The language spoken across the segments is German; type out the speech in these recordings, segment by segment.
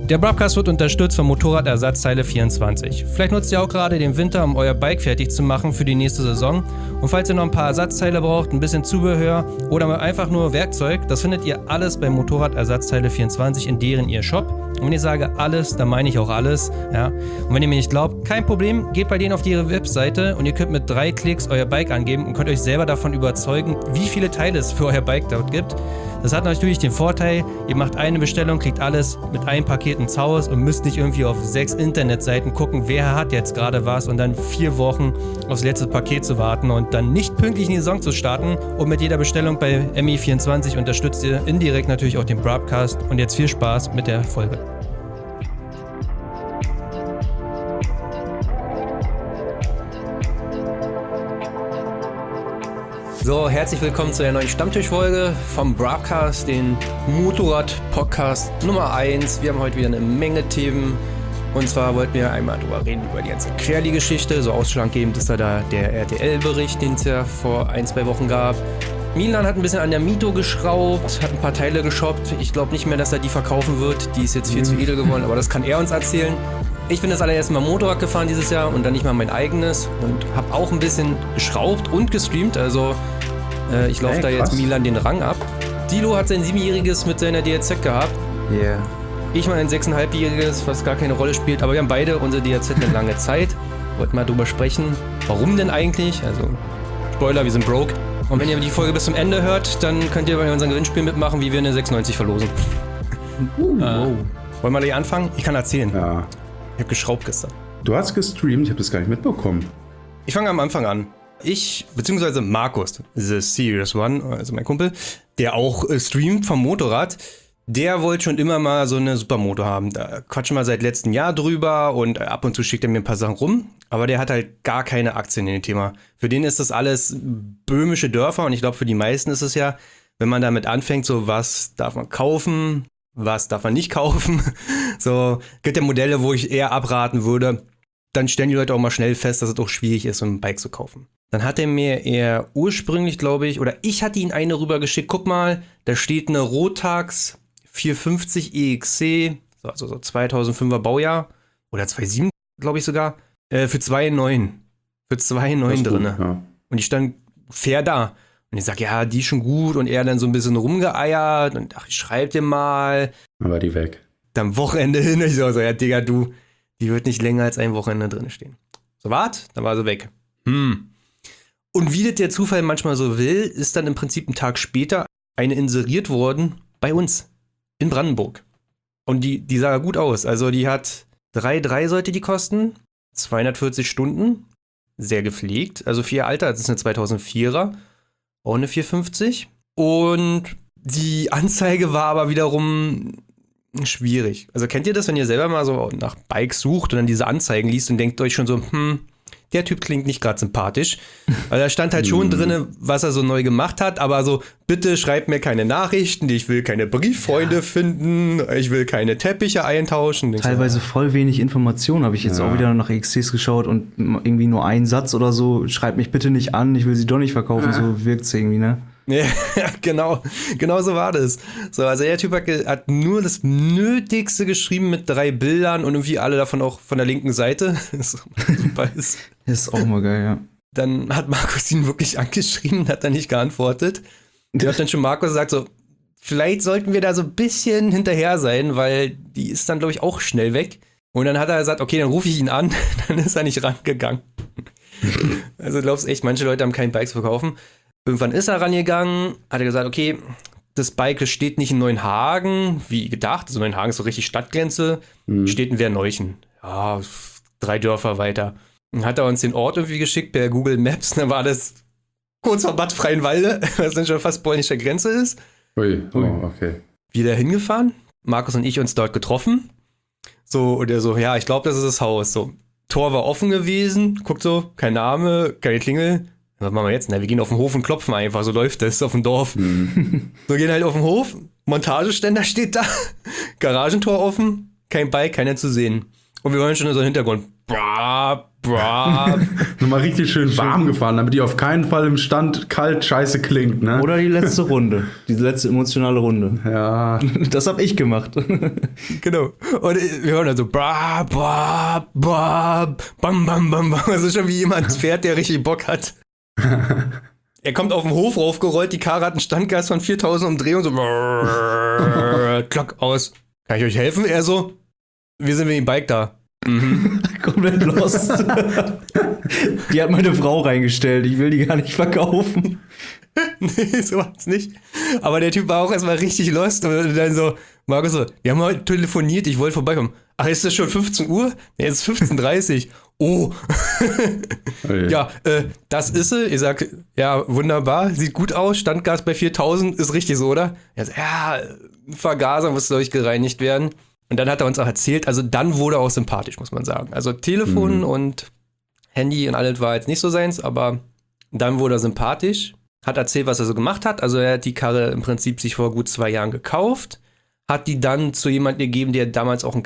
Der Broadcast wird unterstützt von Motorradersatzteile24. Vielleicht nutzt ihr auch gerade den Winter, um euer Bike fertig zu machen für die nächste Saison. Und falls ihr noch ein paar Ersatzteile braucht, ein bisschen Zubehör oder mal einfach nur Werkzeug, das findet ihr alles bei Motorradersatzteile24 in deren ihr Shop. Und wenn ich sage alles, dann meine ich auch alles. Ja. Und wenn ihr mir nicht glaubt, kein Problem, geht bei denen auf ihre Webseite und ihr könnt mit 3 Klicks euer Bike angeben und könnt euch selber davon überzeugen, wie viele Teile es für euer Bike dort gibt. Das hat natürlich den Vorteil, ihr macht eine Bestellung, kriegt alles mit einem Paket ins Haus und müsst nicht irgendwie auf 6 Internetseiten gucken, wer hat jetzt gerade was und dann 4 Wochen aufs letzte Paket zu warten und dann nicht pünktlich in die Saison zu starten. Und mit jeder Bestellung bei ME24 unterstützt ihr indirekt natürlich auch den Broadcast. Und jetzt viel Spaß mit der Folge. So, herzlich willkommen zu der neuen Stammtischfolge vom Broadcast, den Motorrad-Podcast Nummer 1. Wir haben heute wieder eine Menge Themen. Und zwar wollten wir einmal drüber reden, über die ganze Querli-Geschichte. So ausschlaggebend ist da der RTL-Bericht, den es ja vor 1-2 Wochen gab. Milan hat ein bisschen an der Mito geschraubt, hat ein paar Teile geshoppt. Ich glaube nicht mehr, dass er die verkaufen wird. Die ist jetzt viel zu edel geworden, aber das kann er uns erzählen. Ich bin das allererste Mal Motorrad gefahren dieses Jahr und dann nicht mal mein eigenes und habe auch ein bisschen geschraubt und gestreamt. Also ich laufe da jetzt Milan den Rang ab. Dilo hat sein 7-jähriges mit seiner DRZ gehabt. Yeah. Ich mal ein 6,5-jähriges, was gar keine Rolle spielt. Aber wir haben beide unsere DRZ eine lange Zeit. Wollten mal drüber sprechen. Warum denn eigentlich? Also Spoiler, wir sind broke. Und wenn ihr die Folge bis zum Ende hört, dann könnt ihr bei unserem Gewinnspiel mitmachen, wie wir eine 690 verlosen. Wollen wir gleich anfangen? Ich kann erzählen. Ja. Ich habe geschraubt gestern. Du hast gestreamt, ich habe das gar nicht mitbekommen. Ich fange am Anfang an. Ich, beziehungsweise Markus, The Serious One, also mein Kumpel, der auch streamt vom Motorrad, der wollte schon immer mal so eine Supermoto haben. Da quatschen wir seit letztem Jahr drüber und ab und zu schickt er mir ein paar Sachen rum. Aber der hat halt gar keine Aktien in dem Thema. Für den ist das alles böhmische Dörfer und ich glaube für die meisten ist es ja, wenn man damit anfängt, so was darf man kaufen, was darf man nicht kaufen. So, gibt ja Modelle, wo ich eher abraten würde. Dann stellen die Leute auch mal schnell fest, dass es auch schwierig ist, so ein Bike zu kaufen. Dann hat er mir eher ursprünglich, glaube ich, oder ich hatte ihn eine rübergeschickt. Guck mal, da steht eine Rotax 450 EXC, also so 2005er Baujahr oder 2007, glaube ich sogar, für 2,9. Für 2,9 drin. Ja. Und die stand fair da. Und ich sag, ja, die ist schon gut. Und er dann so ein bisschen rumgeeiert. Und ach, ich schreib dir mal. Dann war die weg. Dann Wochenende hin. Ich so, ja, Digga, du, die wird nicht länger als ein Wochenende drin stehen. So, dann war sie weg. Und wie das der Zufall manchmal so will, ist dann im Prinzip einen Tag später eine inseriert worden bei uns in Brandenburg. Und die sah gut aus. Also die hat 3,3 sollte die kosten, 240 Stunden, sehr gepflegt. Also für ihr Alter, das ist eine 2004er, auch eine 450. Und die Anzeige war aber wiederum schwierig. Also kennt ihr das, wenn ihr selber mal so nach Bikes sucht und dann diese Anzeigen liest und denkt euch schon so, der Typ klingt nicht gerade sympathisch. Weil da stand halt schon drin, was er so neu gemacht hat, aber so, bitte schreibt mir keine Nachrichten, ich will keine Brieffreunde finden, ich will keine Teppiche eintauschen. Teilweise voll wenig Informationen, habe ich jetzt auch wieder nach XCs geschaut und irgendwie nur ein Satz oder so, schreibt mich bitte nicht an, ich will sie doch nicht verkaufen, so wirkt's irgendwie, ne? Ja, genau so war das. So, also der Typ hat nur das Nötigste geschrieben mit 3 Bildern und irgendwie alle davon auch von der linken Seite. Super ist. Ist auch mal geil, ja. Dann hat Markus ihn wirklich angeschrieben, hat er nicht geantwortet. Der hat dann schon Markus gesagt, so, vielleicht sollten wir da so ein bisschen hinterher sein, weil die ist dann, glaube ich, auch schnell weg. Und dann hat er gesagt, okay, dann rufe ich ihn an. Dann ist er nicht rangegangen. Also glaubst echt, manche Leute haben keine Bikes verkaufen. Irgendwann ist er rangegangen, hat er gesagt, okay, das Bike steht nicht in Neuenhagen, wie gedacht. Also Neuenhagen ist so richtig Stadtgrenze, steht in Werneuchen. Ja, 3 Dörfer weiter. Dann hat er uns den Ort irgendwie geschickt per Google Maps, dann war das kurz vor Bad Freienwalde, was dann schon fast polnische Grenze ist. Ui, okay. Wieder hingefahren, Markus und ich uns dort getroffen. So, und er so, ja, ich glaube, das ist das Haus. So, Tor war offen gewesen, guckt so, kein Name, keine Klingel. Was machen wir jetzt? Na, wir gehen auf den Hof und klopfen einfach, so läuft das auf dem Dorf. So, gehen halt auf den Hof, Montageständer steht da, Garagentor offen, kein Bike, keiner zu sehen. Und wir hören schon in so einen Hintergrund. Bra, bra. Nochmal richtig schön warm gefahren, damit die auf keinen Fall im Stand kalt scheiße klingt, ne? Oder die letzte Runde. Die letzte emotionale Runde. Ja. Das habe ich gemacht. Genau. Und wir hören dann so bra, bra, bra, bam, bam, bam, bam. Also schon wie jemand fährt, der richtig Bock hat. Er kommt auf den Hof raufgerollt, die Karre hat einen Standgas von 4000 Umdrehungen, so klack aus. Kann ich euch helfen? Er so, wir sind wegen dem Bike da. Komplett lost. Die hat meine Frau reingestellt. Ich will die gar nicht verkaufen. Nee, so war's nicht. Aber der Typ war auch erstmal richtig lost und dann so, Markus so, wir haben heute telefoniert, ich wollte vorbeikommen. Ach, ist das schon 15 Uhr? Nee, es ist 15:30 Uhr. Oh. Okay. Ja, das ist sie. Ich sag, ja, wunderbar, sieht gut aus, Standgas bei 4000, ist richtig so, oder? Er sagt, ja, Vergaser muss, glaube ich, gereinigt werden. Und dann hat er uns auch erzählt, also dann wurde er auch sympathisch, muss man sagen. Also Telefon und Handy und alles war jetzt nicht so seins, aber dann wurde er sympathisch, hat erzählt, was er so gemacht hat. Also er hat die Karre im Prinzip sich vor gut 2 Jahren gekauft, hat die dann zu jemandem gegeben, der damals auch ein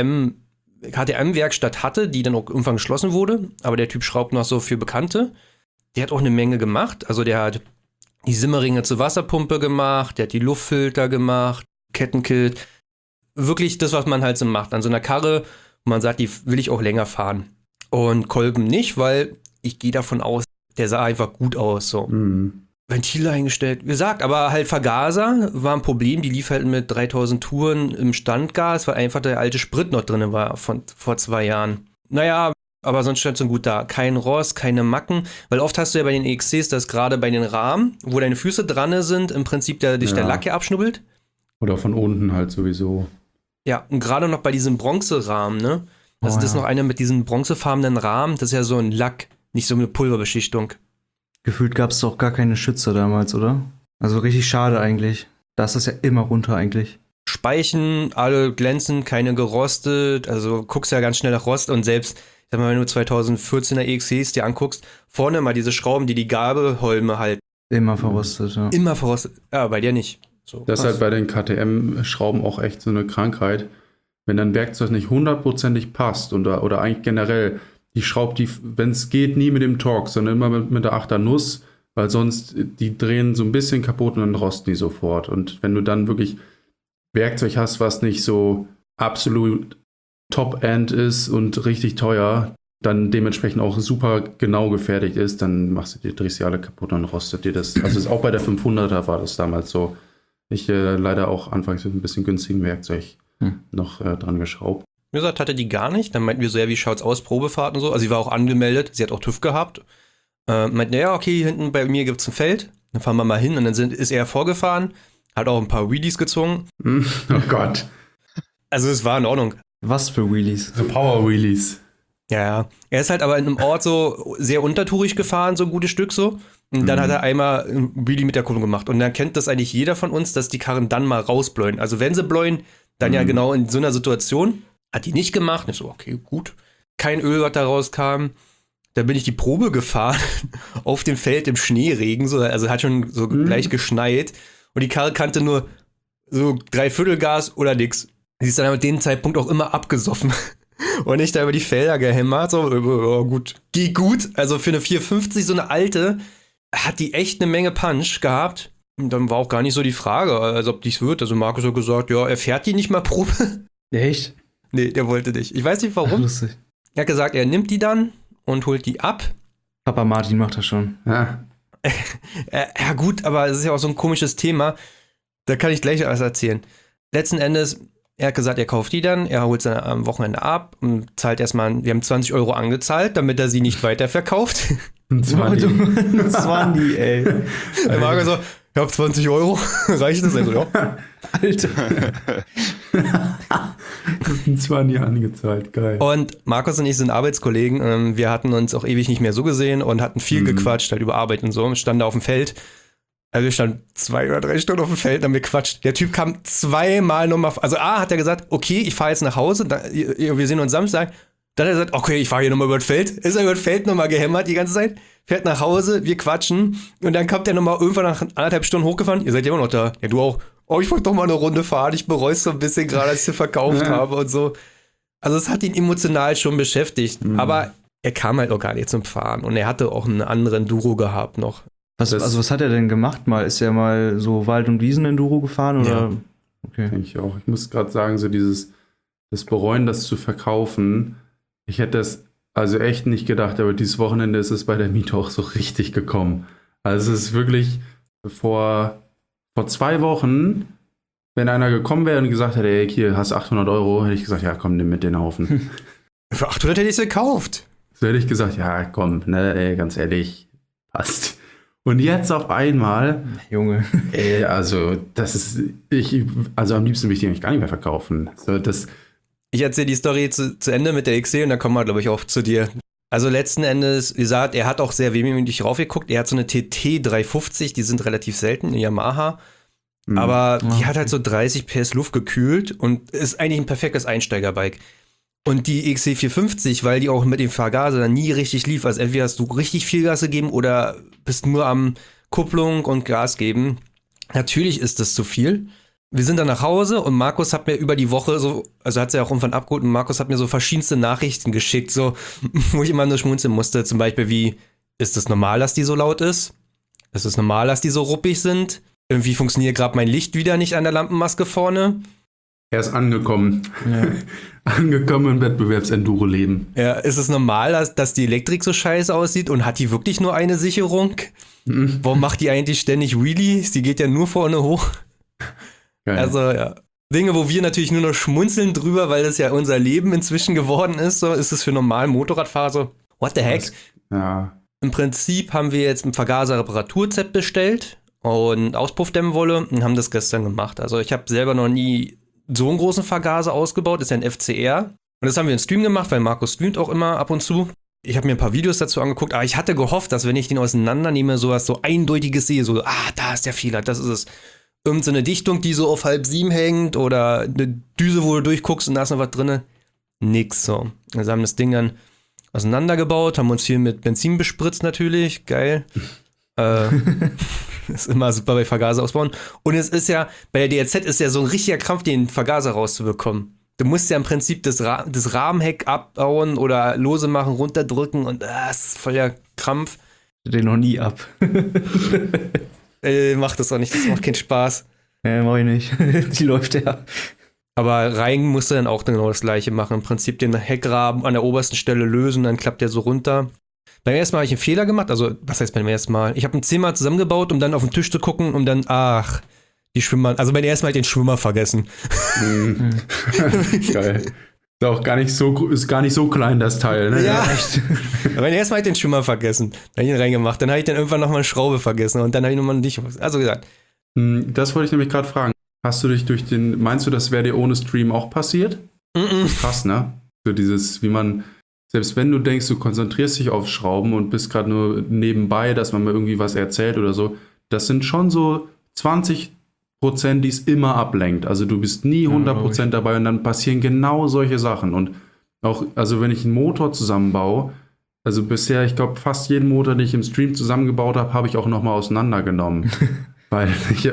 KTM-Werkstatt hatte, die dann auch irgendwann geschlossen wurde. Aber der Typ schraubt noch so für Bekannte. Der hat auch eine Menge gemacht. Also der hat die Simmeringe zur Wasserpumpe gemacht, der hat die Luftfilter gemacht, Kettenkilt. Wirklich das, was man halt so macht. An so einer Karre, wo man sagt, die will ich auch länger fahren. Und Kolben nicht, weil ich gehe davon aus, der sah einfach gut aus. So. Ventile eingestellt, wie gesagt, aber halt Vergaser war ein Problem. Die lief halt mit 3000 Touren im Standgas, weil einfach der alte Sprit noch drin war von vor 2 Jahren. Naja, aber sonst stand es so gut da. Kein Rost, keine Macken, weil oft hast du ja bei den EXCs, dass gerade bei den Rahmen, wo deine Füße dran sind, im Prinzip der Lack ja abschnubbelt. Oder von unten halt sowieso. Ja, und gerade noch bei diesem Bronzerahmen, ne? Also das ist noch einer mit diesem bronzefarbenen Rahmen, das ist ja so ein Lack, nicht so eine Pulverbeschichtung. Gefühlt gab es doch gar keine Schützer damals, oder? Also richtig schade eigentlich. Da ist das ja immer runter eigentlich. Speichen, alle glänzend, keine gerostet, also guckst ja ganz schnell nach Rost und selbst, ich sag mal, wenn du 2014er EXCs dir anguckst, vorne mal diese Schrauben, die Gabelholme halt. Immer verrostet, ja. Immer verrostet. Ja, bei dir nicht. So. Das ist halt bei den KTM-Schrauben auch echt so eine Krankheit. Wenn dein Werkzeug nicht 100%ig passt oder eigentlich generell, die schraubt die, wenn es geht, nie mit dem Torx, sondern immer mit der 8er Nuss, weil sonst die drehen so ein bisschen kaputt und dann rosten die sofort. Und wenn du dann wirklich Werkzeug hast, was nicht so absolut Top-End ist und richtig teuer, dann dementsprechend auch super genau gefertigt ist, dann drehst du die alle kaputt und rostet dir das. Also auch bei der 500er war das damals so. Ich leider auch anfangs mit ein bisschen günstigen Werkzeug noch dran geschraubt. Wie gesagt, hatte die gar nicht. Dann meinten wir so, ja, wie schaut's aus, Probefahrt und so. Also sie war auch angemeldet, sie hat auch TÜV gehabt. Meinten, ja, okay, hinten bei mir gibt's ein Feld. Dann fahren wir mal hin und dann ist er vorgefahren, hat auch ein paar Wheelies gezogen. Oh Gott. Also es war in Ordnung. Was für Wheelies? So Power Wheelies. Ja. Er ist halt aber in einem Ort so sehr untertourig gefahren, so ein gutes Stück so. Und dann hat er einmal ein Wheelie mit der Kupplung gemacht. Und dann kennt das eigentlich jeder von uns, dass die Karren dann mal rausbläuen. Also wenn sie bläuen, dann ja genau in so einer Situation. Hat die nicht gemacht. Ich so, okay, gut. Kein Öl, was da rauskam. Da bin ich die Probe gefahren auf dem Feld im Schneeregen. So, also hat schon so leicht geschneit. Und die Karre kannte nur so 3/4 Gas oder nix. Sie ist dann aber dem Zeitpunkt auch immer abgesoffen. Und ich da über die Felder gehämmert. So, oh, gut. Geht gut. Also für eine 450, so eine alte, hat die echt eine Menge Punch gehabt. Und dann war auch gar nicht so die Frage, also ob dies wird. Also Markus hat gesagt, ja, er fährt die nicht mal Probe. Echt? Nee, der wollte nicht. Ich weiß nicht warum. Lustig. Er hat gesagt, er nimmt die dann und holt die ab. Papa Martin macht das schon. Ja. Ja gut, aber es ist ja auch so ein komisches Thema. Da kann ich gleich was erzählen. Letzten Endes, er hat gesagt, er kauft die dann, er holt sie am Wochenende ab und zahlt erstmal, wir haben 20 Euro angezahlt, damit er sie nicht weiterverkauft. Das waren die, ey. Der Marco so, ich hab 20 Euro, reicht das? Also, ja. Alter. Das war nie angezahlt, geil. Und Markus und ich sind Arbeitskollegen. Wir hatten uns auch ewig nicht mehr so gesehen und hatten viel gequatscht, halt über Arbeit und so. Und standen da auf dem Feld. Also wir standen 2 oder 3 Stunden auf dem Feld, haben wir gequatscht. Der Typ kam 2-mal nochmal. Also hat er gesagt, okay, ich fahre jetzt nach Hause, wir sehen uns Samstag. Dann hat er gesagt, okay, ich fahre hier nochmal über das Feld. Ist er über das Feld nochmal gehämmert die ganze Zeit. Fährt nach Hause, wir quatschen. Und dann kommt er nochmal irgendwann nach 1,5 Stunden hochgefahren. Ihr seid ja immer noch da. Ja, du auch. Oh, ich wollte doch mal eine Runde fahren. Ich bereue es so ein bisschen gerade, als ich sie verkauft habe und so. Also es hat ihn emotional schon beschäftigt, aber er kam halt auch gar nicht zum Fahren und er hatte auch einen anderen Enduro gehabt noch. Was hat er denn gemacht mal? Ist er mal so Wald- und Wiesen-Enduro gefahren oder? Ja. Okay. Denke ich auch. Ich muss gerade sagen, so das Bereuen, das zu verkaufen, ich hätte das also echt nicht gedacht, aber dieses Wochenende ist es bei der Miete auch so richtig gekommen. Also es ist wirklich vor 2 Wochen, wenn einer gekommen wäre und gesagt hätte, ey, hier hast 800 Euro, hätte ich gesagt, ja komm, nimm mit den Haufen. Für 800 hätte ich es gekauft. So hätte ich gesagt, ja komm, ne, ey, ganz ehrlich, passt. Und jetzt auf einmal, Junge. ey, also das ist, also am liebsten will ich die eigentlich gar nicht mehr verkaufen. So, Ich erzähle die Story zu Ende mit der XC und dann kommen wir, glaube ich, auch zu dir. Also letzten Endes, wie gesagt, er hat auch sehr wehmütig raufgeguckt. Er hat so eine TT 350, die sind relativ selten, eine Yamaha. Aber die hat halt so 30 PS Luft gekühlt und ist eigentlich ein perfektes Einsteigerbike. Und die XC450, weil die auch mit dem Vergaser dann nie richtig lief, also entweder hast du richtig viel Gas gegeben oder bist nur am Kupplung und Gas geben. Natürlich ist das zu viel. Wir sind dann nach Hause und Markus hat mir über die Woche so, also hat sie ja auch irgendwann abgeholt und Markus hat mir so verschiedenste Nachrichten geschickt, so, wo ich immer nur schmunzeln musste. Zum Beispiel wie, ist es normal, dass die so laut ist? Ist es normal, dass die so ruppig sind? Irgendwie funktioniert gerade mein Licht wieder nicht an der Lampenmaske vorne. er ist angekommen. Ja. Angekommen im Wettbewerbs-Enduro-Leben. Ja, ist es normal, dass die Elektrik so scheiße aussieht und hat die wirklich nur eine Sicherung? Warum macht die eigentlich ständig Wheelies? Die geht ja nur vorne hoch. Geil. Also, ja. Dinge, wo wir natürlich nur noch schmunzeln drüber, weil das ja unser Leben inzwischen geworden ist. So ist es für normalen Motorradfahrer so, what the heck? Ja. Im Prinzip haben wir jetzt ein Vergaser-Reparaturset bestellt und Auspuffdämmwolle und haben das gestern gemacht. Also ich habe selber noch nie so einen großen Vergaser ausgebaut, das ist ja ein FCR. Und das haben wir in Stream gemacht, weil Markus streamt auch immer ab und zu. Ich habe mir ein paar Videos dazu angeguckt, aber ich hatte gehofft, dass wenn ich den auseinandernehme, sowas so Eindeutiges sehe, so, da ist der Fehler, das ist es. Irgend so eine Dichtung, die so auf 6,5 hängt oder eine Düse, wo du durchguckst und da ist noch was drin. Nix so. Also haben das Ding dann auseinandergebaut, haben uns viel mit Benzin bespritzt natürlich, geil. Ist immer super bei Vergaser ausbauen. Und es ist ja, bei der DRZ ist ja so ein richtiger Krampf, den Vergaser rauszubekommen. Du musst ja im Prinzip das Rahmenheck abbauen oder lose machen, runterdrücken und das ist voll der Krampf. Den noch nie ab. Mach das doch nicht, das macht keinen Spaß. Mach ich nicht. Die läuft ja. Aber rein musst du dann auch genau das gleiche machen. Im Prinzip den Heckrahmen an der obersten Stelle lösen, dann klappt der so runter. Beim ersten Mal habe ich einen Fehler gemacht, also was heißt beim ersten Mal? Ich habe ihn 10-mal zusammengebaut, um dann auf den Tisch zu gucken, um dann, die Schwimmer, also beim ersten Mal habe ich den Schwimmer vergessen. Geil. Ist auch gar nicht so klein, das Teil, ne? Ja, echt. Aber beim ersten Mal habe ich den Schwimmer vergessen. Dann habe ich ihn reingemacht, dann habe ich dann irgendwann nochmal eine Schraube vergessen und dann habe ich nochmal einen Dich. Also gesagt. Das wollte ich nämlich gerade fragen. Hast du dich meinst du, das wäre dir ohne Stream auch passiert? Krass, ne? So dieses, wie man, selbst wenn du denkst, du konzentrierst dich auf Schrauben und bist gerade nur nebenbei, dass man mal irgendwie was erzählt oder so, das sind schon so 20%, die es immer ablenkt. Also du bist nie 100% dabei und dann passieren genau solche Sachen. Und auch, also wenn ich einen Motor zusammenbaue, also bisher, ich glaube, fast jeden Motor, den ich im Stream zusammengebaut habe, habe ich auch nochmal auseinandergenommen. Weil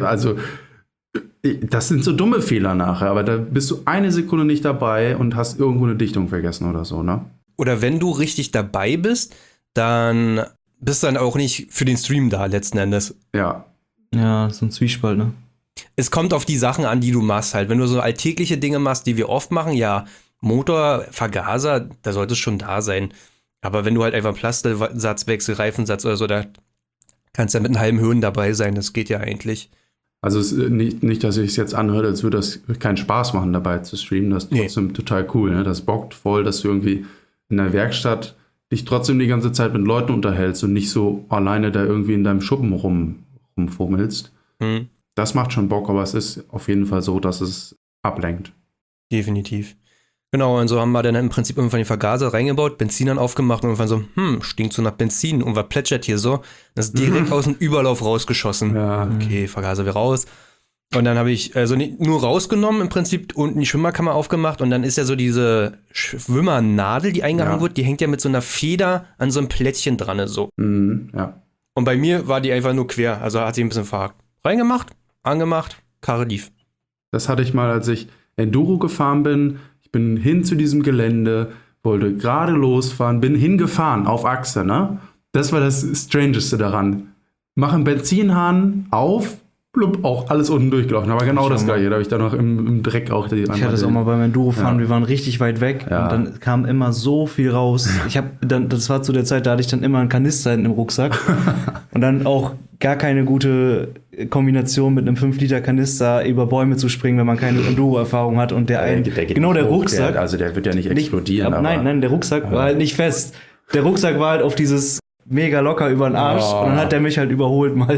das sind so dumme Fehler nachher, aber da bist du eine Sekunde nicht dabei und hast irgendwo eine Dichtung vergessen oder so, ne? Oder wenn du richtig dabei bist, dann bist du dann auch nicht für den Stream da letzten Endes. Ja. Ja, so ein Zwiespalt, ne? Es kommt auf die Sachen an, die du machst halt. Wenn du so alltägliche Dinge machst, die wir oft machen, ja, Motor, Vergaser, da sollte es schon da sein. Aber wenn du halt einfach Plastiksatz wechselst, Reifensatz oder so, da kannst du ja mit einem halben Höhen dabei sein. Das geht ja eigentlich. Also es ist nicht, dass ich es jetzt anhöre, als würde das keinen Spaß machen, dabei zu streamen. Das ist trotzdem total cool, ne? Das bockt voll, dass du irgendwie in der Werkstatt dich trotzdem die ganze Zeit mit Leuten unterhältst und nicht so alleine da irgendwie in deinem Schuppen rumfummelst. Das macht schon Bock, aber es ist auf jeden Fall so, dass es ablenkt. Definitiv. Genau, und so haben wir dann im Prinzip irgendwann den Vergaser reingebaut, Benzin dann aufgemacht und irgendwann so, stinkt so nach Benzin und was plätschert hier so? Das ist direkt aus dem Überlauf rausgeschossen. Ja. Okay, Vergaser wir raus. Und dann habe ich nur rausgenommen, im Prinzip unten die Schwimmerkammer aufgemacht und dann ist ja so diese Schwimmernadel, die eingehangen wird, die hängt ja mit so einer Feder an so einem Plättchen dran, so. Ja. Und bei mir war die einfach nur quer, also hat sie ein bisschen verhakt. Reingemacht, angemacht, Karre lief. Das hatte ich mal, als ich Enduro gefahren bin. Ich bin hin zu diesem Gelände, wollte gerade losfahren, bin hingefahren auf Achse, ne? Das war das Strangeste daran. Machen Benzinhahn auf, blub, auch alles unten durchgelaufen. Aber genau das Gleiche. Da habe ich dann noch im Dreck auch die. Ich hatte das auch mal beim Enduro-Fahren, Ja. wir waren richtig weit weg und dann kam immer so viel raus. Das war zu der Zeit, da hatte ich dann immer einen Kanister hinten im Rucksack und dann auch gar keine gute Kombination mit einem 5-Liter-Kanister über Bäume zu springen, wenn man keine Enduro-Erfahrung hat und der Rucksack. Der wird ja nicht explodieren. Aber nein, der Rucksack war halt nicht fest. Der Rucksack war halt auf dieses mega locker über den Arsch und dann hat der mich halt überholt mal.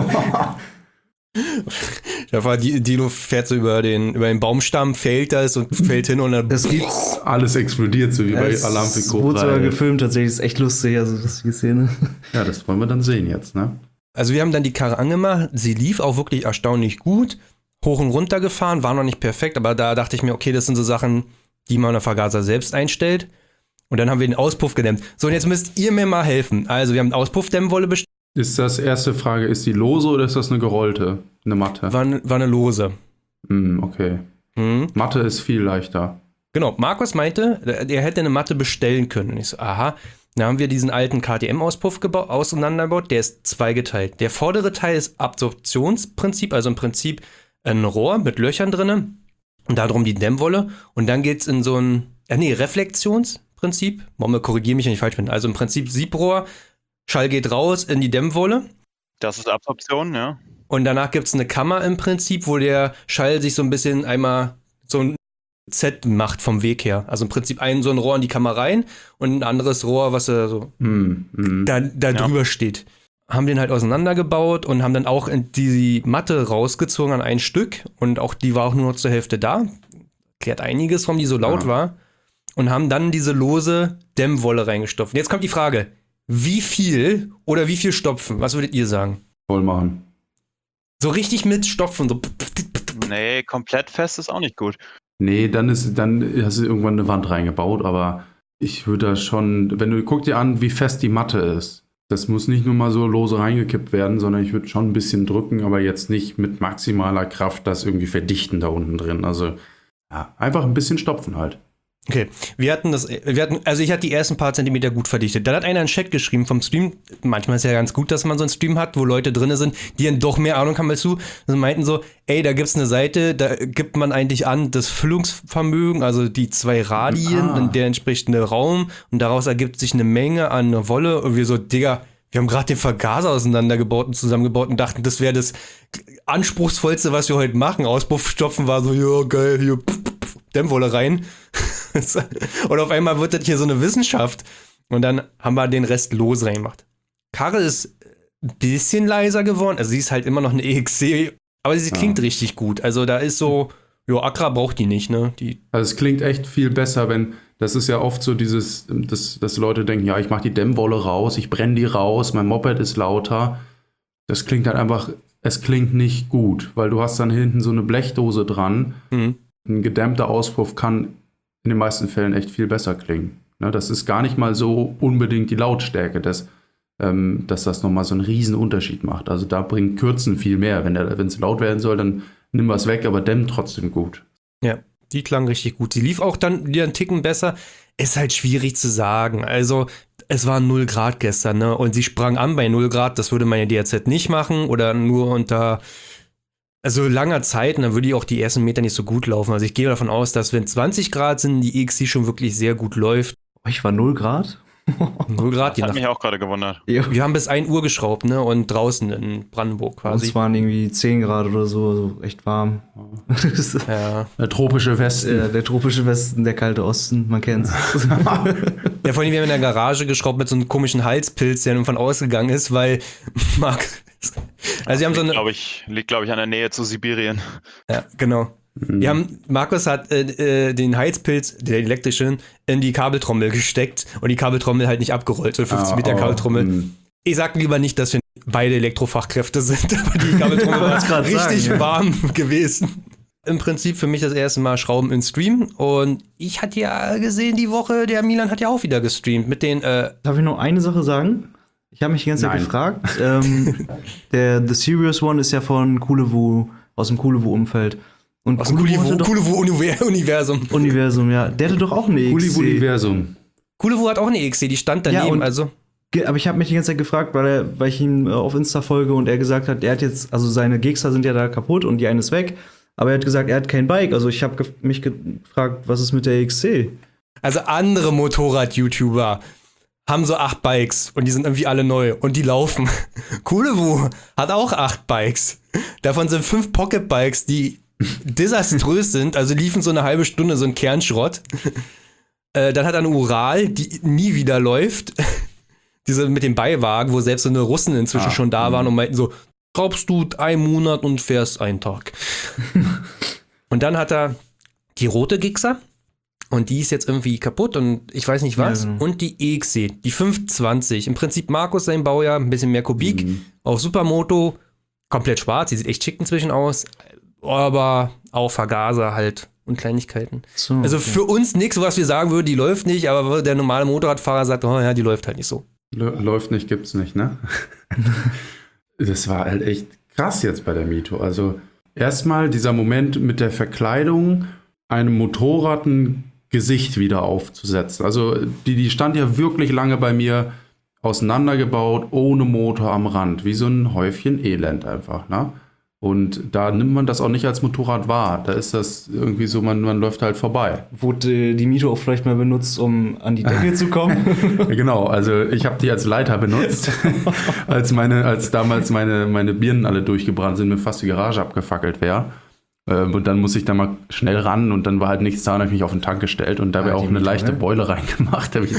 Da war Dino fährt so über den Baumstamm, fällt das und fällt hin und dann Das gibt's. Alles explodiert, so wie bei Es Alarm für wurde sogar Cobra. gefilmt, tatsächlich. Ist echt lustig, also lustige Szene. Ja, das wollen wir dann sehen jetzt, ne? Also wir haben dann die Karre angemacht, sie lief auch wirklich erstaunlich gut, hoch und runter gefahren, war noch nicht perfekt, aber da dachte ich mir, okay, das sind so Sachen, die man der Vergaser selbst einstellt. Und dann haben wir den Auspuff gedämmt. So, und jetzt müsst ihr mir mal helfen. Also wir haben Auspuffdämmwolle bestellt, Ist das erste Frage, ist die lose oder ist das eine gerollte? Eine matte? war eine lose. Okay. Mhm. Matte ist viel leichter. Genau, Markus meinte, er hätte eine Matte bestellen können. Und ich so, aha. Dann haben wir diesen alten KTM-Auspuff auseinandergebaut, der ist zweigeteilt. Der vordere Teil ist Absorptionsprinzip, also im Prinzip ein Rohr mit Löchern drinne und darum die Dämmwolle. Und dann geht's in so ein, Reflexionsprinzip. Korrigiere mich, wenn ich falsch bin. Also im Prinzip Siebrohr, Schall geht raus in die Dämmwolle. Das ist Absorption, ja. Und danach gibt's eine Kammer im Prinzip, wo der Schall sich so ein bisschen einmal so ein Z macht vom Weg her. Also im Prinzip so ein Rohr in die Kammer rein und ein anderes Rohr, was so da drüber steht. Haben den halt auseinandergebaut und haben dann auch die Matte rausgezogen an ein Stück und auch die war auch nur noch zur Hälfte da. Klärt einiges, warum die so laut war. Und haben dann diese lose Dämmwolle reingestopft. Und jetzt kommt die Frage, wie viel oder wie viel stopfen? Was würdet ihr sagen? Voll machen. So richtig mit stopfen, so. Nee, komplett fest ist auch nicht gut. Nee, dann hast du irgendwann eine Wand reingebaut, aber ich würde da schon, guck dir an, wie fest die Matte ist. Das muss nicht nur mal so lose reingekippt werden, sondern ich würde schon ein bisschen drücken, aber jetzt nicht mit maximaler Kraft das irgendwie verdichten da unten drin. Also ja, einfach ein bisschen stopfen halt. Okay, ich hatte die ersten paar Zentimeter gut verdichtet. Dann hat einer einen Chat geschrieben vom Stream. Manchmal ist ja ganz gut, dass man so einen Stream hat, wo Leute drin sind, die dann doch mehr Ahnung haben als du. Und meinten so, ey, da gibt's eine Seite, da gibt man eigentlich an das Füllungsvermögen, also die 2 Radien und der entsprechende Raum und daraus ergibt sich eine Menge an Wolle und wir so, Digga, wir haben gerade den Vergaser auseinandergebaut und zusammengebaut und dachten, das wäre das anspruchsvollste, was wir heute machen. Auspuffstopfen war so, ja, geil, hier, Dämmwolle rein. Und auf einmal wird das hier so eine Wissenschaft. Und dann haben wir den Rest los reingemacht. Karre ist ein bisschen leiser geworden. Also sie ist halt immer noch eine EXC, aber sie klingt richtig gut. Also da ist so, Accra braucht die nicht, ne? Also es klingt echt viel besser, das ist ja oft so dieses, dass Leute denken, ja, ich mache die Dämmwolle raus, ich brenne die raus, mein Moped ist lauter. Das klingt halt einfach, es klingt nicht gut, weil du hast dann hinten so eine Blechdose dran. Ein gedämmter Auspuff kann in den meisten Fällen echt viel besser klingen. Ne, das ist gar nicht mal so unbedingt die Lautstärke, dass das nochmal so einen riesen Unterschied macht. Also da bringt Kürzen viel mehr. Wenn es laut werden soll, dann nimm was weg, aber dämmt trotzdem gut. Ja, die klang richtig gut. Sie lief auch dann wieder einen Ticken besser. Ist halt schwierig zu sagen. Also es war 0 Grad gestern, ne? Und sie sprang an bei 0 Grad. Das würde meine DRZ nicht machen oder nur unter langer Zeit, und dann würde die auch die ersten Meter nicht so gut laufen. Also ich gehe davon aus, dass wenn 20 Grad sind, die EXC schon wirklich sehr gut läuft. Ich war 0 Grad? 0 Grad, je Hat nach. mich auch gerade gewundert. Ja. Wir haben bis 1 Uhr geschraubt, ne? Und draußen in Brandenburg Und quasi. es waren irgendwie 10 Grad oder so, also echt warm. Ja. Der tropische Westen. Der tropische Westen, der kalte Osten, man kennt's. Ja, vor allem, wir haben in der Garage geschraubt mit so einem komischen Halspilz, der nun von ausgegangen ist, weil Marc. Also, wir haben so eine. Liegt, glaube ich, an der Nähe zu Sibirien. Ja, genau. Markus hat den Heizpilz, den elektrischen, in die Kabeltrommel gesteckt und die Kabeltrommel halt nicht abgerollt, so 50 Meter Kabeltrommel. Ich sag lieber nicht, dass wir beide Elektrofachkräfte sind, aber die Kabeltrommel war richtig warm gewesen. Im Prinzip für mich das erste Mal Schrauben im Stream und ich hatte ja gesehen die Woche, der Milan hat ja auch wieder gestreamt mit den Darf ich noch eine Sache sagen? Ich habe mich die ganze Zeit gefragt. Der The Serious One ist ja von Kulewu, aus dem Kulewu-Umfeld. Und Aus dem Kulivu-Universum. Universum, ja. Der hatte doch auch eine XC. Universum. Kulivu hat auch eine XC, die stand daneben, Ja, und- also. Aber ich habe mich die ganze Zeit gefragt, weil ich ihm auf Insta folge und er gesagt hat, er hat jetzt, also seine Gixxer sind ja da kaputt und die eine ist weg. Aber er hat gesagt, er hat kein Bike. Also ich habe mich gefragt, was ist mit der XC? Also andere Motorrad-YouTuber haben so 8 Bikes und die sind irgendwie alle neu und die laufen. Kulivu hat auch 8 Bikes. Davon sind 5 Pocket-Bikes, die desaströs sind, also liefen so eine halbe Stunde, so ein Kernschrott. Dann hat er eine Ural, die nie wieder läuft. Diese mit dem Beiwagen, wo selbst so eine Russen inzwischen schon da waren und meinten so, schraubst du 1 Monat und fährst einen Tag. Und dann hat er die rote Gixxer und die ist jetzt irgendwie kaputt und ich weiß nicht was. Ja, genau. Und die EXC, die 520. Im Prinzip Markus sein Baujahr, ein bisschen mehr Kubik. Auf Supermoto, komplett schwarz, die sieht echt schick inzwischen aus. Aber auch Vergaser halt und Kleinigkeiten. So, Also okay. für uns nichts, was wir sagen würden, die läuft nicht, aber der normale Motorradfahrer sagt, oh ja, die läuft halt nicht so. Läuft nicht, gibt's nicht, ne? Das war halt echt krass jetzt bei der Mito. Also erstmal dieser Moment mit der Verkleidung, einem Motorrad ein Gesicht wieder aufzusetzen. Also die stand ja wirklich lange bei mir auseinandergebaut, ohne Motor am Rand, wie so ein Häufchen Elend einfach, ne? Und da nimmt man das auch nicht als Motorrad wahr. Da ist das irgendwie so, man läuft halt vorbei. Wurde die Mito auch vielleicht mal benutzt, um an die Decke zu kommen? Ja, genau, also ich habe die als Leiter benutzt, als damals meine Birnen alle durchgebrannt sind, mir fast die Garage abgefackelt wäre. Und dann muss ich da mal schnell ran und dann war halt nichts da und habe ich mich auf den Tank gestellt und da wäre auch eine leichte Beule reingemacht, habe ich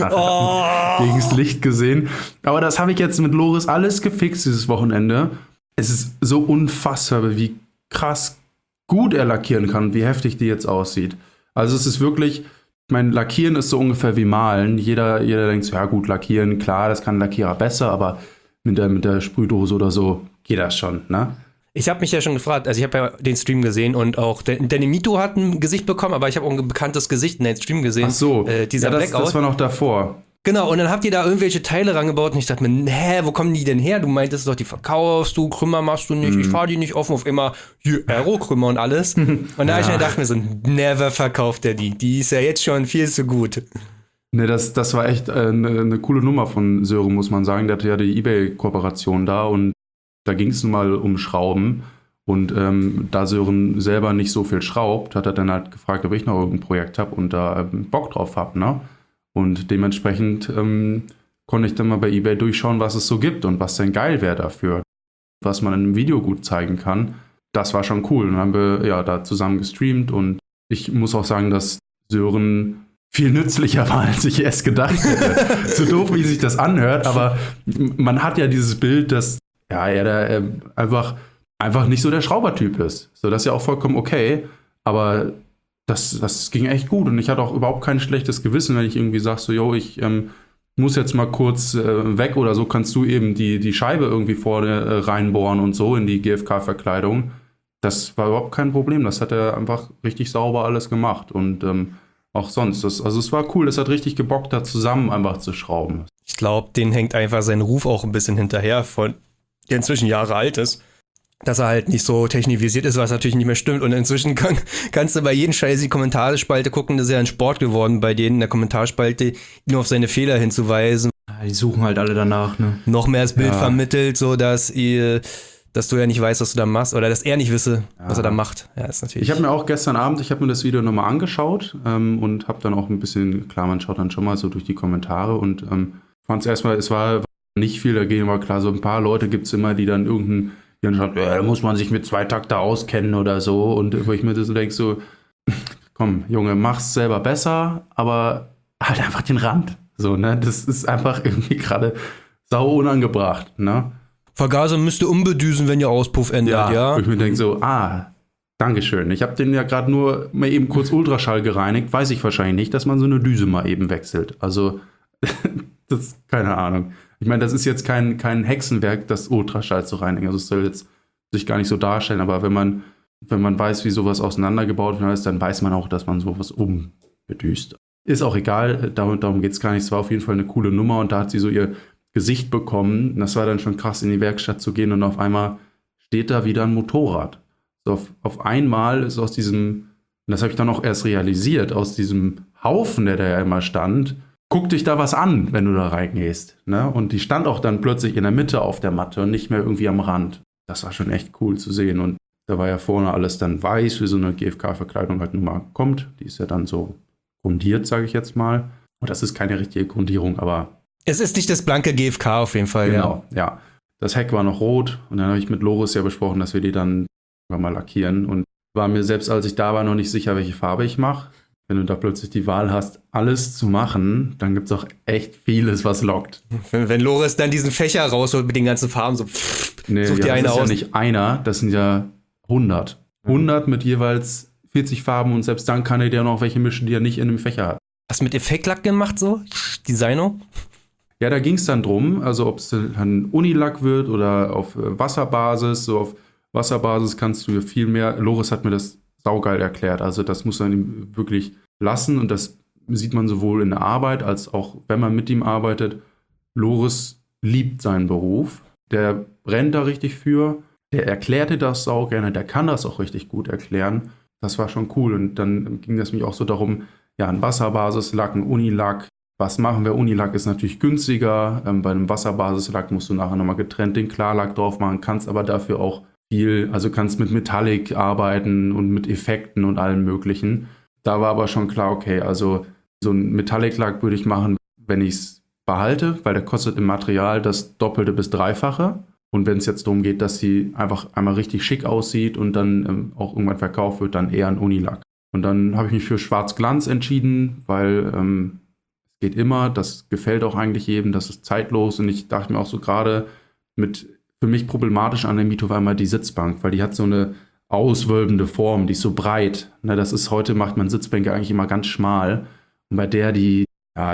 gegen das Licht gesehen. Aber das habe ich jetzt mit Loris alles gefixt dieses Wochenende. Es ist so unfassbar, wie krass gut er lackieren kann und wie heftig die jetzt aussieht. Also es ist wirklich, ich meine, Lackieren ist so ungefähr wie Malen. Jeder denkt so, ja gut, Lackieren, klar, das kann ein Lackierer besser, aber mit der Sprühdose oder so geht das schon, ne? Ich habe mich ja schon gefragt, also ich habe ja den Stream gesehen und auch Danny Mito hat ein Gesicht bekommen, aber ich habe auch ein bekanntes Gesicht in den Stream gesehen. Ach so, dieser ja, Blackout. das war noch davor. Genau, und dann habt ihr da irgendwelche Teile rangebaut und ich dachte mir, wo kommen die denn her? Du meintest doch, die verkaufst du, Krümmer machst du nicht, ich fahr die nicht offen, auf immer hier Aero-Krümmer und alles. Und da hab ich mir gedacht mir so, never verkauft er die. Die ist ja jetzt schon viel zu gut. Ne, das war echt eine coole Nummer von Sören, muss man sagen. Der hatte ja die eBay-Kooperation da und da ging es nun mal um Schrauben. Und da Sören selber nicht so viel schraubt, hat er dann halt gefragt, ob ich noch irgendein Projekt habe und da Bock drauf habe, ne? Und dementsprechend konnte ich dann mal bei eBay durchschauen, was es so gibt und was denn geil wäre dafür. Was man in einem Video gut zeigen kann. Das war schon cool. Und dann haben wir ja da zusammen gestreamt und ich muss auch sagen, dass Sören viel nützlicher war, als ich es gedacht hätte. So doof, wie sich das anhört, aber man hat ja dieses Bild, dass ja, er einfach nicht so der Schraubertyp ist. So, das ist ja auch vollkommen okay, aber das ging echt gut und ich hatte auch überhaupt kein schlechtes Gewissen, wenn ich irgendwie sage, so, yo, ich muss jetzt mal kurz weg oder so, kannst du eben die Scheibe irgendwie vorne reinbohren und so in die GFK-Verkleidung. Das war überhaupt kein Problem, das hat er einfach richtig sauber alles gemacht und auch sonst. Also es war cool, es hat richtig gebockt, da zusammen einfach zu schrauben. Ich glaube, denen hängt einfach sein Ruf auch ein bisschen hinterher, der inzwischen Jahre alt ist. Dass er halt nicht so technisiert ist, was natürlich nicht mehr stimmt. Und inzwischen kannst du bei jedem Scheiß die Kommentarspalte gucken, das ist ja ein Sport geworden, bei denen in der Kommentarspalte ihn auf seine Fehler hinzuweisen. Ja, die suchen halt alle danach, ne? Noch mehr das Bild vermittelt, so dass du ja nicht weißt, was du da machst, oder dass er nicht wisse, was er da macht. Ja, ist natürlich. Ich habe mir auch gestern Abend, das Video nochmal angeschaut und habe dann auch ein bisschen, klar, man schaut dann schon mal so durch die Kommentare und fand es erstmal, es war nicht viel dagegen, war klar, so ein paar Leute gibt es immer, die dann schreibt, da muss man sich mit Zweitakter auskennen oder so. Und wo ich mir so denke, so, komm, Junge, mach's selber besser, aber halt einfach den Rand. So, ne? Das ist einfach irgendwie gerade sau unangebracht, ne? Vergaser müsste umbedüsen, wenn ihr Auspuff ändert, ja. Wo ich mir denke, so, Dankeschön. Ich habe den ja gerade nur mal eben kurz Ultraschall gereinigt. Weiß ich wahrscheinlich nicht, dass man so eine Düse mal eben wechselt. Also, das keine Ahnung. Ich meine, das ist jetzt kein Hexenwerk, das Ultraschall zu reinigen. Also es soll jetzt sich gar nicht so darstellen, aber wenn man weiß, wie sowas auseinandergebaut ist, dann weiß man auch, dass man sowas umbedüst. Ist auch egal, darum geht es gar nicht. Es war auf jeden Fall eine coole Nummer und da hat sie so ihr Gesicht bekommen. Das war dann schon krass, in die Werkstatt zu gehen und auf einmal steht da wieder ein Motorrad. So auf einmal ist aus diesem, und das habe ich dann auch erst realisiert, aus diesem Haufen, der da ja immer stand, guck dich da was an, wenn du da reingehst. Ne? Und die stand auch dann plötzlich in der Mitte auf der Matte und nicht mehr irgendwie am Rand. Das war schon echt cool zu sehen. Und da war ja vorne alles dann weiß, wie so eine GFK-Verkleidung halt nun mal kommt. Die ist ja dann so grundiert, sage ich jetzt mal. Und das ist keine richtige Grundierung, aber... Es ist nicht das blanke GFK auf jeden Fall. Genau, ja. Das Heck war noch rot und dann habe ich mit Loris ja besprochen, dass wir die dann mal lackieren. Und war mir selbst, als ich da war, noch nicht sicher, welche Farbe ich mache. Wenn du da plötzlich die Wahl hast, alles zu machen, dann gibt es auch echt vieles, was lockt. Wenn Loris dann diesen Fächer rausholt mit den ganzen Farben, so Nee, such dir ja, eine das ist aus. ja nicht einer, das sind ja 100. 100 mit jeweils 40 Farben und selbst dann kann er dir noch welche mischen, die er nicht in einem Fächer hat. Hast du mit Effektlack gemacht so? Designo? Ja, da ging es dann drum, also ob es dann Unilack wird oder auf Wasserbasis. So auf Wasserbasis kannst du viel mehr. Loris hat mir das saugeil erklärt. Also das muss man ihm wirklich lassen und das sieht man sowohl in der Arbeit als auch, wenn man mit ihm arbeitet. Loris liebt seinen Beruf. Der brennt da richtig für. Der erklärte das sau gerne. Der kann das auch richtig gut erklären. Das war schon cool. Und dann ging es mich auch so darum, ja, ein Wasserbasislack, ein Unilack. Was machen wir? Unilack ist natürlich günstiger. Bei einem Wasserbasislack musst du nachher nochmal getrennt den Klarlack drauf machen, kannst aber dafür auch viel, also kannst mit Metallic arbeiten und mit Effekten und allem Möglichen. Da war aber schon klar, okay, also so ein Metallic-Lack würde ich machen, wenn ich es behalte, weil der kostet im Material das Doppelte bis Dreifache. Und wenn es jetzt darum geht, dass sie einfach einmal richtig schick aussieht und dann auch irgendwann verkauft wird, dann eher ein Unilack. Und dann habe ich mich für Schwarz-Glanz entschieden, weil es geht immer, das gefällt auch eigentlich jedem, das ist zeitlos. Und ich dachte mir auch so gerade für mich problematisch an der Mito war immer die Sitzbank, weil die hat so eine auswölbende Form, die ist so breit. Ne, das ist, heute macht man Sitzbänke eigentlich immer ganz schmal. Und bei der, die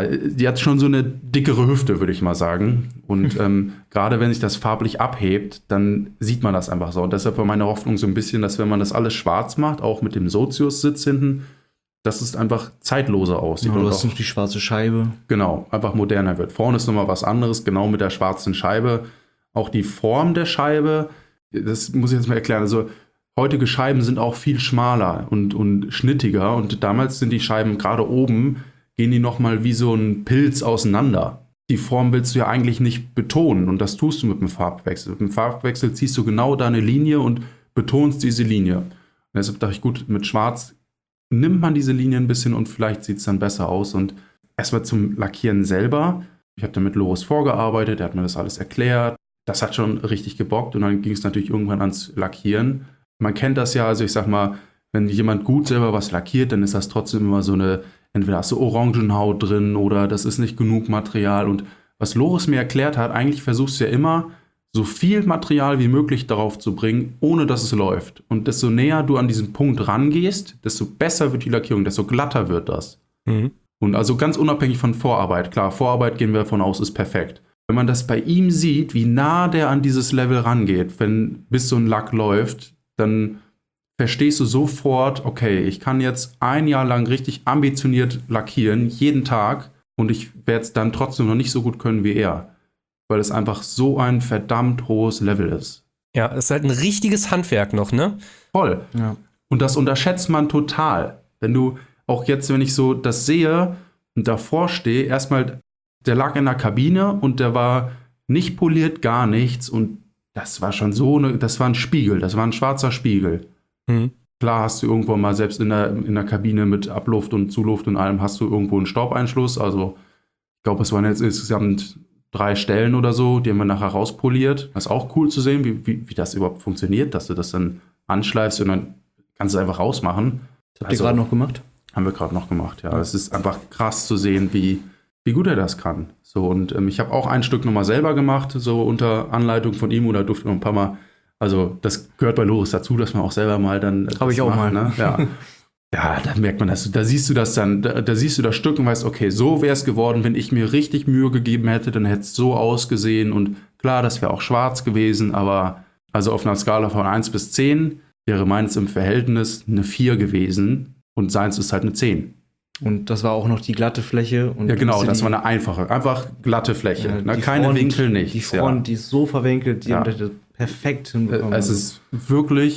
hat schon so eine dickere Hüfte, würde ich mal sagen. Und gerade wenn sich das farblich abhebt, dann sieht man das einfach so. Und deshalb war meine Hoffnung so ein bisschen, dass wenn man das alles schwarz macht, auch mit dem Sozius-Sitz hinten, dass es einfach zeitloser aussieht. Ja, du und hast noch die schwarze Scheibe. Genau, einfach moderner wird. Vorne ist nochmal was anderes, genau mit der schwarzen Scheibe. Auch die Form der Scheibe, das muss ich jetzt mal erklären. Also heutige Scheiben sind auch viel schmaler und schnittiger. Und damals sind die Scheiben gerade oben, gehen die nochmal wie so ein Pilz auseinander. Die Form willst du ja eigentlich nicht betonen und das tust du mit dem Farbwechsel. Mit dem Farbwechsel ziehst du genau deine Linie und betonst diese Linie. Und deshalb dachte ich, gut, mit Schwarz nimmt man diese Linie ein bisschen und vielleicht sieht es dann besser aus. Und erstmal zum Lackieren selber. Ich habe da mit Loris vorgearbeitet, er hat mir das alles erklärt. Das hat schon richtig gebockt und dann ging es natürlich irgendwann ans Lackieren. Man kennt das ja, also ich sag mal, wenn jemand gut selber was lackiert, dann ist das trotzdem immer so eine, entweder hast du Orangenhaut drin oder das ist nicht genug Material. Und was Loris mir erklärt hat, eigentlich versuchst du ja immer, so viel Material wie möglich darauf zu bringen, ohne dass es läuft. Und desto näher du an diesen Punkt rangehst, desto besser wird die Lackierung, desto glatter wird das. Mhm. Und also ganz unabhängig von Vorarbeit. Klar, Vorarbeit gehen wir davon aus, ist perfekt. Wenn man das bei ihm sieht, wie nah der an dieses Level rangeht, bis so ein Lack läuft, dann verstehst du sofort, okay, ich kann jetzt ein Jahr lang richtig ambitioniert lackieren, jeden Tag, und ich werde es dann trotzdem noch nicht so gut können wie er, weil es einfach so ein verdammt hohes Level ist. Ja, es ist halt ein richtiges Handwerk noch, ne? Voll. Ja. Und das unterschätzt man total. Wenn du auch jetzt, wenn ich so das sehe und davor stehe, erstmal, der lag in der Kabine und der war nicht poliert, gar nichts, und das war schon das war ein Spiegel, das war ein schwarzer Spiegel. Mhm. Klar hast du irgendwo mal, selbst in der Kabine mit Abluft und Zuluft und allem, hast du irgendwo einen Staubeinschluss. Also ich glaube, es waren jetzt insgesamt 3 Stellen oder so, die haben wir nachher rauspoliert. Das ist auch cool zu sehen, wie das überhaupt funktioniert, dass du das dann anschleifst und dann kannst du es einfach rausmachen. Das habt ihr gerade noch gemacht? Haben wir gerade noch gemacht, ja. Es ist einfach krass zu sehen, wie gut er das kann. So, und ich habe auch ein Stück nochmal selber gemacht, so unter Anleitung von ihm, oder durfte noch ein paar Mal. Also das gehört bei Loris dazu, dass man auch selber mal dann. Habe ich auch macht, mal. Ne? Ja. Ja, da merkt man das. Da siehst du das dann, da siehst du das Stück und weißt, okay, so wäre es geworden, wenn ich mir richtig Mühe gegeben hätte, dann hätte es so ausgesehen. Und klar, das wäre auch schwarz gewesen, aber also auf einer Skala von 1 bis 10 wäre meins im Verhältnis eine 4 gewesen und seins ist halt eine 10. Und das war auch noch die glatte Fläche. Und ja, genau, das war eine einfach glatte Fläche. Ja, ne? Keine Front, Winkel, nichts. Die Front, die ist so verwinkelt, die haben das perfekt hinbekommen. Es ist wirklich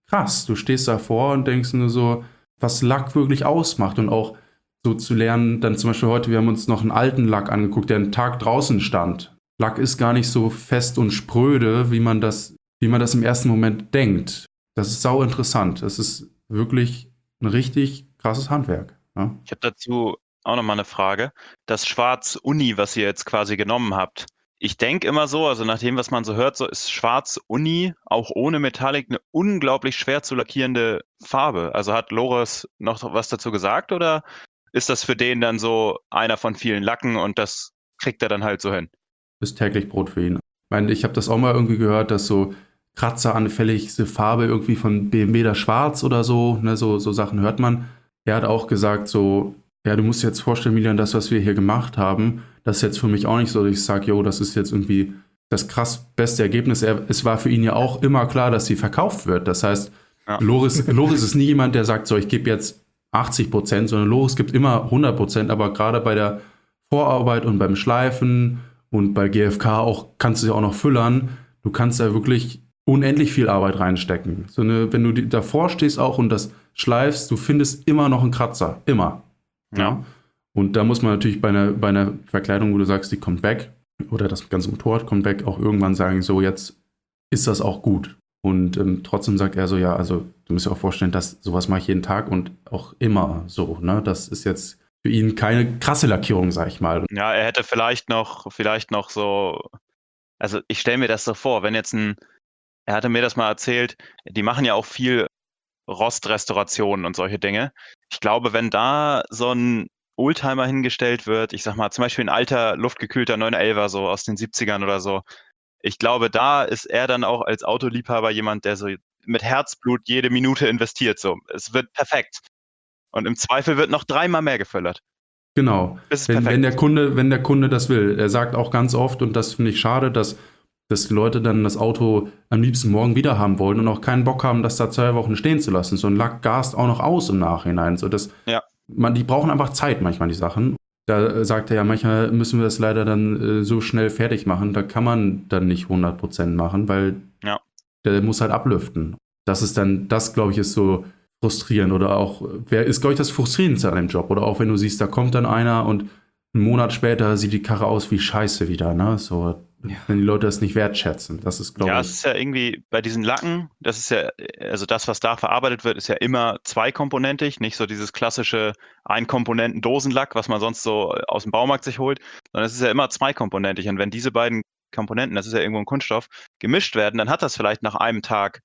krass. Du stehst davor und denkst nur so, was Lack wirklich ausmacht und auch so zu lernen, dann zum Beispiel heute, wir haben uns noch einen alten Lack angeguckt, der einen Tag draußen stand. Lack ist gar nicht so fest und spröde, wie man das im ersten Moment denkt. Das ist sau interessant. Das ist wirklich ein richtig krasses Handwerk. Ja? Ich habe dazu auch nochmal eine Frage. Das Schwarz-Uni, was ihr jetzt quasi genommen habt, ich denke immer so, also nach dem, was man so hört, so ist Schwarz-Uni auch ohne Metallic eine unglaublich schwer zu lackierende Farbe. Also hat Loris noch was dazu gesagt oder ist das für den dann so einer von vielen Lacken und das kriegt er dann halt so hin? Ist täglich Brot für ihn. Ich meine, ich habe das auch mal irgendwie gehört, dass so kratzeranfälligste Farbe irgendwie von BMW das Schwarz oder so, ne, so Sachen hört man. Er hat auch gesagt so, ja, du musst dir jetzt vorstellen, Milan, das, was wir hier gemacht haben, das ist jetzt für mich auch nicht so, dass ich sage, jo, das ist jetzt irgendwie das krass beste Ergebnis. Es war für ihn ja auch immer klar, dass sie verkauft wird. Das heißt, ja. Loris ist nie jemand, der sagt, so, ich gebe jetzt 80%, sondern Loris gibt immer 100%, aber gerade bei der Vorarbeit und beim Schleifen und bei GFK auch kannst du ja auch noch füllern. Du kannst da wirklich unendlich viel Arbeit reinstecken. Wenn du davor stehst auch und das schleifst, du findest immer noch einen Kratzer. Immer. Ja. Und da muss man natürlich bei einer Verkleidung, wo du sagst, die kommt weg, oder das ganze Motorrad kommt weg, auch irgendwann sagen, so jetzt ist das auch gut. Und trotzdem sagt er so, ja, also du musst dir auch vorstellen, dass sowas mache ich jeden Tag und auch immer so. Ne? Das ist jetzt für ihn keine krasse Lackierung, sag ich mal. Ja, er hätte vielleicht noch so, also ich stelle mir das so vor, wenn jetzt er hatte mir das mal erzählt, die machen ja auch viel Rostrestaurationen und solche Dinge. Ich glaube, wenn da so ein Oldtimer hingestellt wird, ich sag mal zum Beispiel ein alter, luftgekühlter 911er so aus den 70ern oder so, ich glaube, da ist er dann auch als Autoliebhaber jemand, der so mit Herzblut jede Minute investiert. So, es wird perfekt. Und im Zweifel wird noch 3-mal mehr gefüllert. Genau. Wenn der Kunde das will. Er sagt auch ganz oft, und das finde ich schade, dass die Leute dann das Auto am liebsten morgen wieder haben wollen und auch keinen Bock haben, das da 2 Wochen stehen zu lassen. So ein Lack gast auch noch aus im Nachhinein. So die brauchen einfach Zeit manchmal, die Sachen. Da sagt er ja, manchmal müssen wir das leider dann so schnell fertig machen. Da kann man dann nicht 100% machen, weil der muss halt ablüften. Das glaube ich, ist so frustrierend. Oder auch, ist, glaube ich, das Frustrierendste an dem Job. Oder auch, wenn du siehst, da kommt dann einer und einen Monat später sieht die Karre aus wie Scheiße wieder. Ne? So, wenn die Leute das nicht wertschätzen. Das ist, glaube ich. Ja, es ist ja irgendwie bei diesen Lacken, das ist ja, also das, was da verarbeitet wird, ist ja immer zweikomponentig, nicht so dieses klassische Ein-Komponenten-Dosenlack, was man sonst so aus dem Baumarkt sich holt, sondern es ist ja immer zweikomponentig. Und wenn diese beiden Komponenten, das ist ja irgendwo ein Kunststoff, gemischt werden, dann hat das vielleicht nach einem Tag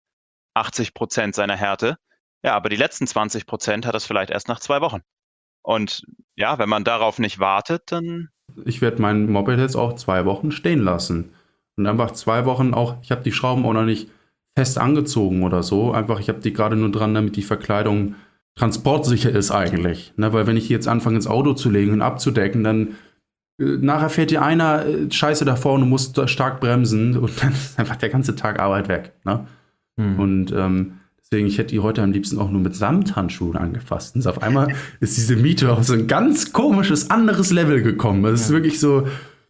80% seiner Härte. Ja, aber die letzten 20% hat das vielleicht erst nach 2 Wochen. Und ja, wenn man darauf nicht wartet, dann... Ich werde mein Moped jetzt auch 2 Wochen stehen lassen. Und einfach 2 Wochen auch, ich habe die Schrauben auch noch nicht fest angezogen oder so. Einfach, ich habe die gerade nur dran, damit die Verkleidung transportsicher ist eigentlich. Ne, weil wenn ich die jetzt anfange ins Auto zu legen und abzudecken, dann nachher fährt dir einer Scheiße davor und du musst stark bremsen und dann ist einfach der ganze Tag Arbeit weg. Ne? Und deswegen, ich hätte die heute am liebsten auch nur mit Samthandschuhen angefasst. Und auf einmal ist diese Miete auf so ein ganz komisches, anderes Level gekommen. Das ist wirklich so.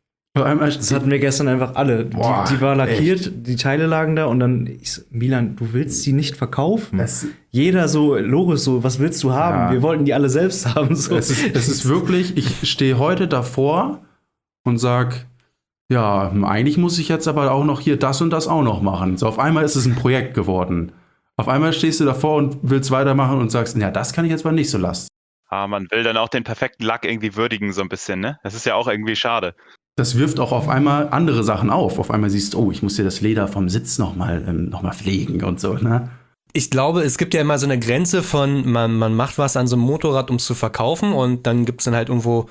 Das hatten wir gestern einfach alle. Boah, die war lackiert, echt? Die Teile lagen da und dann, Milan, du willst die nicht verkaufen. Jeder so, Loris so, was willst du haben? Ja. Wir wollten die alle selbst haben. So. Es ist wirklich, ich stehe heute davor und sag, ja, eigentlich muss ich jetzt aber auch noch hier das und das auch noch machen. So, auf einmal ist es ein Projekt geworden. Auf einmal stehst du davor und willst weitermachen und sagst, ja, das kann ich jetzt mal nicht so lassen. Ah, man will dann auch den perfekten Lack irgendwie würdigen, so ein bisschen, ne? Das ist ja auch irgendwie schade. Das wirft auch auf einmal andere Sachen auf. Auf einmal siehst du, oh, ich muss dir das Leder vom Sitz noch mal pflegen und so, ne? Ich glaube, es gibt ja immer so eine Grenze von, man macht was an so einem Motorrad, um es zu verkaufen und dann gibt es dann halt irgendwo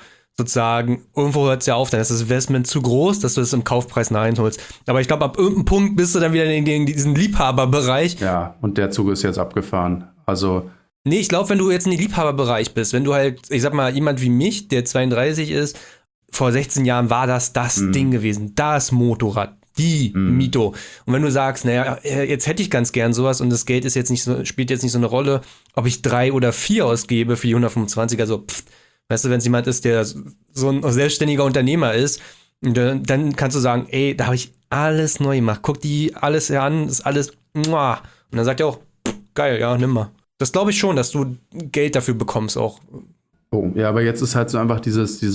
hört es ja auf, dann ist das Investment zu groß, dass du es im Kaufpreis reinholst. Aber ich glaube, ab irgendeinem Punkt bist du dann wieder in diesen Liebhaberbereich. Ja, und der Zug ist jetzt abgefahren. Also. Nee, ich glaube, wenn du jetzt in den Liebhaberbereich bist, wenn du halt, ich sag mal, jemand wie mich, der 32 ist, vor 16 Jahren war das Ding gewesen, das Motorrad, die Mito. Und wenn du sagst, naja, jetzt hätte ich ganz gern sowas und das Geld ist jetzt nicht so, spielt jetzt nicht so eine Rolle, ob ich 3 oder 4 ausgebe für die 125, also weißt du, wenn es jemand ist, der so ein selbstständiger Unternehmer ist, dann kannst du sagen, ey, da habe ich alles neu gemacht. Guck die alles an, ist alles, muah. Und dann sagt er auch, geil, ja, nimm mal. Das glaube ich schon, dass du Geld dafür bekommst auch. Oh, ja, aber jetzt ist halt so einfach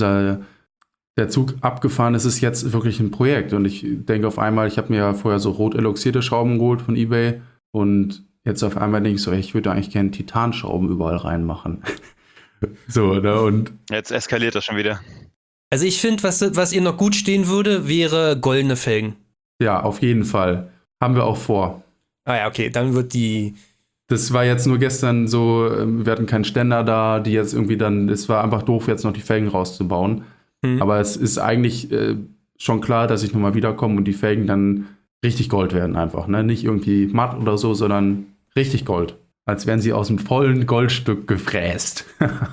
der Zug abgefahren, es ist jetzt wirklich ein Projekt. Und ich denke auf einmal, ich habe mir ja vorher so rot eloxierte Schrauben geholt von eBay. Und jetzt auf einmal denke ich so, ich würde eigentlich gerne Titanschrauben überall reinmachen. So, ne? Und Jetzt eskaliert das schon wieder. Also ich finde, was ihr noch gut stehen würde, wäre goldene Felgen. ja, auf jeden Fall. Haben wir auch vor. Ah ja, okay, dann wird die... Das war jetzt nur gestern so, wir hatten keinen Ständer da, die jetzt irgendwie dann, es war einfach doof, jetzt noch die Felgen rauszubauen. Aber es ist eigentlich schon klar, dass ich nochmal wiederkomme und die Felgen dann richtig Gold werden einfach. Ne? Nicht irgendwie matt oder so, sondern richtig Gold. Als wären sie aus dem vollen Goldstück gefräst.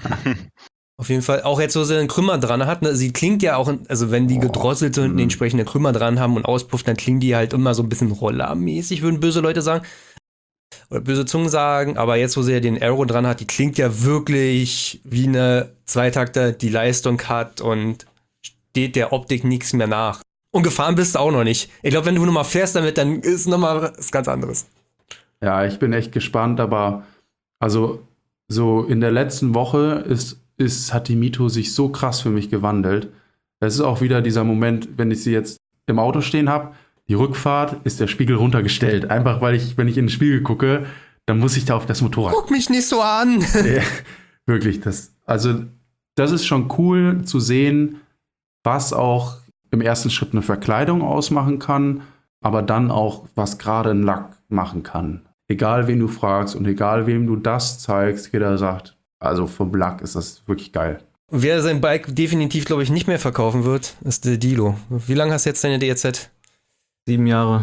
Auf jeden Fall, auch jetzt, wo sie einen Krümmer dran hat, ne, sie klingt ja auch, also wenn die gedrosselt sind und entsprechende Krümmer dran haben und auspufft, dann klingen die halt immer so ein bisschen rollermäßig, würden böse Leute sagen. Oder böse Zungen sagen, aber jetzt, wo sie ja den Aero dran hat, die klingt ja wirklich wie eine Zweitakter, die Leistung hat und steht der Optik nichts mehr nach. Und gefahren bist du auch noch nicht. Ich glaube, wenn du nochmal fährst damit, dann ist nochmal was ganz anderes. Ja, ich bin echt gespannt, aber also so in der letzten Woche hat die Mito sich so krass für mich gewandelt. Es ist auch wieder dieser Moment, wenn ich sie jetzt im Auto stehen habe, die Rückfahrt ist der Spiegel runtergestellt. Einfach weil wenn ich in den Spiegel gucke, dann muss ich da auf das Motorrad. Guck mich nicht so an! Ja, wirklich, das ist schon cool zu sehen, was auch im ersten Schritt eine Verkleidung ausmachen kann, aber dann auch, was gerade ein Lack machen kann. Egal, wen du fragst und egal, wem du das zeigst, jeder sagt, also vom Lack ist das wirklich geil. Wer sein Bike definitiv, glaube ich, nicht mehr verkaufen wird, ist der Dilo. Wie lange hast du jetzt deine DRZ? 7 Jahre.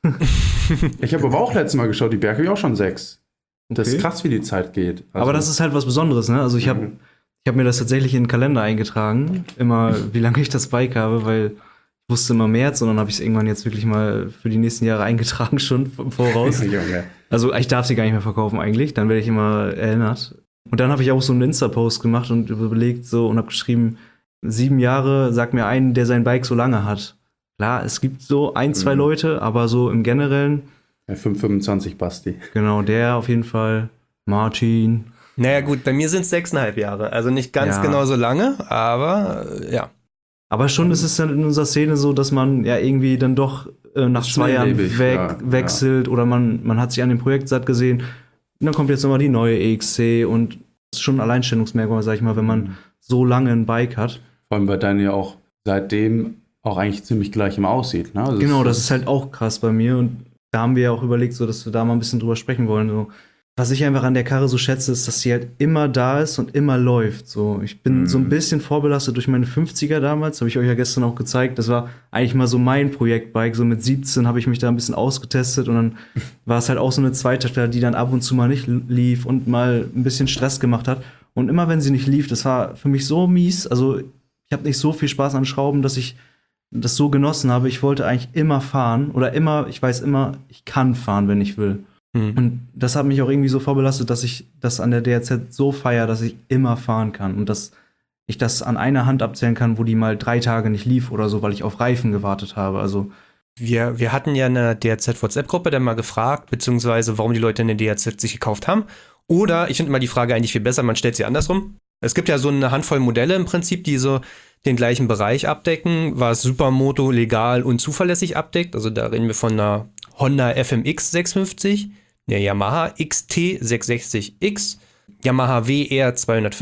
Ich habe aber auch letztes Mal geschaut, die Berge habe ich auch schon 6. Das Okay. ist krass, wie die Zeit geht. Also, Aber das ist halt was Besonderes, ne? Also ich hab mir das tatsächlich in den Kalender eingetragen, immer wie lange ich das Bike habe, weil ich wusste immer März und dann habe ich es irgendwann jetzt wirklich mal für die nächsten Jahre eingetragen schon im Voraus. Junge. Also ich darf sie gar nicht mehr verkaufen eigentlich, dann werde ich immer erinnert. Und dann habe ich auch so einen Insta-Post gemacht und überlegt so und habe geschrieben, 7 Jahre, sag mir einen, der sein Bike so lange hat. Klar, es gibt so 1, 2 Leute, aber so im Generellen, Ja, 5,25 Basti. genau, der auf jeden Fall, Martin. Naja gut, bei mir sind es 6,5 Jahre. Also nicht ganz Ja. genau so lange, aber ja. Aber schon ist es dann in unserer Szene so, dass man ja irgendwie dann doch nach Ist 2 Jahren schnelllebig, ja. wechselt oder man hat sich an dem Projekt satt gesehen. Und dann kommt jetzt nochmal die neue EXC und das ist schon ein Alleinstellungsmerkmal, sag ich mal, wenn man so lange ein Bike hat. Vor allem, weil deine ja auch seitdem auch eigentlich ziemlich gleich immer aussieht. Ne? Also Genau, das ist halt auch krass bei mir und da haben wir ja auch überlegt, so, dass wir da mal ein bisschen drüber sprechen wollen. So. Was ich einfach an der Karre so schätze, ist, dass sie halt immer da ist und immer läuft. So. Ich bin so ein bisschen vorbelastet durch meine 50er damals, habe ich euch ja gestern auch gezeigt. Das war eigentlich mal so mein Projektbike. So mit 17 habe ich mich da ein bisschen ausgetestet und dann war es halt auch so eine Zweitakter, die dann ab und zu mal nicht lief und mal ein bisschen Stress gemacht hat. Und immer wenn sie nicht lief, das war für mich so mies. Also ich habe nicht so viel Spaß an Schrauben, dass ich das so genossen habe. Ich wollte eigentlich immer fahren oder ich weiß immer, ich kann fahren, wenn ich will. Und das hat mich auch irgendwie so vorbelastet, dass ich das an der DRZ so feiere, dass ich immer fahren kann und dass ich das an einer Hand abzählen kann, wo die mal 3 Tage nicht lief oder so, weil ich auf Reifen gewartet habe. Also Wir hatten ja eine DRZ-WhatsApp-Gruppe dann mal gefragt, beziehungsweise warum die Leute eine DRZ sich gekauft haben. Oder, ich finde mal die Frage eigentlich viel besser, man stellt sie andersrum. Es gibt ja so eine Handvoll Modelle im Prinzip, die so den gleichen Bereich abdecken, was Supermoto legal und zuverlässig abdeckt. Also da reden wir von einer Honda FMX 650, der Yamaha XT 660X, Yamaha WR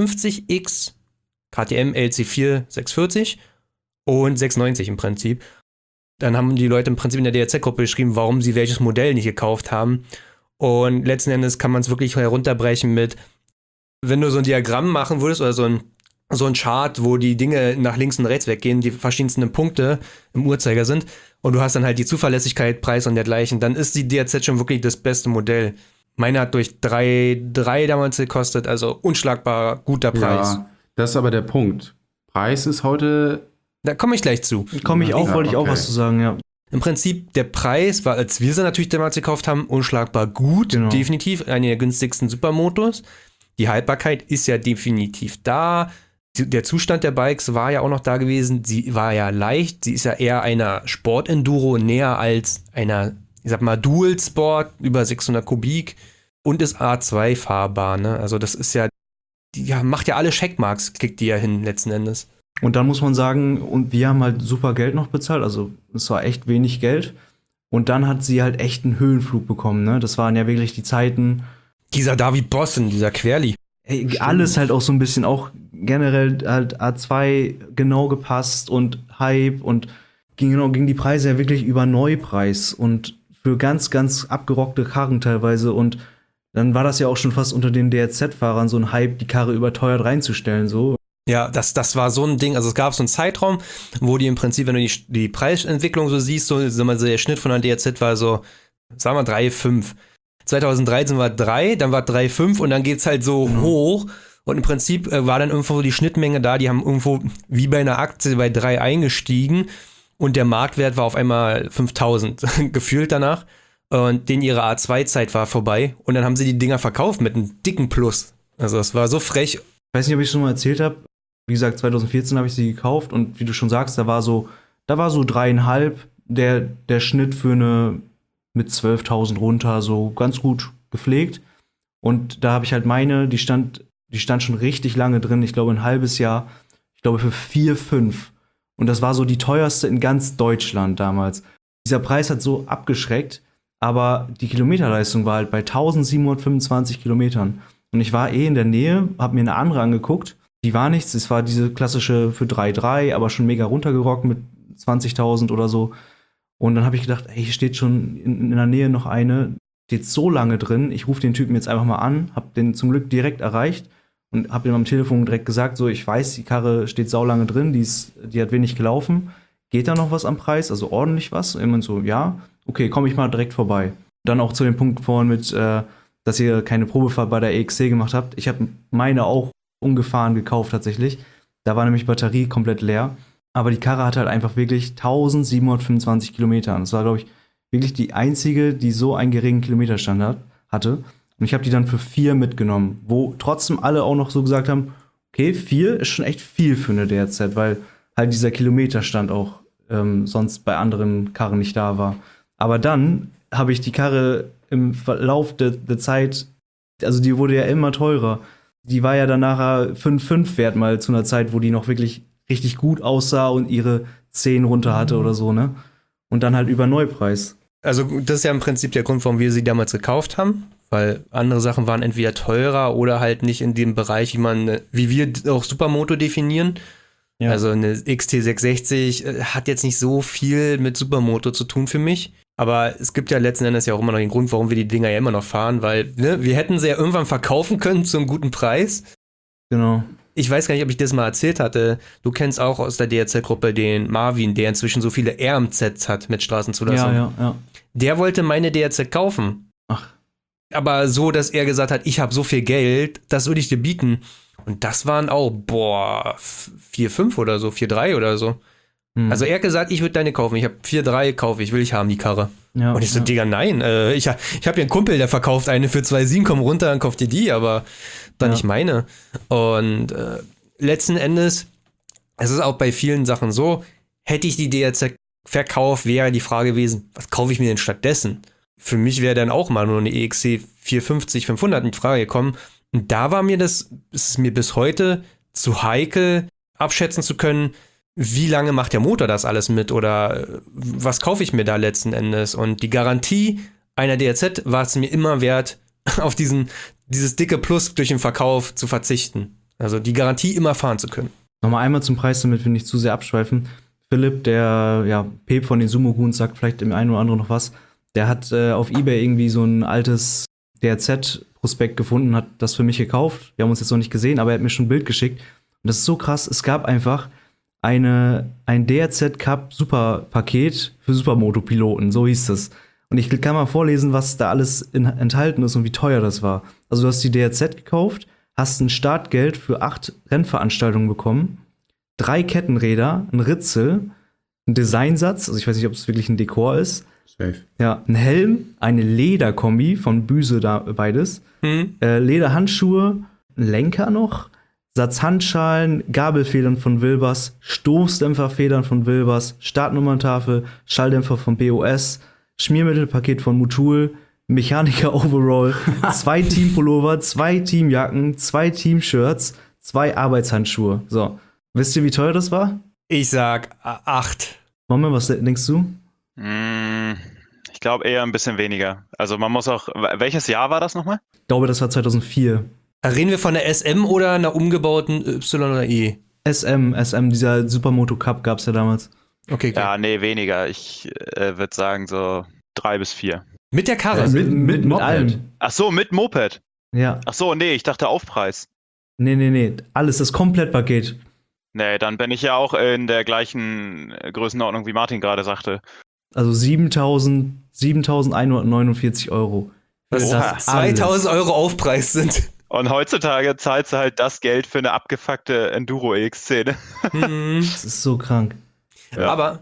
250X, KTM LC4 640 und 690 im Prinzip. Dann haben die Leute im Prinzip in der DRZ-Gruppe geschrieben, warum sie welches Modell nicht gekauft haben. Und letzten Endes kann man es wirklich herunterbrechen mit, wenn du so ein Diagramm machen würdest oder so ein Chart, wo die Dinge nach links und rechts weggehen, die verschiedensten Punkte im Uhrzeiger sind und du hast dann halt die Zuverlässigkeit, Preis und dergleichen, dann ist die DRZ schon wirklich das beste Modell. Meine hat durch 3 damals gekostet, also unschlagbar guter Preis. Ja, das ist aber der Punkt. Preis ist heute. Da komme ich gleich zu. wollte ich auch okay. was zu sagen, ja. Im Prinzip, der Preis war, als wir sie natürlich damals gekauft haben, unschlagbar gut. Genau. Definitiv eine der günstigsten Supermotos. Die Haltbarkeit ist ja definitiv da. Der Zustand der Bikes war ja auch noch da gewesen. Sie war ja leicht. Sie ist ja eher einer Sport-Enduro näher als einer, ich sag mal, Dual-Sport über 600 Kubik. und ist A2 fahrbar, ne? Also das ist ja, macht ja alle Checkmarks, kriegt die ja hin letzten Endes. Und dann muss man sagen, und wir haben halt super Geld noch bezahlt, also es war echt wenig Geld. Und dann hat sie halt echt einen Höhenflug bekommen, ne? Das waren ja wirklich die Zeiten. Dieser David Bossen, dieser Querli. Ey, alles halt auch so ein bisschen, auch generell halt A2 genau gepasst und Hype und ging die Preise ja wirklich über Neupreis und für ganz, ganz abgerockte Karren teilweise. Und dann war das ja auch schon fast unter den DRZ-Fahrern so ein Hype, die Karre überteuert reinzustellen, so. Ja, das war so ein Ding, also es gab so einen Zeitraum, wo die im Prinzip, wenn du die Preisentwicklung so siehst, so der Schnitt von der DRZ war so, sagen wir 3,5. 2013 war 3, dann war 3,5 und dann geht's halt so hoch und im Prinzip war dann irgendwo die Schnittmenge da, die haben irgendwo wie bei einer Aktie bei 3 eingestiegen und der Marktwert war auf einmal 5.000 gefühlt danach und ihre A2-Zeit war vorbei und dann haben sie die Dinger verkauft mit einem dicken Plus. Also es war so frech. Ich weiß nicht, ob ich es schon mal erzählt habe. Wie gesagt, 2014 habe ich sie gekauft und wie du schon sagst, da war so 3,5 der Schnitt für eine mit 12.000 runter, so ganz gut gepflegt. Und da habe ich halt die stand schon richtig lange drin, ich glaube ein halbes Jahr, ich glaube für 4,5. Und das war so die teuerste in ganz Deutschland damals. Dieser Preis hat so abgeschreckt, aber die Kilometerleistung war halt bei 1.725 Kilometern. Und ich war in der Nähe, habe mir eine andere angeguckt. Die war nichts, es war diese klassische für 3,3, aber schon mega runtergerockt mit 20.000 oder so. Und dann habe ich gedacht, ey, hier steht schon in der Nähe noch eine, steht so lange drin, ich rufe den Typen jetzt einfach mal an, habe den zum Glück direkt erreicht und habe ihm am Telefon direkt gesagt, so, ich weiß, die Karre steht saulange drin, die hat wenig gelaufen. Geht da noch was am Preis, also ordentlich was? Und jemand so, ja, okay, komme ich mal direkt vorbei. Dann auch zu dem Punkt vorhin mit, dass ihr keine Probefahrt bei der EXC gemacht habt. Ich habe meine auch ungefahren gekauft tatsächlich. Da war nämlich Batterie komplett leer. Aber die Karre hatte halt einfach wirklich 1.725 Kilometer. Das war, glaube ich, wirklich die einzige, die so einen geringen Kilometerstand hatte. Und ich habe die dann für 4 mitgenommen, wo trotzdem alle auch noch so gesagt haben, okay, 4 ist schon echt viel für eine DRZ, weil halt dieser Kilometerstand auch sonst bei anderen Karren nicht da war. Aber dann habe ich die Karre im Verlauf der Zeit, also die wurde ja immer teurer. Die war ja dann nachher 5,5 wert mal zu einer Zeit, wo die noch wirklich richtig gut aussah und ihre 10 runter hatte oder so, ne? Und dann halt über Neupreis. Also das ist ja im Prinzip der Grund, warum wir sie damals gekauft haben, weil andere Sachen waren entweder teurer oder halt nicht in dem Bereich, wie wir auch Supermoto definieren. Ja. Also eine XT660 hat jetzt nicht so viel mit Supermoto zu tun für mich. Aber es gibt ja letzten Endes ja auch immer noch den Grund, warum wir die Dinger ja immer noch fahren, weil wir hätten sie ja irgendwann verkaufen können zu einem guten Preis. Genau. Ich weiß gar nicht, ob ich das mal erzählt hatte. Du kennst auch aus der DRZ-Gruppe den Marvin, der inzwischen so viele RMZs hat mit Straßenzulassung. Ja. Der wollte meine DRZ kaufen. Ach. Aber so, dass er gesagt hat, ich habe so viel Geld, das würde ich dir bieten. Und das waren auch, 4,5 oder so, 4,3 oder so. Also er hat gesagt, ich würde deine kaufen. Ich habe 4,3 kaufe ich, will ich haben, die Karre. Ja, und ich so, Digga, nein. Ich habe hier einen Kumpel, der verkauft eine für 2,7, komm runter, dann kauft ihr die, aber dann nicht meine. Und letzten Endes, es ist auch bei vielen Sachen so, hätte ich die DRZ verkauft, wäre die Frage gewesen, was kaufe ich mir denn stattdessen? Für mich wäre dann auch mal nur eine EXC 450, 500 in Frage gekommen. Und da war ist es mir bis heute zu heikel, abschätzen zu können, wie lange macht der Motor das alles mit oder was kaufe ich mir da letzten Endes? Und die Garantie einer DRZ war es mir immer wert, auf dieses dicke Plus durch den Verkauf zu verzichten. Also die Garantie immer fahren zu können. Nochmal einmal zum Preis, damit wir nicht zu sehr abschweifen. Philipp, der Pep von den Sumo-Goons, sagt vielleicht dem einen oder anderen noch was. Der hat auf eBay irgendwie so ein altes DRZ-Prospekt gefunden, hat das für mich gekauft. Wir haben uns jetzt noch nicht gesehen, aber er hat mir schon ein Bild geschickt. Und das ist so krass, es gab einfach ein DRZ Cup Superpaket für Supermoto-Piloten, so hieß es. Und ich kann mal vorlesen, was da alles enthalten ist und wie teuer das war. Also du hast die DRZ gekauft, hast ein Startgeld für 8 Rennveranstaltungen bekommen, 3 Kettenräder, ein Ritzel, ein Designsatz, also ich weiß nicht, ob es wirklich ein Dekor ist. Safe. Ja, ein Helm, eine Lederkombi von Büse, da beides, Lederhandschuhe, ein Lenker noch, Satz Handschalen, Gabelfedern von Wilbers, Stoßdämpferfedern von Wilbers, Startnummerntafel, Schalldämpfer von BOS, Schmiermittelpaket von Mutul, Mechaniker-Overall, 2 Teampullover, 2 Teamjacken, 2 Teamshirts, 2 Arbeitshandschuhe. So, wisst ihr, wie teuer das war? Ich sag 8. Moment, was denkst du? Ich glaube eher ein bisschen weniger. Also man muss auch, welches Jahr war das nochmal? Ich glaube, das war 2004. Reden wir von der SM oder einer umgebauten Y oder E? SM, dieser Supermoto Cup gab's ja damals. Okay. Ja, nee, weniger. Ich würde sagen so 3 bis 4. Mit der Karre? Mit Moped. allem. Ach so, mit Moped. Ja. Ach so, nee, ich dachte Aufpreis. Nee. Alles, das Komplettpaket. Nee, dann bin ich ja auch in der gleichen Größenordnung, wie Martin gerade sagte. Also 7.149 Euro. Was Oha. 2.000 Euro Aufpreis sind. Und heutzutage zahlst du halt das Geld für eine abgefuckte Enduro-EX-Szene. Das ist so krank. Ja. Aber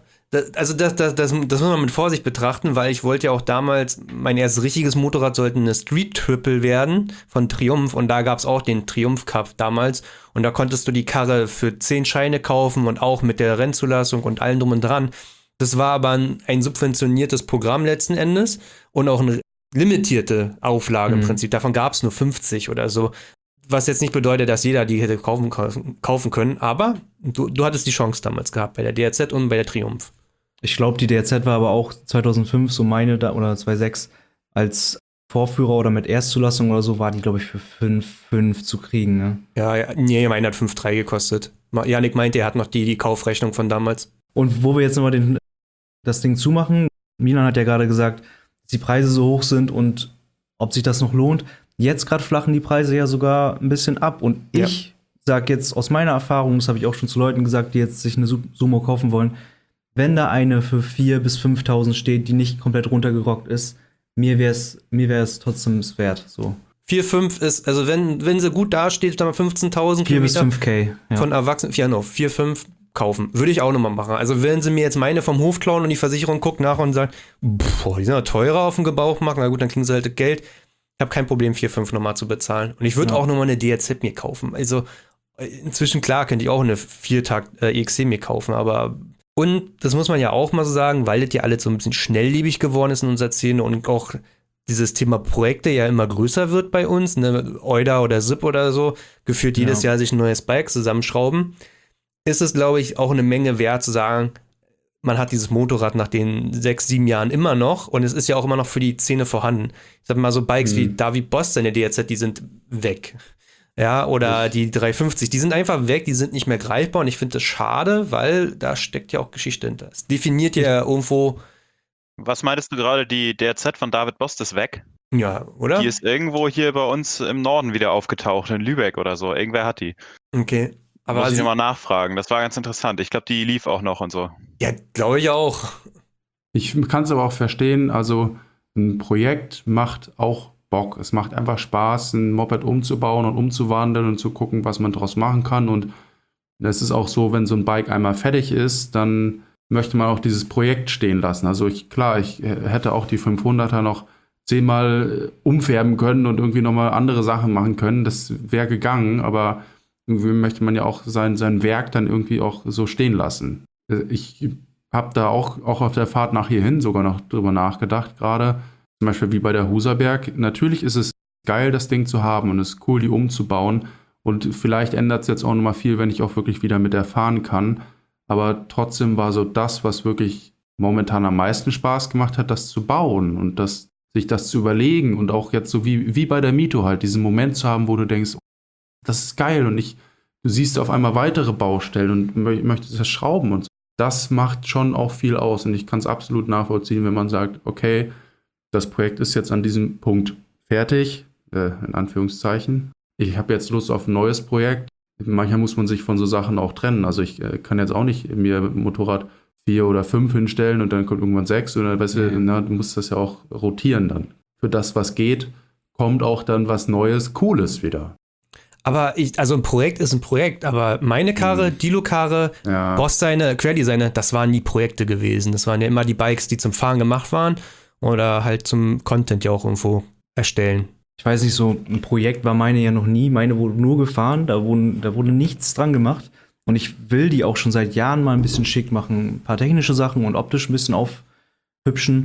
das muss man mit Vorsicht betrachten, weil ich wollte ja auch damals, mein erstes richtiges Motorrad sollte eine Street Triple werden von Triumph und da gab es auch den Triumph Cup damals und da konntest du die Karre für 10 Scheine kaufen und auch mit der Rennzulassung und allem drum und dran. Das war aber ein subventioniertes Programm letzten Endes und auch eine limitierte Auflage im Prinzip. Davon gab es nur 50 oder so. Was jetzt nicht bedeutet, dass jeder die hätte kaufen können, aber du hattest die Chance damals gehabt bei der DRZ und bei der Triumph. Ich glaube, die DRZ war aber auch 2005, so meine, oder 2006, als Vorführer oder mit Erstzulassung oder so, war die, glaube ich, für 5,5 zu kriegen, ne? Ja, nee, meine hat 5,3 gekostet. Janik meinte, er hat noch die Kaufrechnung von damals. Und wo wir jetzt nochmal das Ding zumachen, Milan hat ja gerade gesagt, dass die Preise so hoch sind und ob sich das noch lohnt. Jetzt gerade flachen die Preise ja sogar ein bisschen ab. Und ich sag jetzt aus meiner Erfahrung, das habe ich auch schon zu Leuten gesagt, die jetzt sich eine Sumo kaufen wollen, wenn da eine für 4.000 bis 5.000 steht, die nicht komplett runtergerockt ist, mir wär's trotzdem wert. So. 4,5 ist, also wenn sie gut dasteht, dann mal 15.000 4 bis Kilometer 5K. Ja. von Erwachsenen, 4,5 kaufen. Würde ich auch nochmal machen. Also wenn sie mir jetzt meine vom Hof klauen und die Versicherung guckt nach und sagt, boah, die sind ja teurer auf dem Gebrauchmarkt, na gut, dann kriegen sie halt Geld. Ich habe kein Problem, 4,5 nochmal zu bezahlen. Und ich würde auch nochmal eine DRZ mir kaufen. Also inzwischen, klar, könnte ich auch eine 4-Takt EXC mir kaufen, aber und das muss man ja auch mal so sagen, weil das ja alles so ein bisschen schnelllebig geworden ist in unserer Szene und auch dieses Thema Projekte ja immer größer wird bei uns, ne, Euda oder SIP oder so, gefühlt jedes Jahr sich ein neues Bike zusammenschrauben, ist es, glaube ich, auch eine Menge wert zu sagen, man hat dieses Motorrad nach den 6, 7 Jahren immer noch und es ist ja auch immer noch für die Szene vorhanden. Ich sag mal, so Bikes wie David Boss, seine DRZ, die sind weg. Ja, oder die 350, die sind einfach weg, die sind nicht mehr greifbar und ich finde das schade, weil da steckt ja auch Geschichte hinter. Es definiert ja irgendwo. Was meintest du gerade, die DRZ von David Bost ist weg? Ja, oder? Die ist irgendwo hier bei uns im Norden wieder aufgetaucht, in Lübeck oder so. Irgendwer hat die. Okay. Aber Muss ich nochmal nachfragen, das war ganz interessant. Ich glaube, die lief auch noch und so. Ja, glaube ich auch. Ich kann es aber auch verstehen, also ein Projekt macht auch Bock. Es macht einfach Spaß, ein Moped umzubauen und umzuwandeln und zu gucken, was man daraus machen kann. Und das ist auch so, wenn so ein Bike einmal fertig ist, dann möchte man auch dieses Projekt stehen lassen. Also ich hätte auch die 500er noch 10-mal umfärben können und irgendwie nochmal andere Sachen machen können. Das wäre gegangen, aber irgendwie möchte man ja auch sein Werk dann irgendwie auch so stehen lassen. Ich habe da auch auf der Fahrt nach hierhin sogar noch drüber nachgedacht gerade. Zum Beispiel wie bei der Huserberg. Natürlich ist es geil, das Ding zu haben und es ist cool, die umzubauen. Und vielleicht ändert es jetzt auch nochmal viel, wenn ich auch wirklich wieder mit der fahren kann. Aber trotzdem war so das, was wirklich momentan am meisten Spaß gemacht hat, das zu bauen und sich das zu überlegen und auch jetzt so wie bei der Mito halt, diesen Moment zu haben, wo du denkst, das ist geil und du siehst auf einmal weitere Baustellen und möchtest das schrauben und so. Das macht schon auch viel aus und ich kann es absolut nachvollziehen, wenn man sagt, okay, das Projekt ist jetzt an diesem Punkt fertig, in Anführungszeichen. Ich habe jetzt Lust auf ein neues Projekt. Manchmal muss man sich von so Sachen auch trennen. Also ich kann jetzt auch nicht mir Motorrad 4 oder 5 hinstellen und dann kommt irgendwann 6 oder weißt du, du musst das ja auch rotieren dann. Für das, was geht, kommt auch dann was Neues, Cooles wieder. Aber also ein Projekt ist ein Projekt, aber meine Karre, Dilo-Karre, Boss seine, Crady seine, das waren nie Projekte gewesen. Das waren ja immer die Bikes, die zum Fahren gemacht waren oder halt zum Content ja auch irgendwo erstellen. Ich weiß nicht, so ein Projekt war meine ja noch nie. Meine wurde nur gefahren, da wurde nichts dran gemacht. Und ich will die auch schon seit Jahren mal ein bisschen schick machen. Ein paar technische Sachen und optisch ein bisschen aufhübschen.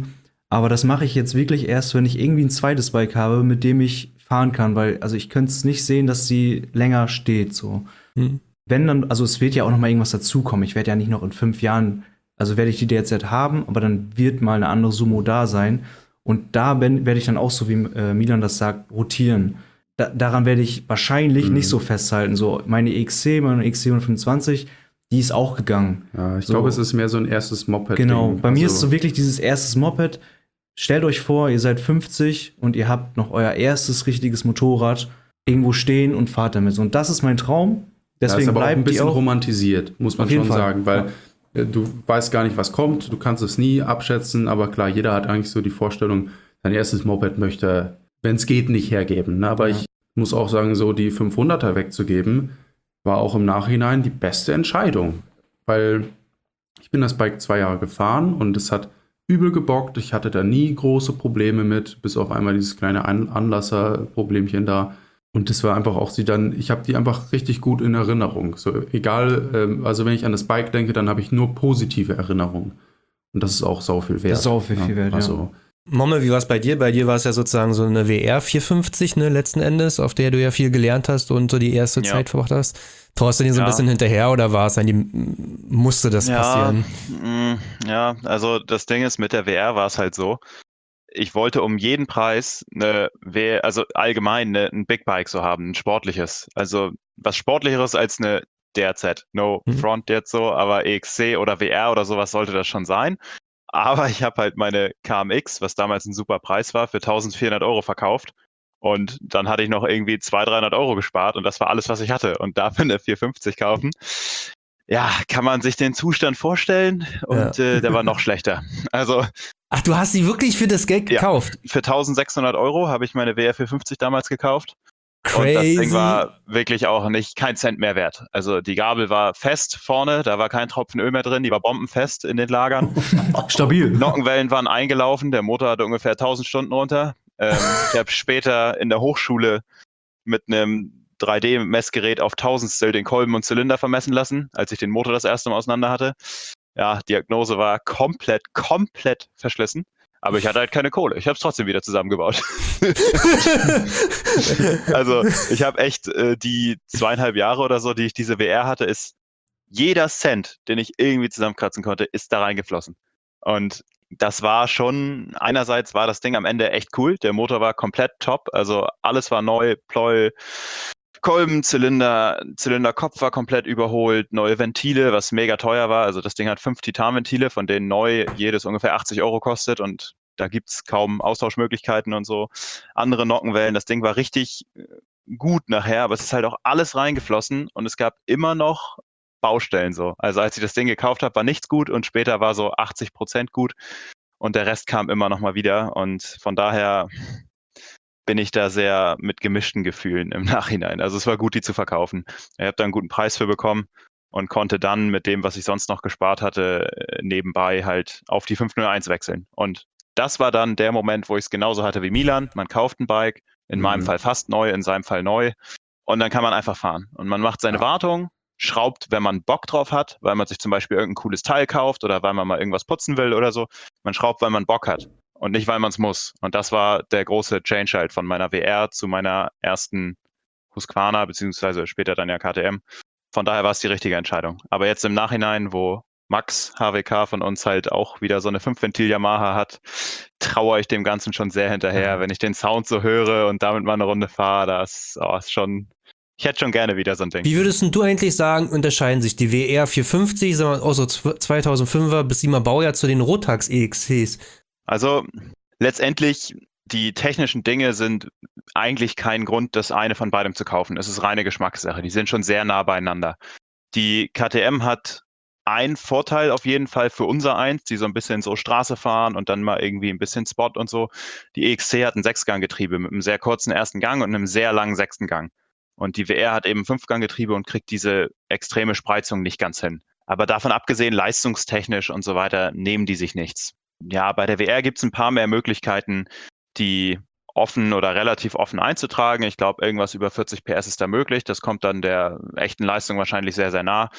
Aber das mache ich jetzt wirklich erst, wenn ich irgendwie ein zweites Bike habe, mit dem ich fahren kann, weil, also ich könnte es nicht sehen, dass sie länger steht, so. Hm. Wenn dann, also es wird ja auch noch mal irgendwas dazukommen. Ich werde ja nicht noch in 5 Jahren, also werde ich die DRZ haben, aber dann wird mal eine andere Sumo da sein. Und da werde ich dann auch, so wie Milan das sagt, rotieren. Daran werde ich wahrscheinlich nicht so festhalten. So, meine meine XC 125, die ist auch gegangen. Ja, ich So. glaube, es ist mehr so ein erstes Moped. Genau, bei mir ist so wirklich dieses erstes Moped. Stellt euch vor, ihr seid 50 und ihr habt noch euer erstes richtiges Motorrad irgendwo stehen und fahrt damit. Und das ist mein Traum. Deswegen ist aber auch ein bleibt die bisschen auch romantisiert, muss man Auf jeden schon Fall. sagen, weil du weißt gar nicht, was kommt, du kannst es nie abschätzen, aber klar, jeder hat eigentlich so die Vorstellung, sein erstes Moped möchte, wenn es geht, nicht hergeben. Ne? Aber ich muss auch sagen, so die 500er wegzugeben, war auch im Nachhinein die beste Entscheidung, weil ich bin das Bike 2 Jahre gefahren und es hat übel gebockt, ich hatte da nie große Probleme mit, bis auf einmal dieses kleine Anlasserproblemchen da. Und das war einfach auch ich habe die einfach richtig gut in Erinnerung. So egal, also wenn ich an das Bike denke, dann habe ich nur positive Erinnerungen. Und das ist auch sau viel wert. Das ist sau viel wert, ja. Also, Momme, wie war es bei dir? Bei dir war es ja sozusagen so eine WR 450, ne, letzten Endes, auf der du ja viel gelernt hast und so die erste Zeit verbracht hast. Traust du dir so ein bisschen hinterher oder war es musste das passieren? Ja, also das Ding ist, mit der WR war es halt so, ich wollte um jeden Preis also allgemein ein Big Bike so haben, ein sportliches. Also was sportlicheres als eine DRZ. No front jetzt so, aber EXC oder WR oder sowas sollte das schon sein. Aber ich habe halt meine KMX, was damals ein super Preis war, für 1.400 € verkauft. Und dann hatte ich noch irgendwie 200-300 € gespart und das war alles, was ich hatte. Und dafür eine 450 kaufen. Ja, kann man sich den Zustand vorstellen? Und der war noch schlechter. Also Ach, du hast sie wirklich für das Geld gekauft? für 1.600 € habe ich meine WR 450 damals gekauft. Crazy. Und das Ding war wirklich auch kein Cent mehr wert. Also die Gabel war fest vorne, da war kein Tropfen Öl mehr drin, die war bombenfest in den Lagern. stabil. Nockenwellen waren eingelaufen, der Motor hatte ungefähr 1000 Stunden runter. Ich habe später in der Hochschule mit einem 3D-Messgerät auf Tausendstel den Kolben und Zylinder vermessen lassen, als ich den Motor das erste Mal auseinander hatte. Ja, Diagnose war komplett verschlissen. Aber ich hatte halt keine Kohle. Ich habe es trotzdem wieder zusammengebaut. Also ich habe echt die 2,5 Jahre oder so, die ich diese WR hatte, ist jeder Cent, den ich irgendwie zusammenkratzen konnte, ist da reingeflossen. Und das war schon, einerseits war das Ding am Ende echt cool. Der Motor war komplett top. Also alles war neu, Pleuel, Kolben, Zylinderkopf war komplett überholt, neue Ventile, was mega teuer war. Also das Ding hat 5 Titanventile, von denen neu jedes ungefähr 80 € kostet und da gibt's kaum Austauschmöglichkeiten und so. Andere Nockenwellen, das Ding war richtig gut nachher, aber es ist halt auch alles reingeflossen und es gab immer noch Baustellen so. Also als ich das Ding gekauft habe, war nichts gut und später war so 80% gut und der Rest kam immer noch mal wieder und von daher bin ich da sehr mit gemischten Gefühlen im Nachhinein. Also es war gut, die zu verkaufen. Ich habe da einen guten Preis für bekommen und konnte dann mit dem, was ich sonst noch gespart hatte, nebenbei halt auf die 501 wechseln. Und das war dann der Moment, wo ich es genauso hatte wie Milan. Man kauft ein Bike, in meinem Fall fast neu, in seinem Fall neu. Und dann kann man einfach fahren. Und man macht seine Wartung, schraubt, wenn man Bock drauf hat, weil man sich zum Beispiel irgendein cooles Teil kauft oder weil man mal irgendwas putzen will oder so. Man schraubt, weil man Bock hat. Und nicht, weil man es muss. Und das war der große Change halt von meiner WR zu meiner ersten Husqvarna, beziehungsweise später dann ja KTM. Von daher war es die richtige Entscheidung. Aber jetzt im Nachhinein, wo Max HWK von uns halt auch wieder so eine 5-Ventil-Yamaha hat, traue ich dem Ganzen schon sehr hinterher. Wenn ich den Sound so höre und damit mal eine Runde fahre, das ist schon... Ich hätte schon gerne wieder so ein Ding. Wie würdest du eigentlich sagen, unterscheiden sich die WR 450, sagen wir auch so 2005er bis 7er Baujahr zu den Rotax EXCs? Also letztendlich, die technischen Dinge sind eigentlich kein Grund, das eine von beidem zu kaufen. Es ist reine Geschmackssache. Die sind schon sehr nah beieinander. Die KTM hat einen Vorteil auf jeden Fall für unser eins, die so ein bisschen so Straße fahren und dann mal irgendwie ein bisschen Spot und so. Die EXC hat ein 6-Gang-Getriebe mit einem sehr kurzen ersten Gang und einem sehr langen 6. Gang. Und die WR hat eben 5-Gang-Getriebe und kriegt diese extreme Spreizung nicht ganz hin. Aber davon abgesehen, leistungstechnisch und so weiter, nehmen die sich nichts. Ja, bei der WR gibt es ein paar mehr Möglichkeiten, die offen oder relativ offen einzutragen. Ich glaube, irgendwas über 40 PS ist da möglich. Das kommt dann der echten Leistung wahrscheinlich sehr, sehr nah.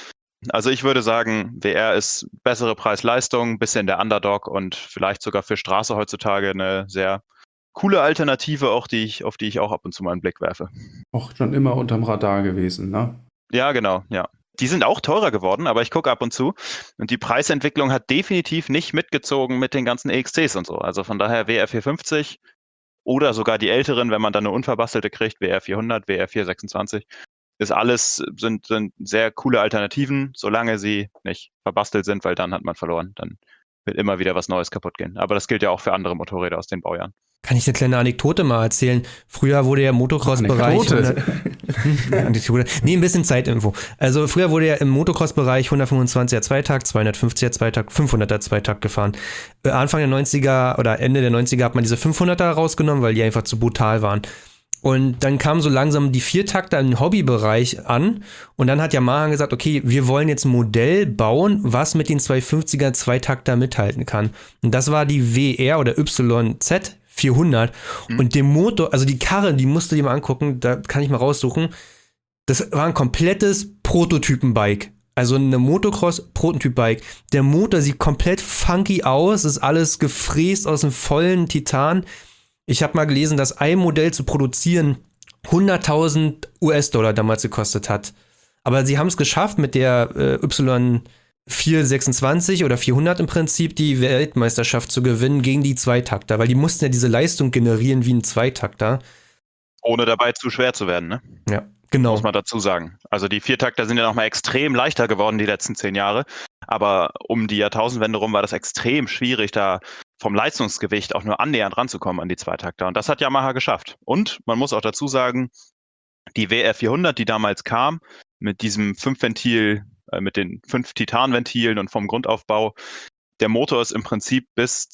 Also ich würde sagen, WR ist bessere Preis-Leistung, bisschen der Underdog und vielleicht sogar für Straße heutzutage eine sehr coole Alternative, auf die ich auch ab und zu mal einen Blick werfe. Auch schon immer unterm Radar gewesen, ne? Ja, genau, ja. Die sind auch teurer geworden, aber ich gucke ab und zu. Und die Preisentwicklung hat definitiv nicht mitgezogen mit den ganzen EXCs und so. Also von daher WR 450 oder sogar die älteren, wenn man dann eine unverbastelte kriegt, WR 400, WR 426, sind sehr coole Alternativen, solange sie nicht verbastelt sind, weil dann hat man verloren. Dann wird immer wieder was Neues kaputt gehen. Aber das gilt ja auch für andere Motorräder aus den Baujahren. Kann ich eine kleine Anekdote mal erzählen? Früher wurde ja im Motocross-Bereich... Anekdote? Nee, ein bisschen Zeitinfo. Also früher wurde ja im Motocross-Bereich 125er Zweitakt, 250er Zweitakt, 500er Zweitakt gefahren. Anfang der 90er oder Ende der 90er hat man diese 500er rausgenommen, weil die einfach zu brutal waren. Und dann kamen so langsam die Viertakter im Hobbybereich an und dann hat Yamaha gesagt, okay, wir wollen jetzt ein Modell bauen, was mit den 250er Zweitakter mithalten kann. Und das war die WR oder YZ 400 und der Motor, also die Karre, die musst du dir mal angucken, da kann ich mal raussuchen, das war ein komplettes Prototypen-Bike. Also eine Motocross-Prototyp-Bike. Der Motor sieht komplett funky aus, ist alles gefräst aus dem vollen Titan. Ich habe mal gelesen, dass ein Modell zu produzieren 100.000 US-Dollar damals gekostet hat. Aber sie haben es geschafft, mit der Y426 oder 400 im Prinzip die Weltmeisterschaft zu gewinnen gegen die Zweitakter, weil die mussten ja diese Leistung generieren wie ein Zweitakter. Ohne dabei zu schwer zu werden, ne? Ja, genau. Muss man dazu sagen. Also die Viertakter sind ja nochmal extrem leichter geworden die letzten 10 Jahre. Aber um die Jahrtausendwende rum war das extrem schwierig, da vom Leistungsgewicht auch nur annähernd ranzukommen an die Zweitakter. Und das hat Yamaha geschafft. Und man muss auch dazu sagen, die WR 400, die damals kam, mit diesem 5-Ventil, mit den 5 Titanventilen und vom Grundaufbau, der Motor ist im Prinzip bis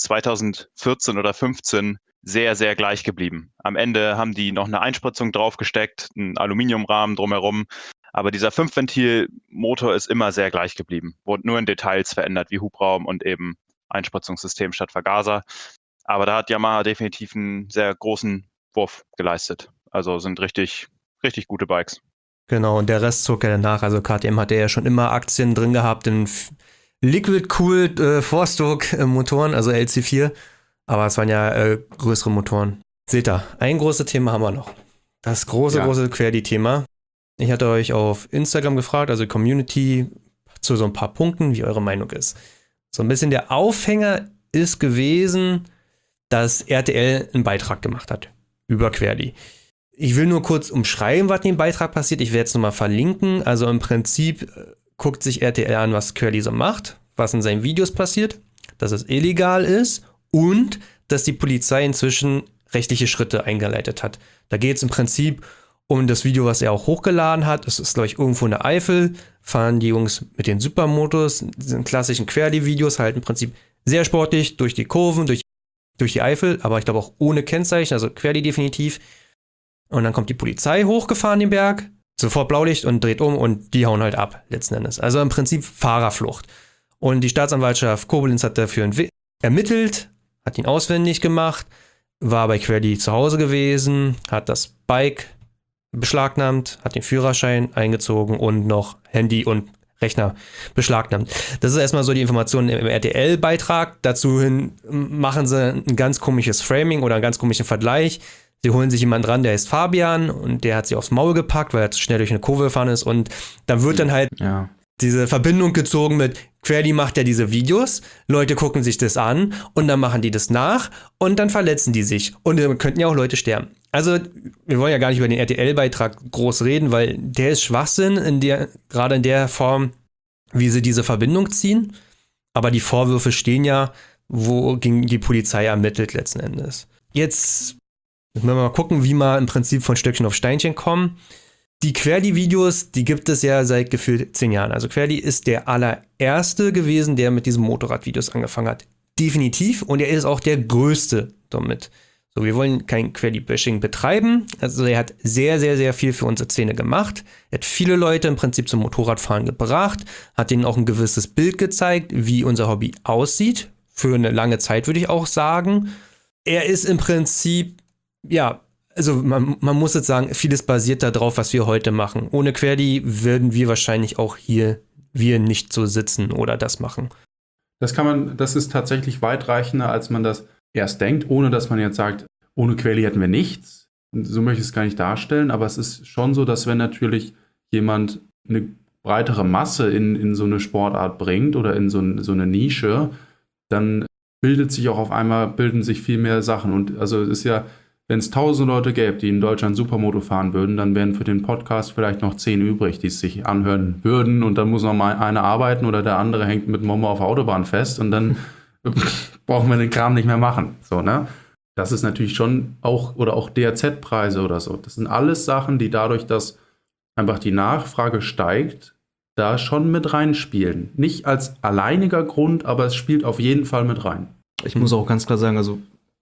2014 oder 15 sehr, sehr gleich geblieben. Am Ende haben die noch eine Einspritzung draufgesteckt, einen Aluminiumrahmen drumherum. Aber dieser 5-Ventil-Motor ist immer sehr gleich geblieben. Wurde nur in Details verändert, wie Hubraum und eben Einspritzungssystem statt Vergaser. Aber da hat Yamaha definitiv einen sehr großen Wurf geleistet. Also sind richtig, richtig gute Bikes. Genau, und der Rest zog ja danach. Also KTM hatte ja schon immer Aktien drin gehabt in Liquid-Cooled Four-Stroke-Motoren, also LC4. Aber es waren ja größere Motoren. Seht ihr, ein großes Thema haben wir noch. Das große Querdi-Thema. Ich hatte euch auf Instagram gefragt, also Community, zu so ein paar Punkten, wie eure Meinung ist. So ein bisschen der Aufhänger ist gewesen, dass RTL einen Beitrag gemacht hat über Querdi. Ich will nur kurz umschreiben, was in dem Beitrag passiert. Ich werde es nochmal verlinken. Also im Prinzip guckt sich RTL an, was Querdi so macht, was in seinen Videos passiert, dass es illegal ist und dass die Polizei inzwischen rechtliche Schritte eingeleitet hat. Da geht es im Prinzip um das Video, was er auch hochgeladen hat. Das ist, glaube ich, irgendwo in der Eifel. Fahren die Jungs mit den Supermotos, diesen klassischen Querdi-Videos, halt im Prinzip sehr sportlich durch die Kurven, durch die Eifel, aber ich glaube auch ohne Kennzeichen, also Querdi definitiv. Und dann kommt die Polizei hochgefahren den Berg, sofort Blaulicht und dreht um und die hauen halt ab, letzten Endes. Also im Prinzip Fahrerflucht. Und die Staatsanwaltschaft Koblenz hat dafür ermittelt, hat ihn ausfindig gemacht, war bei Querdi zu Hause gewesen, hat das Bike beschlagnahmt, hat den Führerschein eingezogen und noch Handy und Rechner beschlagnahmt. Das ist erstmal so die Information im RTL-Beitrag. Dazu hin machen sie ein ganz komisches Framing oder einen ganz komischen Vergleich. Sie holen sich jemanden ran, der heißt Fabian und der hat sie aufs Maul gepackt, weil er zu schnell durch eine Kurve gefahren ist und dann wird dann halt diese Verbindung gezogen mit Querdi macht ja diese Videos, Leute gucken sich das an und dann machen die das nach und dann verletzen die sich und dann könnten ja auch Leute sterben. Also wir wollen ja gar nicht über den RTL-Beitrag groß reden, weil der ist Schwachsinn, gerade in der Form, wie sie diese Verbindung ziehen. Aber die Vorwürfe stehen ja, wo gegen die Polizei ermittelt letzten Endes. Jetzt müssen wir mal gucken, wie wir im Prinzip von Stöckchen auf Steinchen kommen. Die Querdi-Videos, die gibt es ja seit gefühlt 10 Jahren. Also Querdi ist der allererste gewesen, der mit diesen Motorradvideos angefangen hat. Definitiv. Und er ist auch der größte damit. So, wir wollen kein Querdi-Bashing betreiben. Also er hat sehr, sehr, sehr viel für unsere Szene gemacht. Er hat viele Leute im Prinzip zum Motorradfahren gebracht, hat ihnen auch ein gewisses Bild gezeigt, wie unser Hobby aussieht. Für eine lange Zeit, würde ich auch sagen. Er ist im Prinzip, ja, also man muss jetzt sagen, vieles basiert darauf, was wir heute machen. Ohne Querdi würden wir wahrscheinlich auch hier wir nicht so sitzen oder das machen. Das ist tatsächlich weitreichender, als man das erst denkt, ohne dass man jetzt sagt, ohne Quali hätten wir nichts. So möchte ich es gar nicht darstellen, aber es ist schon so, dass wenn natürlich jemand eine breitere Masse in so eine Sportart bringt oder in so eine Nische, dann bilden sich viel mehr Sachen. Und also es ist ja, wenn es 1000 Leute gäbe, die in Deutschland Supermoto fahren würden, dann wären für den Podcast vielleicht noch 10 übrig, die es sich anhören würden. Und dann muss noch mal einer arbeiten oder der andere hängt mit Momo auf der Autobahn fest und dann brauchen wir den Kram nicht mehr machen. So, ne? Das ist natürlich schon auch DRZ-Preise oder so. Das sind alles Sachen, die dadurch, dass einfach die Nachfrage steigt, da schon mit reinspielen. Nicht als alleiniger Grund, aber es spielt auf jeden Fall mit rein. Ich muss auch ganz klar sagen, also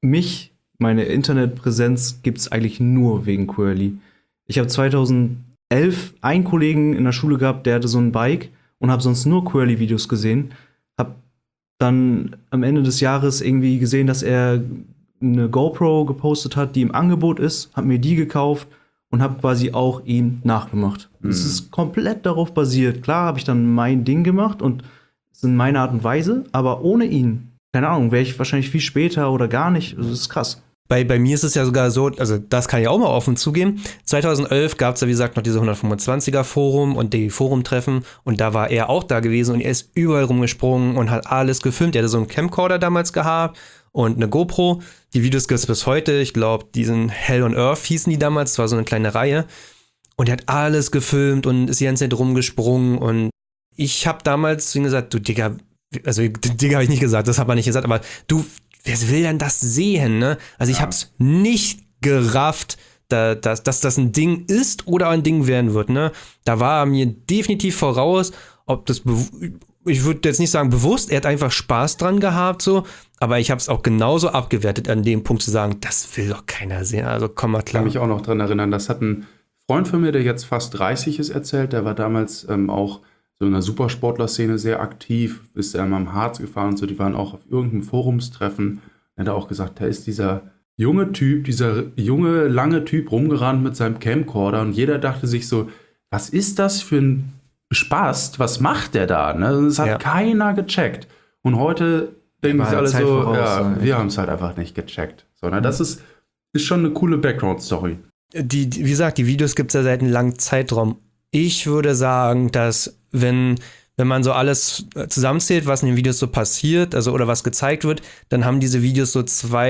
meine Internetpräsenz gibt es eigentlich nur wegen Quirly. Ich habe 2011 einen Kollegen in der Schule gehabt, der hatte so ein Bike und habe sonst nur Quirly-Videos gesehen. Habe dann am Ende des Jahres irgendwie gesehen, dass er eine GoPro gepostet hat, die im Angebot ist, habe mir die gekauft und habe quasi auch ihm nachgemacht. Es ist komplett darauf basiert. Klar habe ich dann mein Ding gemacht und es ist in meiner Art und Weise, aber ohne ihn, keine Ahnung, wäre ich wahrscheinlich viel später oder gar nicht. Das ist krass. Bei mir ist es ja sogar so, also das kann ich auch mal offen zugeben, 2011 gab es ja wie gesagt noch diese 125er Forum und die Forumtreffen und da war er auch da gewesen und er ist überall rumgesprungen und hat alles gefilmt. Er hatte so einen Camcorder damals gehabt und eine GoPro. Die Videos gibt es bis heute, ich glaube, diesen Hell on Earth hießen die damals, das war so eine kleine Reihe. Und er hat alles gefilmt und ist die ganze Zeit rumgesprungen und ich habe damals zu ihm gesagt, du Digga, also Digga habe ich nicht gesagt, das hat man nicht gesagt, aber du, wer will denn das sehen, ne? Also ich hab's nicht gerafft, dass das ein Ding ist oder ein Ding werden wird, ne? Da war er mir definitiv voraus, ob das, ich würde jetzt nicht sagen bewusst, er hat einfach Spaß dran gehabt, so, aber ich hab's auch genauso abgewertet, an dem Punkt zu sagen, das will doch keiner sehen, also komm mal klar. Ich kann mich auch noch dran erinnern, das hat ein Freund von mir, der jetzt fast 30 ist, erzählt, der war damals auch so in der Supersportler-Szene sehr aktiv, ist einmal am Harz gefahren und so, die waren auch auf irgendeinem Forumstreffen. Er hat auch gesagt, da ist dieser junge Typ, dieser junge, lange Typ rumgerannt mit seinem Camcorder und jeder dachte sich so, was ist das für ein Spast? Was macht der da? Ne? Das hat keiner gecheckt. Und heute denken sich alle so, voraus, wir haben es halt einfach nicht gecheckt. So, ne? Das ist schon eine coole Background-Story. Wie gesagt, die Videos gibt es ja seit einem langen Zeitraum. Ich würde sagen, dass wenn man so alles zusammenzählt, was in den Videos so passiert, also oder was gezeigt wird, dann haben diese Videos so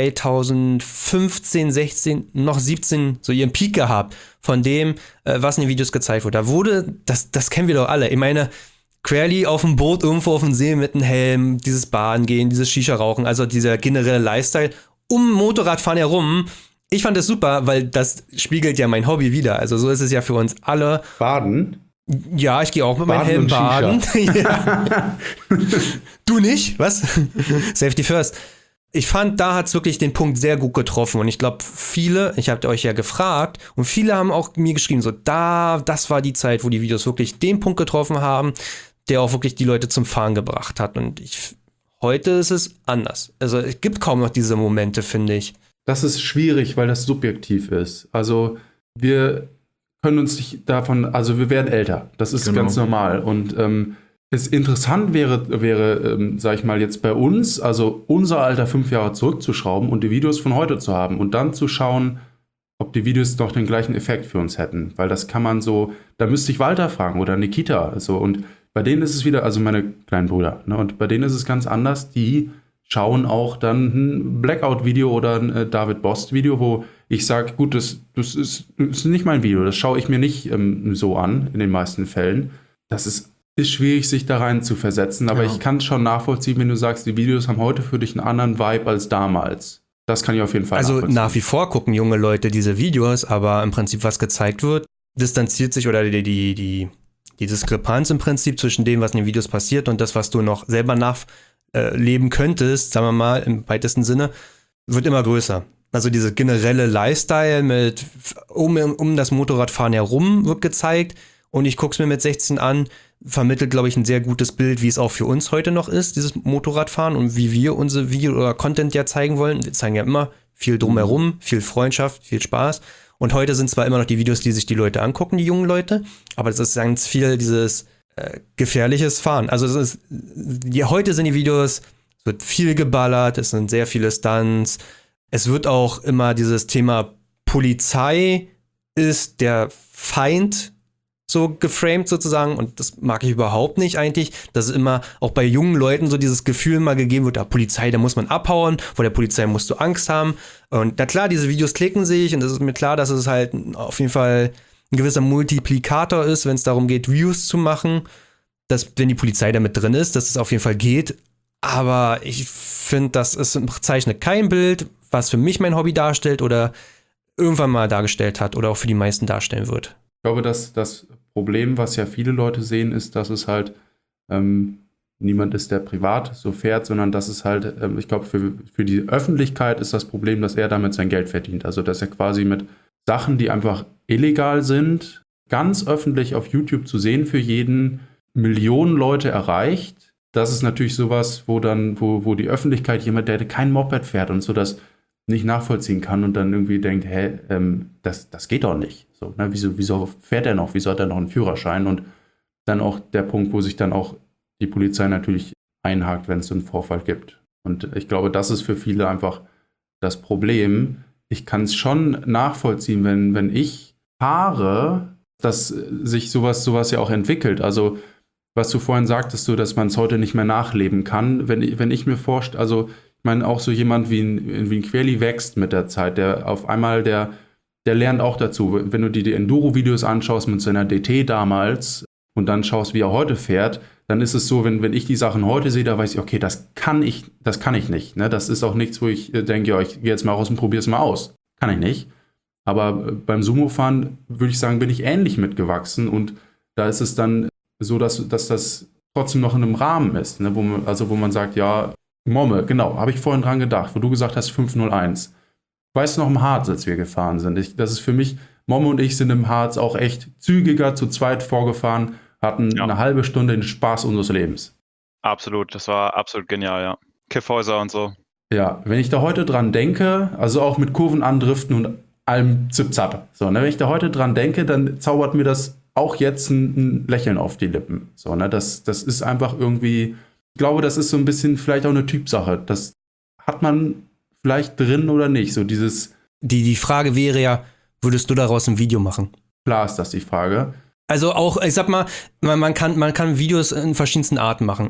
2015, 16, noch 17 so ihren Peak gehabt von dem, was in den Videos gezeigt wurde. Da wurde, das kennen wir doch alle. Ich meine, Querly auf dem Boot irgendwo auf dem See mit einem Helm, dieses Baden gehen, dieses Shisha rauchen, also dieser generelle Lifestyle um Motorradfahren herum. Ich fand das super, weil das spiegelt ja mein Hobby wider. Also so ist es ja für uns alle. Baden? Ja, ich gehe auch mit meinem Helm baden. Ja. Du nicht? Was? Safety first. Ich fand, da hat es wirklich den Punkt sehr gut getroffen. Und ich glaube, ich habt euch ja gefragt, und viele haben auch mir geschrieben, so das war die Zeit, wo die Videos wirklich den Punkt getroffen haben, der auch wirklich die Leute zum Fahren gebracht hat. Und heute ist es anders. Also es gibt kaum noch diese Momente, finde ich. Das ist schwierig, weil das subjektiv ist. Also wir können uns nicht davon, also wir werden älter. Das ist ganz normal. Und es interessant wäre, sag ich mal, jetzt bei uns, also unser Alter 5 Jahre zurückzuschrauben und die Videos von heute zu haben und dann zu schauen, ob die Videos doch den gleichen Effekt für uns hätten. Weil das kann man so, da müsste ich Walter fragen oder Nikita. So. Und bei denen ist es wieder, also meine kleinen Brüder, ne, und bei denen ist es ganz anders, die schauen auch dann ein Blackout-Video oder ein David Bost-Video, wo ich sage, gut, das ist nicht mein Video, das schaue ich mir nicht so an, in den meisten Fällen. Das ist schwierig, sich da rein zu versetzen, aber ich kann es schon nachvollziehen, wenn du sagst, die Videos haben heute für dich einen anderen Vibe als damals. Das kann ich auf jeden Fall nachvollziehen. Also nach wie vor gucken junge Leute diese Videos, aber im Prinzip, was gezeigt wird, distanziert sich oder die Diskrepanz im Prinzip zwischen dem, was in den Videos passiert und das, was du noch selber leben könntest, sagen wir mal, im weitesten Sinne, wird immer größer. Also diese generelle Lifestyle mit um das Motorradfahren herum wird gezeigt und ich gucke es mir mit 16 an, vermittelt, glaube ich, ein sehr gutes Bild, wie es auch für uns heute noch ist, dieses Motorradfahren und wie wir unsere Video oder Content ja zeigen wollen. Wir zeigen ja immer viel drumherum, viel Freundschaft, viel Spaß. Und heute sind zwar immer noch die Videos, die sich die Leute angucken, die jungen Leute, aber das ist ganz viel dieses gefährliches Fahren. Also heute sind die Videos, es wird viel geballert, es sind sehr viele Stunts. Es wird auch immer dieses Thema Polizei ist der Feind so geframed sozusagen, und das mag ich überhaupt nicht eigentlich, dass es immer auch bei jungen Leuten so dieses Gefühl mal gegeben wird, Polizei, da muss man abhauen, vor der Polizei musst du Angst haben. Und na klar, diese Videos klicken sich, und es ist mir klar, dass es halt auf jeden Fall ein gewisser Multiplikator ist, wenn es darum geht, Views zu machen, dass, wenn die Polizei damit drin ist, dass es auf jeden Fall geht. Aber ich finde, das zeichnet kein Bild, was für mich mein Hobby darstellt oder irgendwann mal dargestellt hat oder auch für die meisten darstellen wird. Ich glaube, dass das Problem, was ja viele Leute sehen, ist, dass es halt niemand ist, der privat so fährt, sondern dass es halt, ich glaube, für die Öffentlichkeit ist das Problem, dass er damit sein Geld verdient. Also, dass er quasi mit Sachen, die einfach illegal sind, ganz öffentlich auf YouTube zu sehen für jeden, Millionen Leute erreicht. Das ist natürlich sowas, wo die Öffentlichkeit, jemand, der kein Moped fährt und so, das nicht nachvollziehen kann und dann irgendwie denkt, das geht doch nicht. So, ne? Wieso fährt er noch? Wieso hat er noch einen Führerschein? Und dann auch der Punkt, wo sich dann auch die Polizei natürlich einhakt, wenn es so einen Vorfall gibt. Und ich glaube, das ist für viele einfach das Problem. Ich kann es schon nachvollziehen, wenn ich fahre, dass sich sowas ja auch entwickelt. Also, was du vorhin sagtest, dass man es heute nicht mehr nachleben kann. Wenn ich mir vorstelle, also ich meine, auch so jemand wie ein Querli wächst mit der Zeit, der auf einmal, der lernt auch dazu. Wenn du dir die Enduro-Videos anschaust mit seiner DT damals und dann schaust, wie er heute fährt, dann ist es so, wenn ich die Sachen heute sehe, da weiß ich, okay, das kann ich nicht. Ne? Das ist auch nichts, wo ich denke, ja, ich gehe jetzt mal raus und probiere es mal aus. Kann ich nicht. Aber beim Sumo-Fahren würde ich sagen, bin ich ähnlich mitgewachsen, und da ist es dann so, dass das trotzdem noch in einem Rahmen ist, ne? wo man sagt, ja, Momme, genau, habe ich vorhin dran gedacht, wo du gesagt hast 501. Weißt du noch im Harz, als wir gefahren sind? Das ist für mich, Momme und ich sind im Harz auch echt zügiger zu zweit vorgefahren, hatten eine halbe Stunde den Spaß unseres Lebens. Absolut, das war absolut genial, ja. Kiffhäuser und so. Ja, wenn ich da heute dran denke, also auch mit Kurven andriften und allem Zip-Zap, so, ne, wenn ich da heute dran denke, dann zaubert mir das auch jetzt ein Lächeln auf die Lippen. So, ne, das ist einfach irgendwie, ich glaube, das ist so ein bisschen vielleicht auch eine Typsache. Das hat man vielleicht drin oder nicht. So dieses. Die Frage wäre ja, würdest du daraus ein Video machen? Klar ist das die Frage. Also auch, ich sag mal, man kann Videos in verschiedensten Arten machen.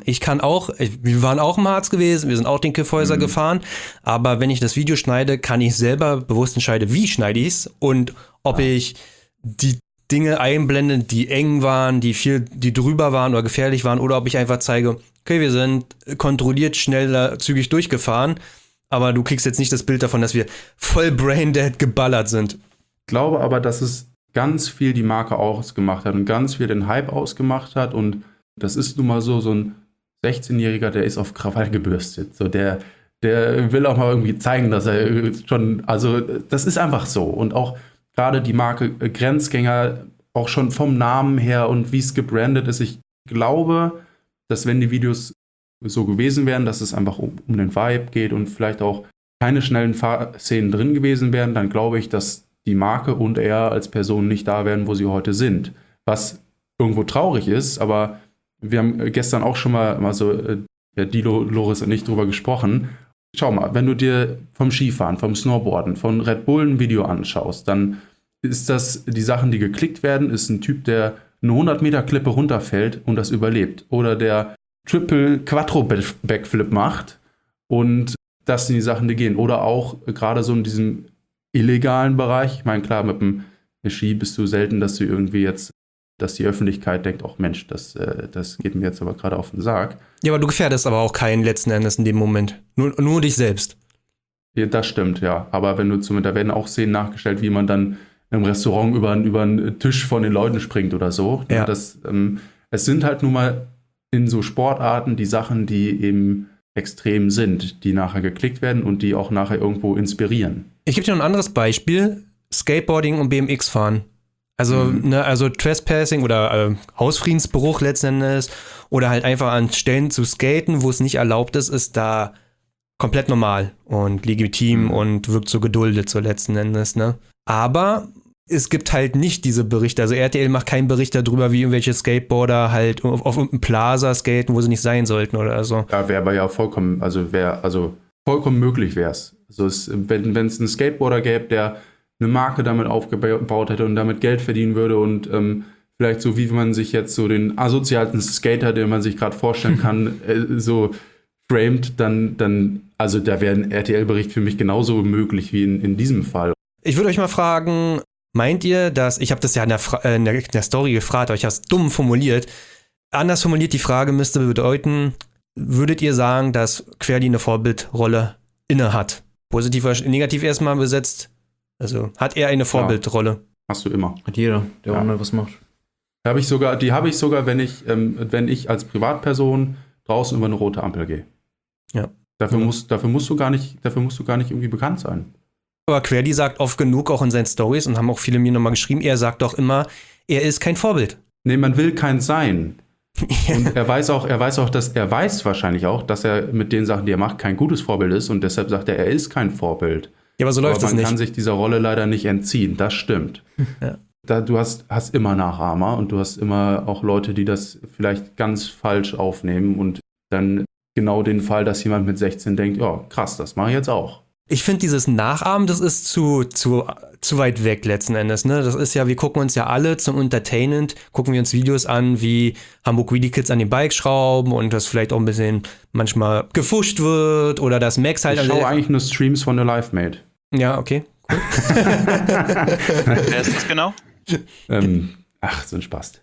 Wir waren auch im Harz gewesen, wir sind auch den Kiffhäuser gefahren, aber wenn ich das Video schneide, kann ich selber bewusst entscheiden, wie schneide ich es und ob ich die Dinge einblende, die eng waren, die drüber waren oder gefährlich waren, oder ob ich einfach zeige, okay, wir sind kontrolliert, schnell, zügig durchgefahren, aber du kriegst jetzt nicht das Bild davon, dass wir voll braindead geballert sind. Ich glaube aber, dass es ganz viel die Marke ausgemacht hat und ganz viel den Hype ausgemacht hat, und das ist nun mal so ein 16-Jähriger, der ist auf Krawall gebürstet. So, der will auch mal irgendwie zeigen, dass er schon, also das ist einfach so. Und auch gerade die Marke Grenzgänger, auch schon vom Namen her und wie es gebrandet ist, ich glaube, dass wenn die Videos so gewesen wären, dass es einfach um den Vibe geht und vielleicht auch keine schnellen Fahrszenen drin gewesen wären, dann glaube ich, dass die Marke und er als Person nicht da wären, wo sie heute sind. Was irgendwo traurig ist, aber wir haben gestern auch schon mal so, Dilo, Loris und ich drüber gesprochen. Schau mal, wenn du dir vom Skifahren, vom Snowboarden, von Red Bull ein Video anschaust, dann ist das, die Sachen, die geklickt werden, ist ein Typ, der eine 100 Meter Klippe runterfällt und das überlebt. Oder der Triple Quattro Backflip macht, und das sind die Sachen, die gehen. Oder auch gerade so in diesem illegalen Bereich. Ich meine, klar, mit dem Ski bist du selten, dass du irgendwie jetzt, dass die Öffentlichkeit denkt, ach Mensch, das geht mir jetzt aber gerade auf den Sack. Ja, aber du gefährdest aber auch keinen letzten Endes in dem Moment. Nur dich selbst. Ja, das stimmt, ja. Aber wenn da werden auch Szenen nachgestellt, wie man dann im Restaurant über einen Tisch von den Leuten springt oder so. Ja. Es sind halt nun mal in so Sportarten die Sachen, die eben extrem sind, die nachher geklickt werden und die auch nachher irgendwo inspirieren. Ich gebe dir noch ein anderes Beispiel. Skateboarding und BMX fahren. Also, also Trespassing oder Hausfriedensbruch letzten Endes oder halt einfach an Stellen zu skaten, wo es nicht erlaubt ist da komplett normal und legitim und wirkt so geduldet so letzten Endes, ne? Aber es gibt halt nicht diese Berichte. Also RTL macht keinen Bericht darüber, wie irgendwelche Skateboarder halt auf irgendeinem Plaza skaten, wo sie nicht sein sollten oder so. Ja, wäre aber ja vollkommen, vollkommen möglich wäre es. Also wenn es einen Skateboarder gäbe, der eine Marke damit aufgebaut hätte und damit Geld verdienen würde und vielleicht so, wie man sich jetzt so den asozialsten Skater, den man sich gerade vorstellen kann, so framed, dann, also da wäre ein RTL-Bericht für mich genauso möglich wie in diesem Fall. Ich würde euch mal fragen, meint ihr, dass, ich habe das ja in der Story gefragt, aber ich habe es dumm formuliert. Anders formuliert, die Frage müsste bedeuten, würdet ihr sagen, dass Querli eine Vorbildrolle inne hat? Positiv oder negativ erstmal besetzt? Also hat er eine Vorbildrolle? Hast du immer. Hat jeder, der online was macht. Die habe ich sogar, wenn ich als Privatperson draußen über eine rote Ampel gehe. Ja. Dafür musst du gar nicht irgendwie bekannt sein. Aber Querli sagt oft genug auch in seinen Stories und haben auch viele mir nochmal geschrieben, er sagt doch immer, er ist kein Vorbild. Nee, man will kein sein. Und er weiß wahrscheinlich auch, dass er mit den Sachen, die er macht, kein gutes Vorbild ist und deshalb sagt er ist kein Vorbild. Ja, aber so läuft es nicht. Man kann sich dieser Rolle leider nicht entziehen, das stimmt. Ja. Du hast immer Nachahmer und du hast immer auch Leute, die das vielleicht ganz falsch aufnehmen und dann genau den Fall, dass jemand mit 16 denkt, ja, krass, das mache ich jetzt auch. Ich finde dieses Nachahmen, das ist zu weit weg letzten Endes. Ne? Das ist ja, wir gucken uns ja alle zum Entertainment, gucken wir uns Videos an, wie Hamburg Wheelie Kids an den Bike schrauben und das vielleicht auch ein bisschen manchmal gefuscht wird oder das Max halt. Ich schaue eigentlich nur Streams von Alive Mate. Ja, okay. Cool. Wer ist das genau? So ein Spaß.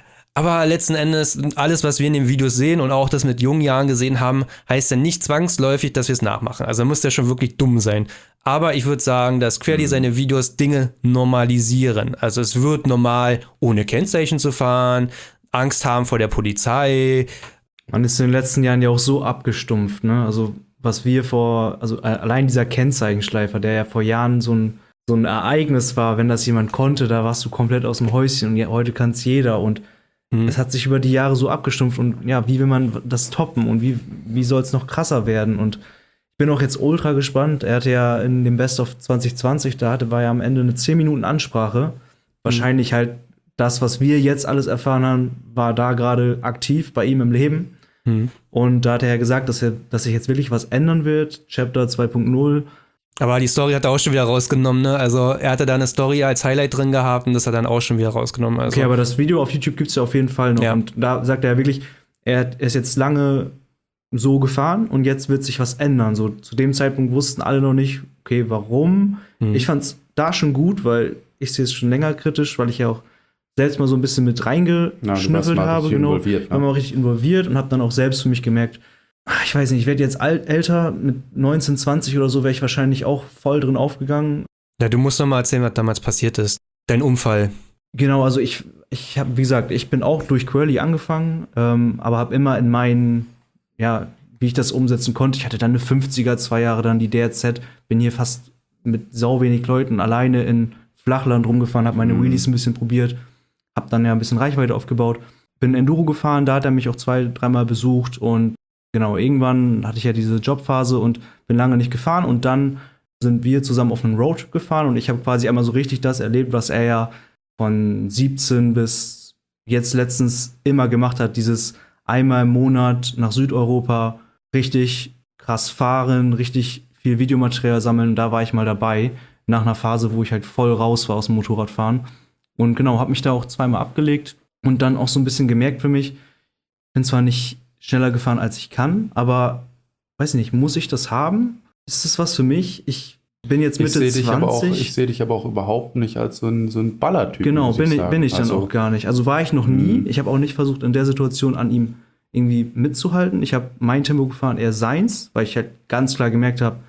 Aber letzten Endes, alles, was wir in den Videos sehen und auch das mit jungen Jahren gesehen haben, heißt ja nicht zwangsläufig, dass wir es nachmachen. Also muss der schon wirklich dumm sein. Aber ich würde sagen, dass Querli seine Videos Dinge normalisieren. Also es wird normal, ohne Kennzeichen zu fahren, Angst haben vor der Polizei. Man ist in den letzten Jahren ja auch so abgestumpft, ne? Also was wir allein dieser Kennzeichenschleifer, der ja vor Jahren so ein Ereignis war, wenn das jemand konnte, da warst du komplett aus dem Häuschen und heute kann es jeder und es hat sich über die Jahre so abgestumpft und ja, wie will man das toppen und wie soll es noch krasser werden? Und ich bin auch jetzt ultra gespannt. Er hatte ja in dem Best of 2020, war ja am Ende eine 10 Minuten Ansprache. Wahrscheinlich halt das, was wir jetzt alles erfahren haben, war da gerade aktiv bei ihm im Leben. Und da hat er ja gesagt, dass sich jetzt wirklich was ändern wird. Chapter 2.0. Aber die Story hat er auch schon wieder rausgenommen, ne? Also er hatte da eine Story als Highlight drin gehabt und das hat er dann auch schon wieder rausgenommen. Also. Okay, aber das Video auf YouTube gibt es ja auf jeden Fall noch. Ja. Und da sagt er ja wirklich, er ist jetzt lange so gefahren und jetzt wird sich was ändern. So zu dem Zeitpunkt wussten alle noch nicht, okay, warum. Ich fand es da schon gut, weil ich sehe es schon länger kritisch, weil ich ja auch selbst mal so ein bisschen mit reingeschnüffelt habe. Genau, ich war mal richtig involviert und habe dann auch selbst für mich gemerkt, ich weiß nicht, ich werde jetzt älter, mit 19, 20 oder so wäre ich wahrscheinlich auch voll drin aufgegangen. Ja, du musst noch mal erzählen, was damals passiert ist. Dein Unfall. Genau, also ich habe, wie gesagt, ich bin auch durch Querli angefangen, aber habe immer in meinen, ja, wie ich das umsetzen konnte. Ich hatte dann eine 50er, 2 Jahre dann die DRZ, bin hier fast mit sau wenig Leuten alleine in Flachland rumgefahren, habe meine Wheelies ein bisschen probiert, habe dann ja ein bisschen Reichweite aufgebaut, bin Enduro gefahren, da hat er mich auch 2-3 Mal besucht und genau, irgendwann hatte ich ja diese Jobphase und bin lange nicht gefahren und dann sind wir zusammen auf einen Road gefahren und ich habe quasi einmal so richtig das erlebt, was er ja von 17 bis jetzt letztens immer gemacht hat, dieses einmal im Monat nach Südeuropa richtig krass fahren, richtig viel Videomaterial sammeln. Da war ich mal dabei, nach einer Phase, wo ich halt voll raus war aus dem Motorradfahren. Und genau, habe mich da auch 2-mal abgelegt und dann auch so ein bisschen gemerkt für mich, bin zwar nicht schneller gefahren, als ich kann, aber weiß nicht, muss ich das haben? Ist das was für mich? Ich bin jetzt Mitte 20. Ich sehe dich aber auch überhaupt nicht als so ein Ballertyp. Genau, bin ich dann auch gar nicht. Also war ich noch nie. Ich habe auch nicht versucht, in der Situation an ihm irgendwie mitzuhalten. Ich habe mein Tempo gefahren, eher seins, weil ich halt ganz klar gemerkt habe,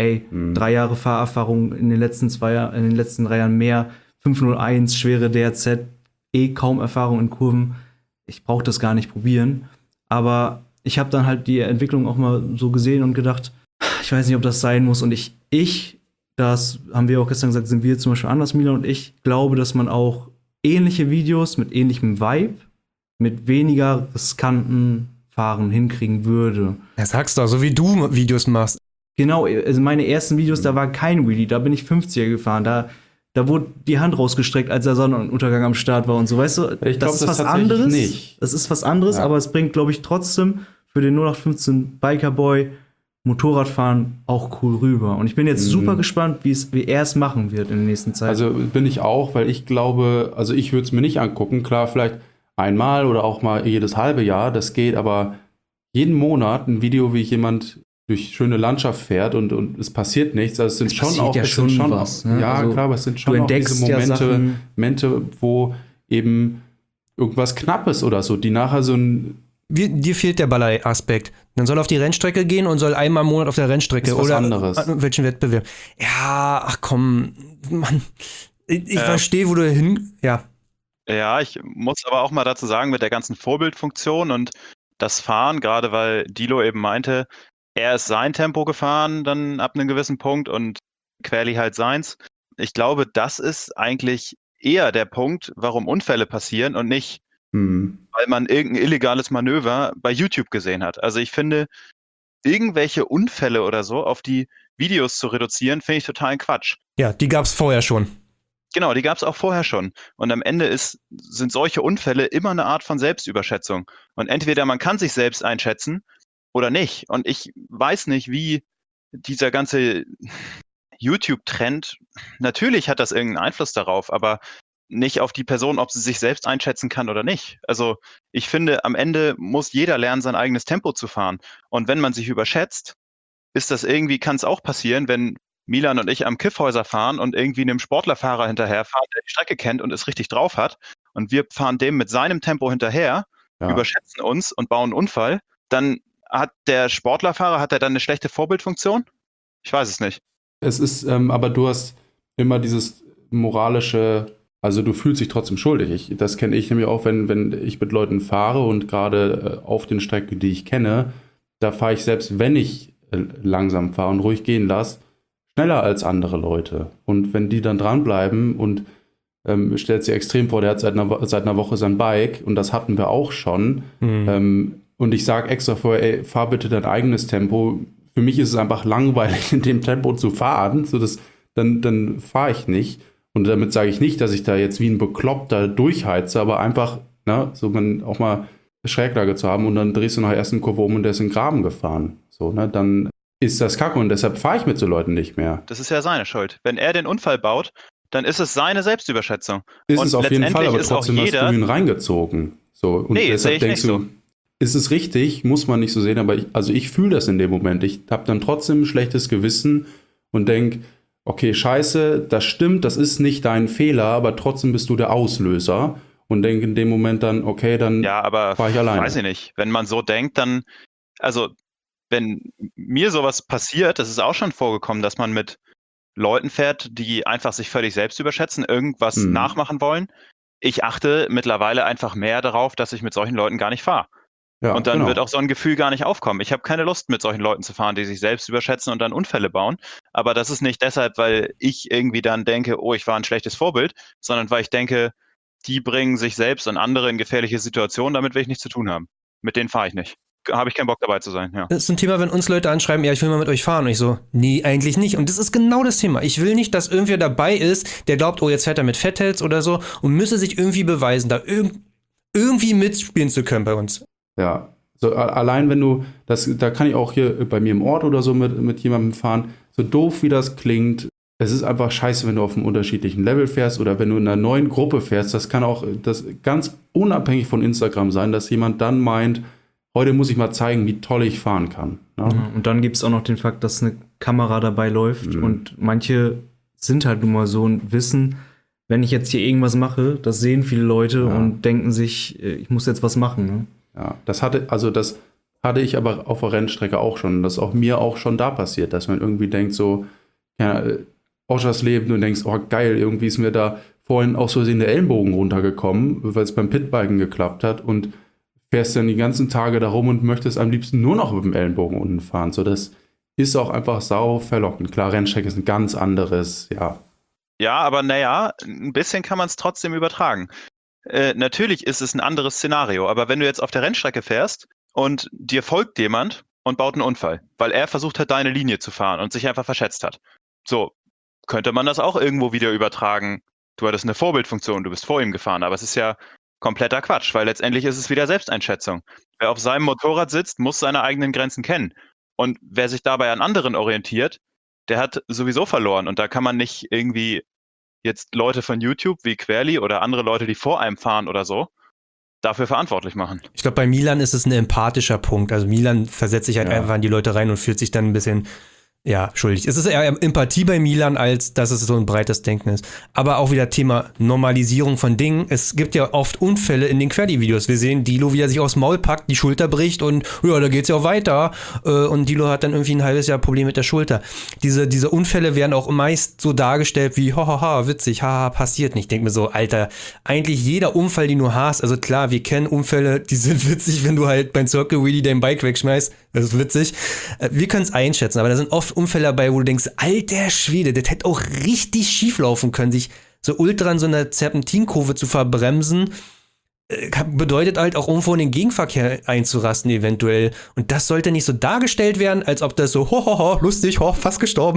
3 Jahre Fahrerfahrung in den letzten 3 Jahren mehr, 501, schwere DRZ, kaum Erfahrung in Kurven. Ich brauche das gar nicht probieren. Aber ich habe dann halt die Entwicklung auch mal so gesehen und gedacht, ich weiß nicht, ob das sein muss. Und das haben wir auch gestern gesagt, sind wir zum Beispiel anders, Milan und ich, glaube, dass man auch ähnliche Videos mit ähnlichem Vibe, mit weniger riskanten Fahren hinkriegen würde. Ja, sagst du, so wie du Videos machst. Genau, also meine ersten Videos, da war kein Wheelie, da bin ich 50er gefahren, da Da wurde die Hand rausgestreckt, als der Sonnenuntergang am Start war und so, weißt du? Ich glaube, das ist das was tatsächlich anderes. nicht. Das ist was anderes, Ja. aber es bringt, glaube ich, trotzdem für den 0815 Bikerboy Motorradfahren auch cool rüber. Und ich bin jetzt super gespannt, wie er es machen wird in der nächsten Zeit. Also bin ich auch, weil ich glaube, also ich würde es mir nicht angucken. Klar, vielleicht einmal oder auch mal jedes halbe Jahr, das geht, aber jeden Monat ein Video, wie jemand durch schöne Landschaft fährt und es passiert nichts. Also es sind schon passiert auch, ja es schon sind schon was, auch, ne? ja Also klar, aber es sind schon du auch diese entdeckst ja Sachen. Momente, wo eben irgendwas Knappes oder so, die nachher so ein Dir fehlt der Baller-Aspekt. Dann soll er auf die Rennstrecke gehen und soll einmal im Monat auf der Rennstrecke Ist was oder anderes. an welchen Wettbewerb. Ja, ach komm, Mann. Ich verstehe, wo du hin. Ja. Ja, ich muss aber auch mal dazu sagen, mit der ganzen Vorbildfunktion und das Fahren, gerade weil Dilo eben meinte, er ist sein Tempo gefahren, dann ab einem gewissen Punkt und Querli halt seins. Ich glaube, das ist eigentlich eher der Punkt, warum Unfälle passieren und nicht, weil man irgendein illegales Manöver bei YouTube gesehen hat. Also ich finde, irgendwelche Unfälle oder so auf die Videos zu reduzieren, finde ich totalen Quatsch. Ja, die gab's vorher schon. Genau, die gab es auch vorher schon. Und am Ende sind solche Unfälle immer eine Art von Selbstüberschätzung. Und entweder man kann sich selbst einschätzen oder nicht. Und ich weiß nicht, wie dieser ganze YouTube-Trend, natürlich hat das irgendeinen Einfluss darauf, aber nicht auf die Person, ob sie sich selbst einschätzen kann oder nicht. Also ich finde, am Ende muss jeder lernen, sein eigenes Tempo zu fahren. Und wenn man sich überschätzt, kann es auch passieren, wenn Milan und ich am Kiffhäuser fahren und irgendwie einem Sportlerfahrer hinterherfahren, der die Strecke kennt und es richtig drauf hat. Und wir fahren dem mit seinem Tempo hinterher, überschätzen uns und bauen einen Unfall. Dann hat der Sportlerfahrer, hat er dann eine schlechte Vorbildfunktion? Ich weiß es nicht. Es ist, aber du hast immer dieses moralische, also du fühlst dich trotzdem schuldig. Das kenne ich nämlich auch, wenn ich mit Leuten fahre und gerade auf den Strecken, die ich kenne, da fahre ich selbst, wenn ich langsam fahre und ruhig gehen lasse, schneller als andere Leute. Und wenn die dann dranbleiben und stellt sich extrem vor, der hat seit einer Woche sein Bike und das hatten wir auch schon. Und ich sage extra vorher, ey, fahr bitte dein eigenes Tempo. Für mich ist es einfach langweilig, in dem Tempo zu fahren. Dann fahre ich nicht. Und damit sage ich nicht, dass ich da jetzt wie ein Bekloppter durchheize, aber einfach, so man auch mal Schräglage zu haben und dann drehst du nach der ersten Kurve um und der ist in den Graben gefahren. So, dann ist das Kacke und deshalb fahre ich mit so Leuten nicht mehr. Das ist ja seine Schuld. Wenn er den Unfall baut, dann ist es seine Selbstüberschätzung. Ist und es auf jeden Fall, aber ist auch trotzdem hast du ihn reingezogen. So, und Nee, sehe deshalb ich denkst nicht du, so. ist es richtig, muss man nicht so sehen, aber ich fühle das in dem Moment. Ich habe dann trotzdem ein schlechtes Gewissen und denke, okay, scheiße, das stimmt, das ist nicht dein Fehler, aber trotzdem bist du der Auslöser. Und denke in dem Moment dann, okay, dann Ja, aber fahr ich alleine. weiß ich nicht. Wenn man so denkt, dann, also wenn mir sowas passiert, das ist auch schon vorgekommen, dass man mit Leuten fährt, die einfach sich völlig selbst überschätzen, irgendwas nachmachen wollen. Ich achte mittlerweile einfach mehr darauf, dass ich mit solchen Leuten gar nicht fahre. Ja, und dann genau. wird auch so ein Gefühl gar nicht aufkommen. Ich habe keine Lust, mit solchen Leuten zu fahren, die sich selbst überschätzen und dann Unfälle bauen. Aber das ist nicht deshalb, weil ich irgendwie dann denke, oh, ich war ein schlechtes Vorbild, sondern weil ich denke, die bringen sich selbst und andere in gefährliche Situationen, damit will ich nichts zu tun haben. Mit denen fahre ich nicht. Habe ich keinen Bock dabei zu sein, ja. Das ist ein Thema, wenn uns Leute anschreiben, ja, ich will mal mit euch fahren. Und ich so, nee, eigentlich nicht. Und das ist genau das Thema. Ich will nicht, dass irgendwer dabei ist, der glaubt, oh, jetzt fährt er mit Fatheads oder so und müsse sich irgendwie beweisen, da irgendwie mitspielen zu können bei uns. Ja, so allein wenn du, da kann ich auch hier bei mir im Ort oder so mit jemandem fahren, so doof wie das klingt, es ist einfach scheiße, wenn du auf einem unterschiedlichen Level fährst oder wenn du in einer neuen Gruppe fährst, das kann auch das ganz unabhängig von Instagram sein, dass jemand dann meint, heute muss ich mal zeigen, wie toll ich fahren kann. Ne? Ja, und dann gibt es auch noch den Fakt, dass eine Kamera dabei läuft und manche sind halt nun mal so und wissen, wenn ich jetzt hier irgendwas mache, das sehen viele Leute und denken sich, ich muss jetzt was machen. Ne? Ja, das hatte ich aber auf der Rennstrecke auch schon. Das ist auch mir auch schon da passiert, dass man irgendwie denkt so, ja, Oschers Leben und denkst, oh geil, irgendwie ist mir da vorhin aus Versehen der Ellenbogen runtergekommen, weil es beim Pitbiken geklappt hat und fährst dann die ganzen Tage da rum und möchtest am liebsten nur noch mit dem Ellenbogen unten fahren. So, das ist auch einfach sau verlockend. Klar, Rennstrecke ist ein ganz anderes, ja. Ja, aber naja, ein bisschen kann man es trotzdem übertragen. Natürlich ist es ein anderes Szenario, aber wenn du jetzt auf der Rennstrecke fährst und dir folgt jemand und baut einen Unfall, weil er versucht hat, deine Linie zu fahren und sich einfach verschätzt hat. So, könnte man das auch irgendwo wieder übertragen. Du hattest eine Vorbildfunktion, du bist vor ihm gefahren, aber es ist ja kompletter Quatsch, weil letztendlich ist es wieder Selbsteinschätzung. Wer auf seinem Motorrad sitzt, muss seine eigenen Grenzen kennen. Und wer sich dabei an anderen orientiert, der hat sowieso verloren. Und da kann man nicht irgendwie jetzt Leute von YouTube wie Querly oder andere Leute, die vor einem fahren oder so, dafür verantwortlich machen. Ich glaube, bei Milan ist es ein empathischer Punkt. Also Milan versetzt sich halt einfach in die Leute rein und fühlt sich dann ein bisschen schuldig. Es ist eher Empathie bei Milan, als dass es so ein breites Denken ist. Aber auch wieder Thema Normalisierung von Dingen. Es gibt ja oft Unfälle in den Querly-Videos. Wir sehen Dilo, wie er sich aufs Maul packt, die Schulter bricht und ja, da geht's ja auch weiter. Und Dilo hat dann irgendwie ein halbes Jahr Problem mit der Schulter. Diese Unfälle werden auch meist so dargestellt wie, hahaha, witzig, haha, passiert nicht. Ich denke mir so, Alter, eigentlich jeder Unfall, den du hast, also klar, wir kennen Unfälle, die sind witzig, wenn du halt beim Circle Wheelie dein Bike wegschmeißt. Das ist witzig. Wir können es einschätzen, aber da sind oft Unfälle dabei, wo du denkst, alter Schwede, das hätte auch richtig schief laufen können, sich so ultra in so einer Serpentinkurve zu verbremsen, bedeutet halt auch irgendwo in den Gegenverkehr einzurasten eventuell. Und das sollte nicht so dargestellt werden, als ob das so, lustig, fast gestorben.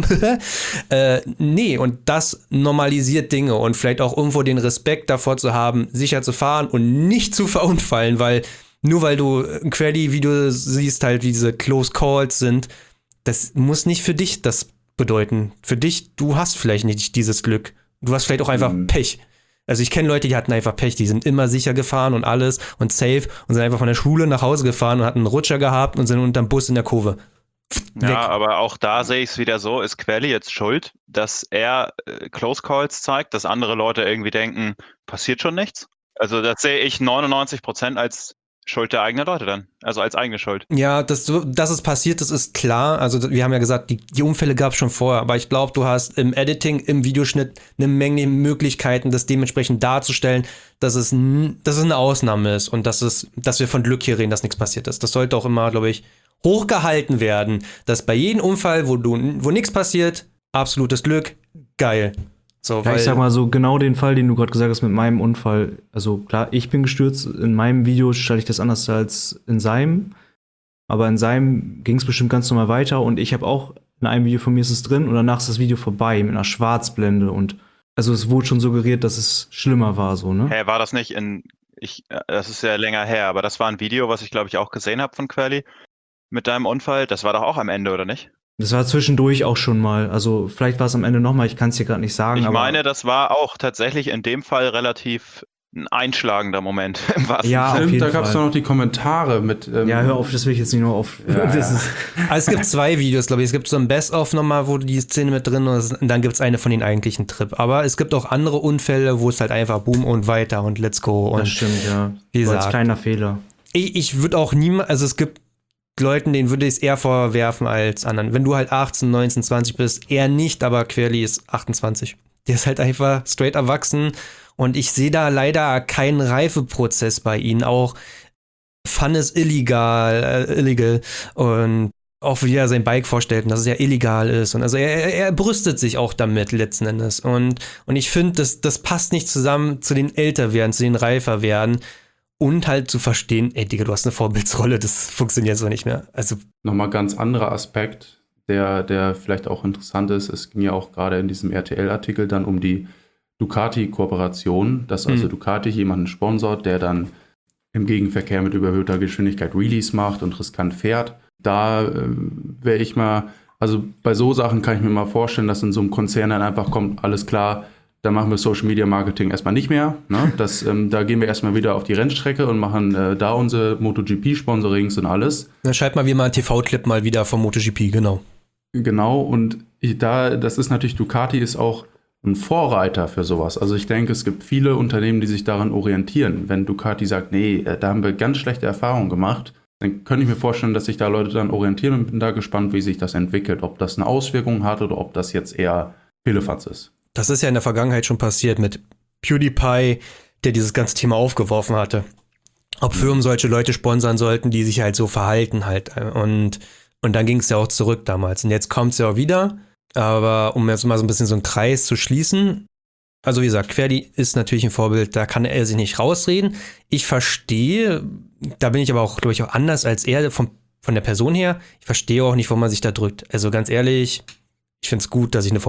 Nee, und das normalisiert Dinge und vielleicht auch irgendwo den Respekt davor zu haben, sicher zu fahren und nicht zu verunfallen, weil nur weil du ein Querly-Video siehst, halt wie diese Close Calls sind, das muss nicht für dich das bedeuten. Für dich, du hast vielleicht nicht dieses Glück. Du hast vielleicht auch einfach Pech. Also ich kenne Leute, die hatten einfach Pech, die sind immer sicher gefahren und alles und safe und sind einfach von der Schule nach Hause gefahren und hatten einen Rutscher gehabt und sind unterm Bus in der Kurve. Weg. Ja, aber auch da sehe ich es wieder so, ist Querly jetzt schuld, dass er Close Calls zeigt, dass andere Leute irgendwie denken, passiert schon nichts? Also das sehe ich 99% als Schuld der eigenen Leute dann, also als eigene Schuld. Ja, dass es passiert, das ist klar. Also wir haben ja gesagt, die Unfälle gab es schon vorher, aber ich glaube, du hast im Editing, im Videoschnitt eine Menge Möglichkeiten, das dementsprechend darzustellen, dass es eine Ausnahme ist und dass wir von Glück hier reden, dass nichts passiert ist. Das sollte auch immer, glaube ich, hochgehalten werden, dass bei jedem Unfall, wo nichts passiert, absolutes Glück, geil. So, ja, ich sag mal so, genau den Fall, den du gerade gesagt hast mit meinem Unfall, also klar, ich bin gestürzt, in meinem Video stelle ich das anders als in seinem, aber in seinem ging es bestimmt ganz normal weiter und ich habe auch, in einem Video von mir ist es drin und danach ist das Video vorbei mit einer Schwarzblende und also es wurde schon suggeriert, dass es schlimmer war, so, ne? War das nicht das ist ja länger her, aber das war ein Video, was ich glaube ich auch gesehen habe von Querly mit deinem Unfall, das war doch auch am Ende, oder nicht? Das war zwischendurch auch schon mal. Also vielleicht war es am Ende nochmal, ich kann es dir gerade nicht sagen. Ich meine, das war auch tatsächlich in dem Fall relativ ein einschlagender Moment. Ja, auf jeden da gab es doch noch die Kommentare mit. Ja, hör auf, das will ich jetzt nicht nur auf. Also es gibt 2 Videos, glaube ich. Es gibt so ein Best-of nochmal, wo die Szene mit drin ist, und dann gibt es eine von den eigentlichen Trip. Aber es gibt auch andere Unfälle, wo es halt einfach boom und weiter und let's go. Und das stimmt, ja. Wie gesagt, gesagt, kleiner Fehler. Ich würde auch niemals, also es gibt Leuten, denen würde ich es eher vorwerfen als anderen. Wenn du halt 18, 19, 20 bist, eher nicht, aber Querly ist 28. Der ist halt einfach straight erwachsen und ich sehe da leider keinen Reifeprozess bei ihnen. Auch Fun ist illegal und auch wie er sein Bike vorstellt und dass es ja illegal ist. Und also er brüstet sich auch damit letzten Endes. Und ich finde, das passt nicht zusammen zu den Älterwerden, zu den Reiferwerden. Und halt zu verstehen, ey Digga, du hast eine Vorbildsrolle, das funktioniert so nicht mehr. Also nochmal ganz anderer Aspekt, der vielleicht auch interessant ist. Es ging ja auch gerade in diesem RTL-Artikel dann um die Ducati-Kooperation, dass also Ducati jemanden sponsort, der dann im Gegenverkehr mit überhöhter Geschwindigkeit Wheelies macht und riskant fährt. Da wäre ich mal, also bei so Sachen kann ich mir mal vorstellen, dass in so einem Konzern dann einfach kommt, alles klar, da machen wir Social Media Marketing erstmal nicht mehr. Ne? Da gehen wir erstmal wieder auf die Rennstrecke und machen da unsere MotoGP-Sponsorings und alles. Dann schreibt mal wie mal einen TV-Clip mal wieder vom MotoGP, genau. Genau, und das ist natürlich, Ducati ist auch ein Vorreiter für sowas. Also ich denke, es gibt viele Unternehmen, die sich daran orientieren. Wenn Ducati sagt, nee, da haben wir ganz schlechte Erfahrungen gemacht, dann könnte ich mir vorstellen, dass sich da Leute dann orientieren und bin da gespannt, wie sich das entwickelt. Ob das eine Auswirkung hat oder ob das jetzt eher Pillefatz ist. Das ist ja in der Vergangenheit schon passiert mit PewDiePie, der dieses ganze Thema aufgeworfen hatte. Ob Firmen solche Leute sponsern sollten, die sich halt so verhalten halt. Und dann ging es ja auch zurück damals. Und jetzt kommt es ja auch wieder. Aber um jetzt mal so ein bisschen so einen Kreis zu schließen. Also wie gesagt, Querly ist natürlich ein Vorbild, da kann er sich nicht rausreden. Ich verstehe, da bin ich aber auch, glaube ich, auch anders als er von der Person her. Ich verstehe auch nicht, warum man sich da drückt. Also ganz ehrlich, ich finde es gut, dass sich eine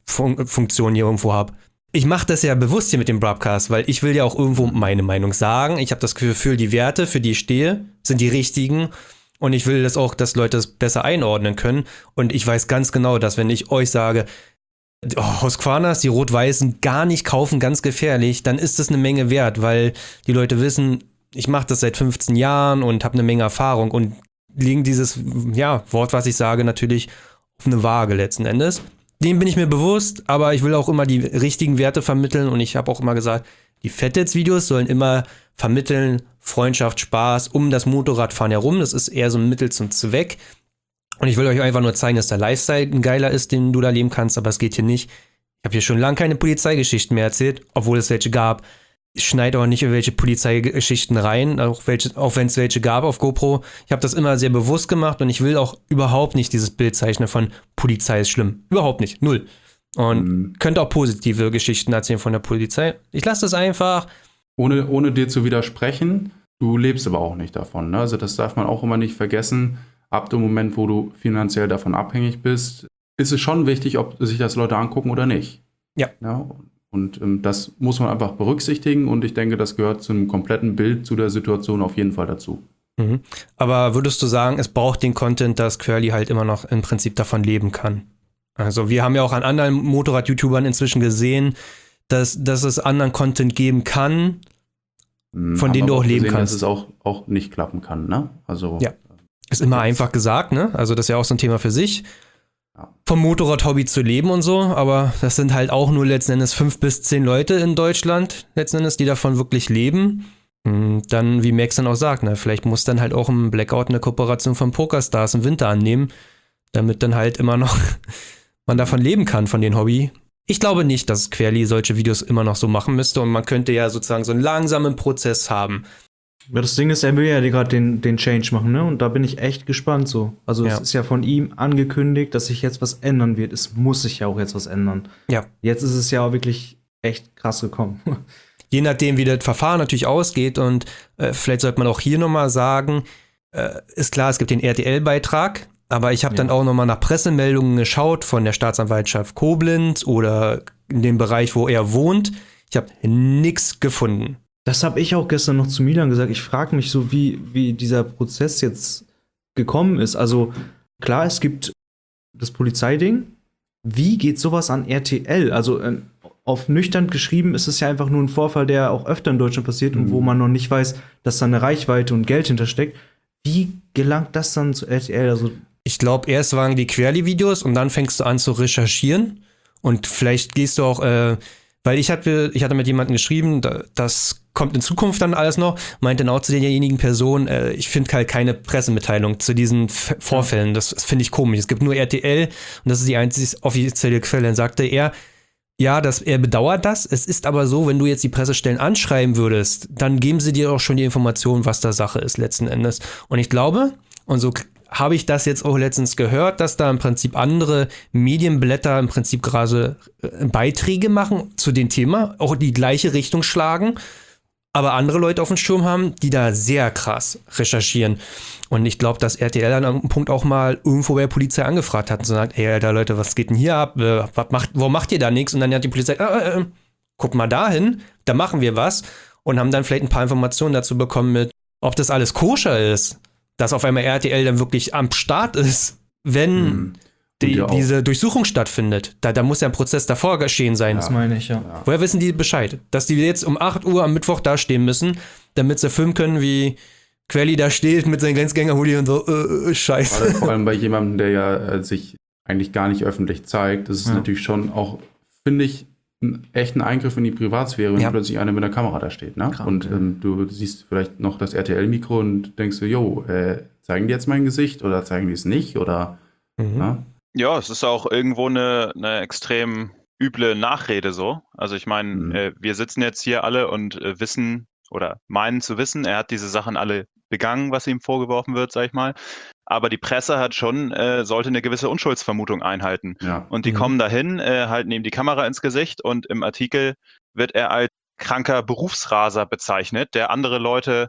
Funktion hier irgendwo habe. Ich mache das ja bewusst hier mit dem Broadcast, weil ich will ja auch irgendwo meine Meinung sagen. Ich habe das Gefühl, die Werte, für die ich stehe, sind die richtigen. Und ich will das auch, dass Leute es besser einordnen können. Und ich weiß ganz genau, dass wenn ich euch sage, Husqvarnas, die Rot-Weißen, gar nicht kaufen, ganz gefährlich, dann ist das eine Menge wert, weil die Leute wissen, ich mache das seit 15 Jahren und habe eine Menge Erfahrung und legen dieses Wort, was ich sage, natürlich auf eine Waage letzten Endes. Dem bin ich mir bewusst, aber ich will auch immer die richtigen Werte vermitteln und ich habe auch immer gesagt, die Fettheads-Videos sollen immer vermitteln, Freundschaft, Spaß um das Motorradfahren herum. Das ist eher so ein Mittel zum Zweck. Und ich will euch einfach nur zeigen, dass der Lifestyle ein geiler ist, den du da leben kannst, aber es geht hier nicht. Ich habe hier schon lange keine Polizeigeschichten mehr erzählt, obwohl es welche gab. Ich schneide auch nicht in welche Polizeigeschichten rein, auch wenn es welche gab auf GoPro. Ich habe das immer sehr bewusst gemacht und ich will auch überhaupt nicht dieses Bild zeichnen von Polizei ist schlimm. Überhaupt nicht. Null. Und könnte auch positive Geschichten erzählen von der Polizei. Ich lasse das einfach. Ohne dir zu widersprechen, du lebst aber auch nicht davon. Ne? Also das darf man auch immer nicht vergessen. Ab dem Moment, wo du finanziell davon abhängig bist, ist es schon wichtig, ob sich das Leute angucken oder nicht. Ja. Und das muss man einfach berücksichtigen und ich denke, das gehört zum kompletten Bild zu der Situation auf jeden Fall dazu. Mhm. Aber würdest du sagen, es braucht den Content, dass Querly halt immer noch im Prinzip davon leben kann? Also wir haben ja auch an anderen Motorrad-YouTubern inzwischen gesehen, dass es anderen Content geben kann, von denen du auch leben kannst. Dass es auch nicht klappen kann, ne? Also ja. Ist immer einfach gesagt, ne? Also das ist ja auch so ein Thema für sich. Vom Motorrad-Hobby zu leben und so, aber das sind halt auch nur letzten Endes 5 bis 10 Leute in Deutschland, letzten Endes, die davon wirklich leben. Dann, wie Max dann auch sagt, ne, vielleicht muss dann halt auch ein Blackout eine Kooperation von PokerStars im Winter annehmen, damit dann halt immer noch man davon leben kann, von dem Hobby. Ich glaube nicht, dass Querly solche Videos immer noch so machen müsste und man könnte ja sozusagen so einen langsamen Prozess haben. Ja, das Ding ist, er will ja gerade den Change machen, ne? Und da bin ich echt gespannt so. Also es ist ja von ihm angekündigt, dass sich jetzt was ändern wird. Es muss sich ja auch jetzt was ändern. Ja. Jetzt ist es ja auch wirklich echt krass gekommen. Je nachdem, wie das Verfahren natürlich ausgeht und vielleicht sollte man auch hier nochmal sagen, ist klar, es gibt den RTL-Beitrag, aber ich habe dann auch nochmal nach Pressemeldungen geschaut von der Staatsanwaltschaft Koblenz oder in dem Bereich, wo er wohnt. Ich habe nichts gefunden. Das habe ich auch gestern noch zu Milan gesagt. Ich frage mich so, wie dieser Prozess jetzt gekommen ist. Also klar, es gibt das Polizeiding. Wie geht sowas an RTL? Also auf nüchtern geschrieben ist es ja einfach nur ein Vorfall, der auch öfter in Deutschland passiert und wo man noch nicht weiß, dass da eine Reichweite und Geld hintersteckt. Wie gelangt das dann zu RTL? Also ich glaube, erst waren die Querly-Videos und dann fängst du an zu recherchieren und vielleicht gehst du auch, weil ich hatte mit jemandem geschrieben, das kommt in Zukunft dann alles noch, meinte dann auch zu derjenigen Person, ich finde halt keine Pressemitteilung zu diesen Vorfällen, das finde ich komisch. Es gibt nur RTL und das ist die einzige offizielle Quelle. Dann sagte er, ja, er bedauert das, es ist aber so, wenn du jetzt die Pressestellen anschreiben würdest, dann geben sie dir auch schon die Information, was da Sache ist letzten Endes. Und ich glaube, und so habe ich das jetzt auch letztens gehört, dass da im Prinzip andere Medienblätter im Prinzip gerade Beiträge machen zu dem Thema, auch die gleiche Richtung schlagen, aber andere Leute auf dem Schirm haben, die da sehr krass recherchieren. Und ich glaube, dass RTL an einem Punkt auch mal irgendwo bei der Polizei angefragt hat und so sagt, ey, Alter, Leute, was geht denn hier ab? Warum macht ihr da nichts? Und dann hat die Polizei, guck mal dahin, da machen wir was. Und haben dann vielleicht ein paar Informationen dazu bekommen ob das alles koscher ist. Dass auf einmal RTL dann wirklich am Start ist, wenn diese Durchsuchung stattfindet. Da muss ja ein Prozess davor geschehen sein. das meine ich, ja. Woher wissen die Bescheid? Dass die jetzt um 8 Uhr am Mittwoch dastehen müssen, damit sie filmen können, wie Querly da steht mit seinem Grenzgänger-Hoodie und so, scheiße. Vor allem bei jemandem, der ja sich eigentlich gar nicht öffentlich zeigt, das ist natürlich schon auch, finde ich, echt ein Eingriff in die Privatsphäre, wenn plötzlich einer mit der Kamera da steht. Ne? Und du siehst vielleicht noch das RTL-Mikro und denkst so, jo, zeigen die jetzt mein Gesicht oder zeigen die es nicht? Oder, Ja, es ist auch irgendwo eine extrem üble Nachrede so. Also ich meine, wir sitzen jetzt hier alle und wissen oder meinen zu wissen, er hat diese Sachen alle begangen, was ihm vorgeworfen wird, sag ich mal. Aber die Presse hat schon, sollte eine gewisse Unschuldsvermutung einhalten. Ja. Und die kommen dahin, halten ihm die Kamera ins Gesicht und im Artikel wird er als kranker Berufsraser bezeichnet, der andere Leute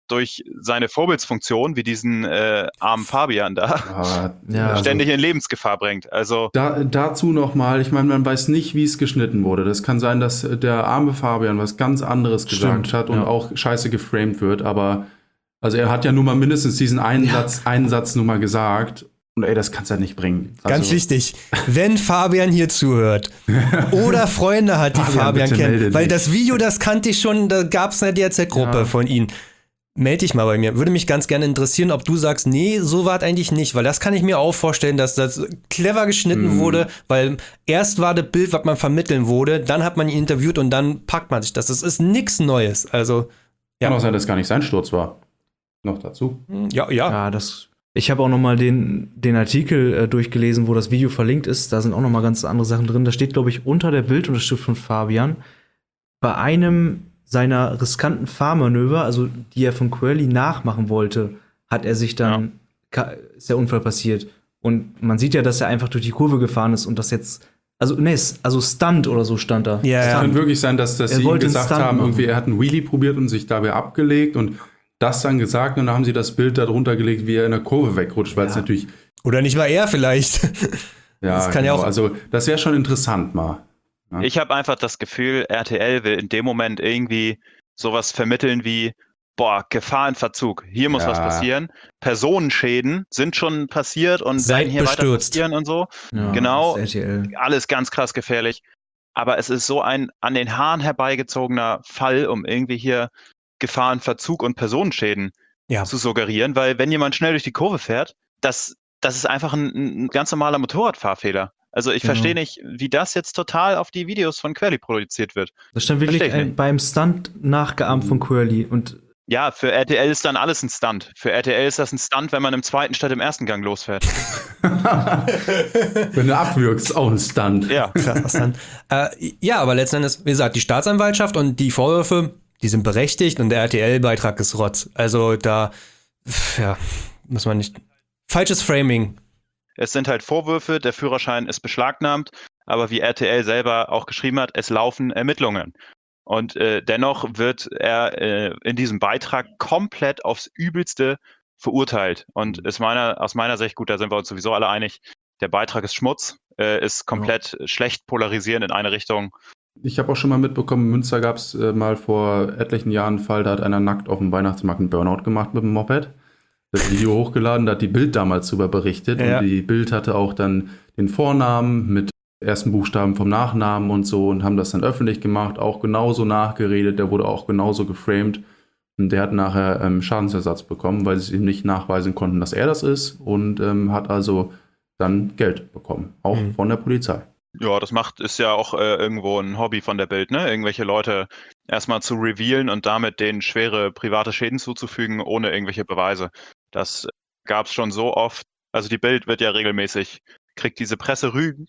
durch seine Vorbildsfunktion, wie diesen armen Fabian da, ständig in Lebensgefahr bringt. Also dazu nochmal, ich meine, man weiß nicht, wie es geschnitten wurde. Das kann sein, dass der arme Fabian was ganz anderes gesagt hat und auch scheiße geframed wird, aber also er hat ja nun mal mindestens diesen einen Satz nun mal gesagt. Und ey, das kannst du halt nicht bringen. Also, ganz wichtig, wenn Fabian hier zuhört oder Freunde hat, die Fabian kennen, weil das Video, das kannte ich schon, da gab es eine DRZ-Gruppe von ihm. Meld dich mal bei mir. Würde mich ganz gerne interessieren, ob du sagst, nee, so war es eigentlich nicht, weil das kann ich mir auch vorstellen, dass das clever geschnitten wurde, weil erst war das Bild, was man vermitteln wurde, dann hat man ihn interviewt und dann packt man sich das. Das ist nichts Neues. Also, kann auch sein, dass gar nicht sein Sturz war. Noch dazu. Ja, ich habe auch noch mal den Artikel durchgelesen, wo das Video verlinkt ist. Da sind auch noch mal ganz andere Sachen drin. Da steht, glaube ich, unter der Bildunterschrift von Fabian, bei einem seiner riskanten Fahrmanöver, also die er von Querly nachmachen wollte, hat er sich dann, ist der Unfall passiert. Und man sieht ja, dass er einfach durch die Kurve gefahren ist und das jetzt, also Stunt oder so stand da. Ja, es kann wirklich sein, dass sie ihm gesagt haben, irgendwie, er hat einen Wheelie probiert und sich dabei abgelegt und das dann gesagt und dann haben sie das Bild darunter gelegt, wie er in der Kurve wegrutscht, weil es natürlich... Oder nicht mal er vielleicht. Ja, das kann ja auch... Also das wäre schon interessant mal. Ja? Ich habe einfach das Gefühl, RTL will in dem Moment irgendwie sowas vermitteln wie, Gefahr in Verzug, hier muss was passieren. Personenschäden sind schon passiert und werden hier weiter passieren und so. Ja, genau, alles ganz krass gefährlich. Aber es ist so ein an den Haaren herbeigezogener Fall, um irgendwie hier Gefahrenverzug und Personenschäden zu suggerieren, weil wenn jemand schnell durch die Kurve fährt, das ist einfach ein ganz normaler Motorradfahrfehler. Also ich verstehe nicht, wie das jetzt total auf die Videos von Querly produziert wird. Das stand wirklich beim Stunt nachgeahmt von Querly und ja, für RTL ist dann alles ein Stunt. Für RTL ist das ein Stunt, wenn man im zweiten statt im ersten Gang losfährt. Wenn du abwürgst, auch ein Stunt. Ja. Ja, aber letzten Endes, wie gesagt, die Staatsanwaltschaft und die Vorwürfe, die sind berechtigt und der RTL-Beitrag ist Rotz. Also da, muss man nicht... Falsches Framing. Es sind halt Vorwürfe, der Führerschein ist beschlagnahmt, aber wie RTL selber auch geschrieben hat, es laufen Ermittlungen. Und dennoch wird er in diesem Beitrag komplett aufs Übelste verurteilt. Und aus meiner Sicht, gut, da sind wir uns sowieso alle einig, der Beitrag ist Schmutz, ist komplett schlecht polarisierend in eine Richtung. Ich habe auch schon mal mitbekommen, in Münster gab es mal vor etlichen Jahren einen Fall, da hat einer nackt auf dem Weihnachtsmarkt einen Burnout gemacht mit dem Moped. Das Video hochgeladen, da hat die Bild damals drüber berichtet. Ja. Und die Bild hatte auch dann den Vornamen mit ersten Buchstaben vom Nachnamen und so und haben das dann öffentlich gemacht, auch genauso nachgeredet, der wurde auch genauso geframed. Und der hat nachher Schadensersatz bekommen, weil sie ihm nicht nachweisen konnten, dass er das ist und hat also dann Geld bekommen, auch von der Polizei. Ja, ist ja auch irgendwo ein Hobby von der Bild, ne? Irgendwelche Leute erstmal zu revealen und damit denen schwere private Schäden zuzufügen, ohne irgendwelche Beweise. Das gab es schon so oft. Also die Bild wird ja regelmäßig, kriegt diese Presserügen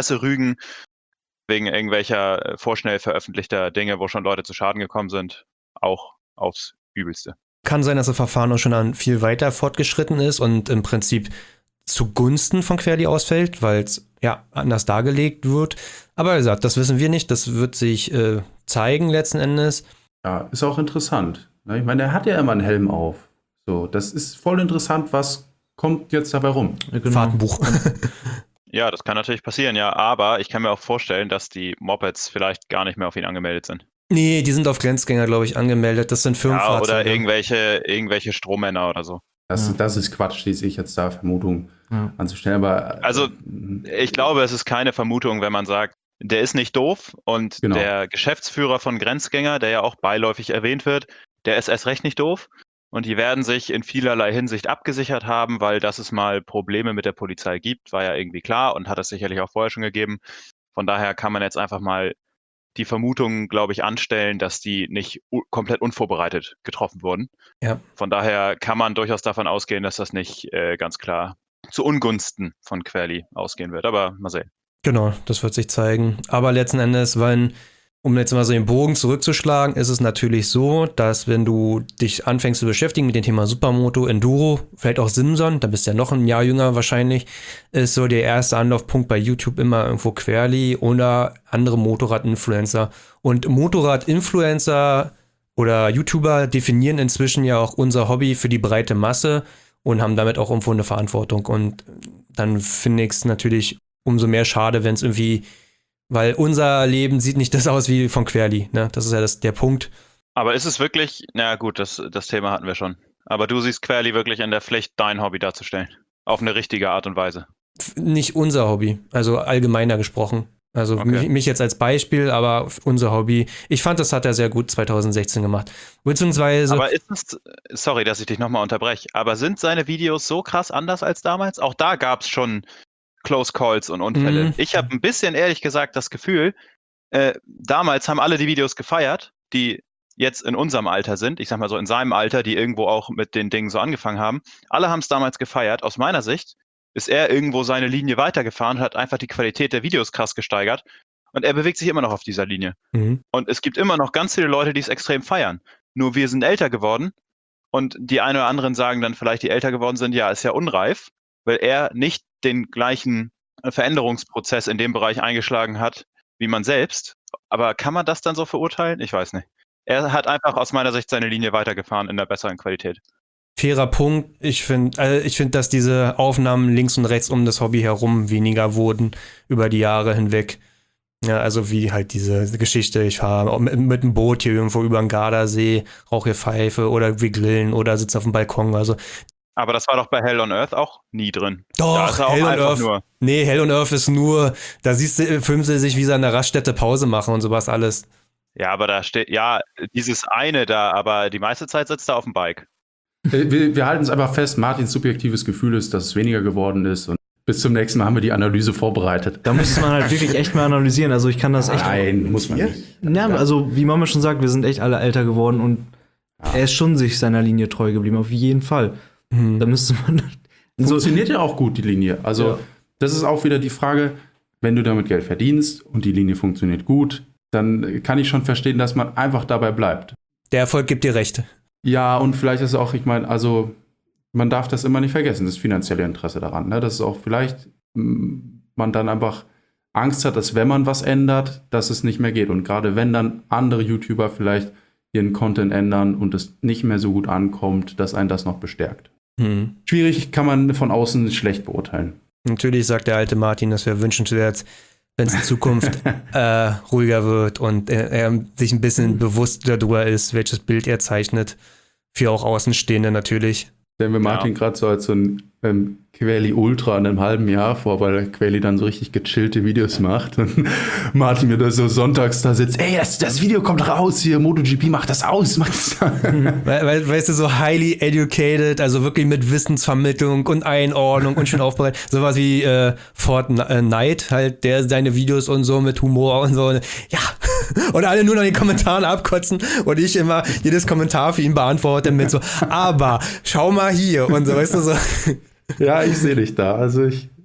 wegen irgendwelcher vorschnell veröffentlichter Dinge, wo schon Leute zu Schaden gekommen sind, auch aufs Übelste. Kann sein, dass das Verfahren auch schon dann viel weiter fortgeschritten ist und im Prinzip zugunsten von Querly ausfällt, weil es anders dargelegt wird. Aber wie gesagt, das wissen wir nicht. Das wird sich zeigen letzten Endes. Ja, ist auch interessant. Ich meine, er hat ja immer einen Helm auf. So, das ist voll interessant, was kommt jetzt dabei rum. Genau. Fahrtenbuch. Ja, das kann natürlich passieren, ja. Aber ich kann mir auch vorstellen, dass die Mopeds vielleicht gar nicht mehr auf ihn angemeldet sind. Nee, die sind auf Grenzgänger, glaube ich, angemeldet. Das sind Firmenfahrzeuge. Ja, oder irgendwelche Strohmänner oder so. Das ist Quatsch, die sehe ich jetzt da Vermutung anzustellen. Aber, also ich glaube, es ist keine Vermutung, wenn man sagt, der ist nicht doof und der Geschäftsführer von Grenzgänger, der ja auch beiläufig erwähnt wird, der ist erst recht nicht doof. Und die werden sich in vielerlei Hinsicht abgesichert haben, weil dass es mal Probleme mit der Polizei gibt, war ja irgendwie klar und hat es sicherlich auch vorher schon gegeben. Von daher kann man jetzt einfach mal die Vermutung, glaube ich, anstellen, dass die nicht komplett unvorbereitet getroffen wurden. Ja. Von daher kann man durchaus davon ausgehen, dass das nicht ganz klar zu Ungunsten von Querly ausgehen wird. Aber mal sehen. Genau, das wird sich zeigen. Aber letzten Endes, um jetzt mal so den Bogen zurückzuschlagen, ist es natürlich so, dass wenn du dich anfängst zu beschäftigen mit dem Thema Supermoto, Enduro, vielleicht auch Simson, da bist du ja noch ein Jahr jünger wahrscheinlich, ist so der erste Anlaufpunkt bei YouTube immer irgendwo Querly oder andere Motorrad-Influencer. Und Motorrad-Influencer oder YouTuber definieren inzwischen ja auch unser Hobby für die breite Masse und haben damit auch irgendwo eine Verantwortung. Und dann finde ich es natürlich umso mehr schade, wenn es irgendwie, weil unser Leben sieht nicht das aus wie von Querly, ne? Das ist ja der Punkt. Aber ist es wirklich, na gut, das Thema hatten wir schon. Aber du siehst Querly wirklich in der Pflicht, dein Hobby darzustellen. Auf eine richtige Art und Weise. Nicht unser Hobby, also allgemeiner gesprochen. Also Okay. mich jetzt als Beispiel, aber unser Hobby. Ich fand, das hat er sehr gut 2016 gemacht. Beziehungsweise, Aber ist es, sorry, dass ich dich nochmal unterbreche, aber sind seine Videos so krass anders als damals? Auch da gab es schon Close Calls und Unfälle. Mhm. Ich habe ein bisschen, ehrlich gesagt, das Gefühl, damals haben alle die Videos gefeiert, die jetzt in unserem Alter sind, ich sag mal so in seinem Alter, die irgendwo auch mit den Dingen so angefangen haben. Alle haben es damals gefeiert. Aus meiner Sicht ist er irgendwo seine Linie weitergefahren, hat einfach die Qualität der Videos krass gesteigert und er bewegt sich immer noch auf dieser Linie. Mhm. Und es gibt immer noch ganz viele Leute, die es extrem feiern. Nur wir sind älter geworden und die einen oder anderen sagen dann vielleicht, die älter geworden sind, ja, ist ja unreif, weil er nicht den gleichen Veränderungsprozess in dem Bereich eingeschlagen hat, wie man selbst. Aber kann man das dann so verurteilen? Ich weiß nicht. Er hat einfach aus meiner Sicht seine Linie weitergefahren in der besseren Qualität. fairer Punkt. Ich finde, dass diese Aufnahmen links und rechts um das Hobby herum weniger wurden über die Jahre hinweg. Ja, also wie halt diese Geschichte, ich fahre mit dem Boot hier irgendwo über den Gardasee, rauche hier Pfeife oder wir grillen oder sitze auf dem Balkon. Also Aber das war doch bei Hell on Earth auch nie drin. doch, Da ist er auch Hell on einfach Earth. nur. Nee, Hell on Earth ist nur, da filmen sie sich, wie sie an der Raststätte Pause machen und sowas alles. Ja, aber da steht, ja, dieses eine da, aber die meiste Zeit sitzt er auf dem Bike. Wir halten es einfach fest, Martins subjektives Gefühl ist, dass es weniger geworden ist. Und bis zum nächsten Mal haben wir die Analyse vorbereitet. Da müsste man halt wirklich echt mal analysieren. Also ich kann das echt. Nein, muss man nicht. Ja, also wie Mama schon sagt, wir sind echt alle älter geworden und er ist schon sich seiner Linie treu geblieben, auf jeden Fall. Da müsste man. Funktioniert ja auch gut, die Linie. Also, Ja. das ist auch wieder die Frage, wenn du damit Geld verdienst und die Linie funktioniert gut, dann kann ich schon verstehen, dass man einfach dabei bleibt. Der Erfolg gibt dir recht. Ja, und vielleicht ist auch, ich meine, also, man darf das immer nicht vergessen, das finanzielle Interesse daran. Ne? Das ist auch vielleicht, man dann einfach Angst hat, dass wenn man was ändert, dass es nicht mehr geht. Und gerade wenn dann andere YouTuber vielleicht ihren Content ändern und es nicht mehr so gut ankommt, dass einen das noch bestärkt. Schwierig, kann man von außen schlecht beurteilen. Natürlich sagt der alte Martin, das wäre wünschenswert, wenn es in Zukunft ruhiger wird und er sich ein bisschen bewusst darüber ist, welches Bild er zeichnet. Für auch Außenstehende natürlich. Stellen wir Martin gerade so als so ein Querly Ultra in einem halben Jahr vor, weil Querly dann so richtig gechillte Videos macht und Martin mir da so sonntags da sitzt, ey, das Video kommt raus hier, MotoGP, mach das aus. Weißt du, so highly educated, also wirklich mit Wissensvermittlung und Einordnung und schön aufbereitet. Sowas wie Fortnite, halt, der seine Videos und so mit Humor und so. Ja, und alle nur noch in den Kommentaren abkotzen und ich immer jedes Kommentar für ihn beantworte mit so, aber schau mal hier und so, weißt du, so. Ja, ich sehe dich da. Also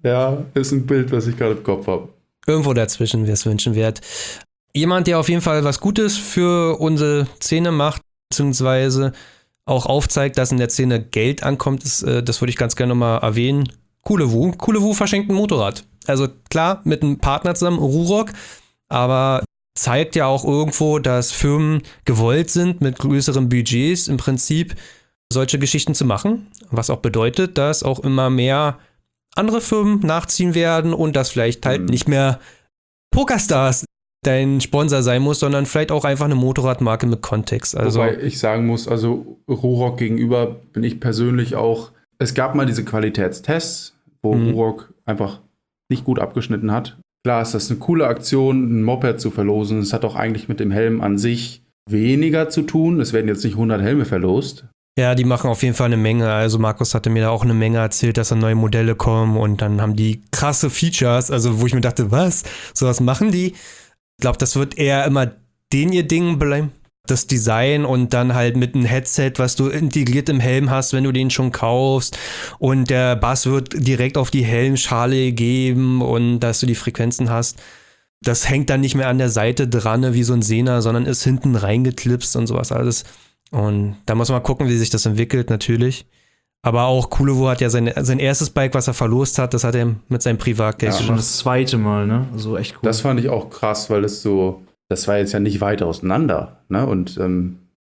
ist ein Bild, was ich gerade im Kopf habe. Irgendwo dazwischen wäre es wünschenswert. Jemand, der auf jeden Fall was Gutes für unsere Szene macht, beziehungsweise auch aufzeigt, dass in der Szene Geld ankommt, das würde ich ganz gerne nochmal erwähnen. Kulewu. Kulewu verschenkt ein Motorrad. Also klar, mit einem Partner zusammen, Rurok, aber zeigt ja auch irgendwo, dass Firmen gewollt sind, mit größeren Budgets im Prinzip solche Geschichten zu machen, was auch bedeutet, dass auch immer mehr andere Firmen nachziehen werden und dass vielleicht halt nicht mehr PokerStars dein Sponsor sein muss, sondern vielleicht auch einfach eine Motorradmarke mit Kontext. Also, wobei ich sagen muss, also Rurok gegenüber bin ich persönlich auch, es gab mal diese Qualitätstests, wo Rurok einfach nicht gut abgeschnitten hat. Klar ist das eine coole Aktion, ein Moped zu verlosen. Es hat auch eigentlich mit dem Helm an sich weniger zu tun. Es werden jetzt nicht 100 Helme verlost. ja, die machen auf jeden Fall eine Menge. Also Markus hatte mir da auch eine Menge erzählt, dass da neue Modelle kommen und dann haben die krasse Features, also wo ich mir dachte, was? Sowas machen die? Ich glaube, das wird eher immer ihr Ding bleiben. Das Design und dann halt mit einem Headset, was du integriert im Helm hast, wenn du den schon kaufst. Und der Bass wird direkt auf die Helmschale gegeben und dass du die Frequenzen hast. Das hängt dann nicht mehr an der Seite dran, wie so ein Sena, sondern ist hinten reingeklipst und sowas alles. Und da muss man gucken, wie sich das entwickelt, natürlich. Aber auch Kulewu hat ja sein erstes Bike, was er verlost hat, das hat er mit seinem Privatgeld Schon gemacht. das zweite Mal, ne? Also echt cool. Das fand ich auch krass, weil das war jetzt ja nicht weit auseinander. Ne? Und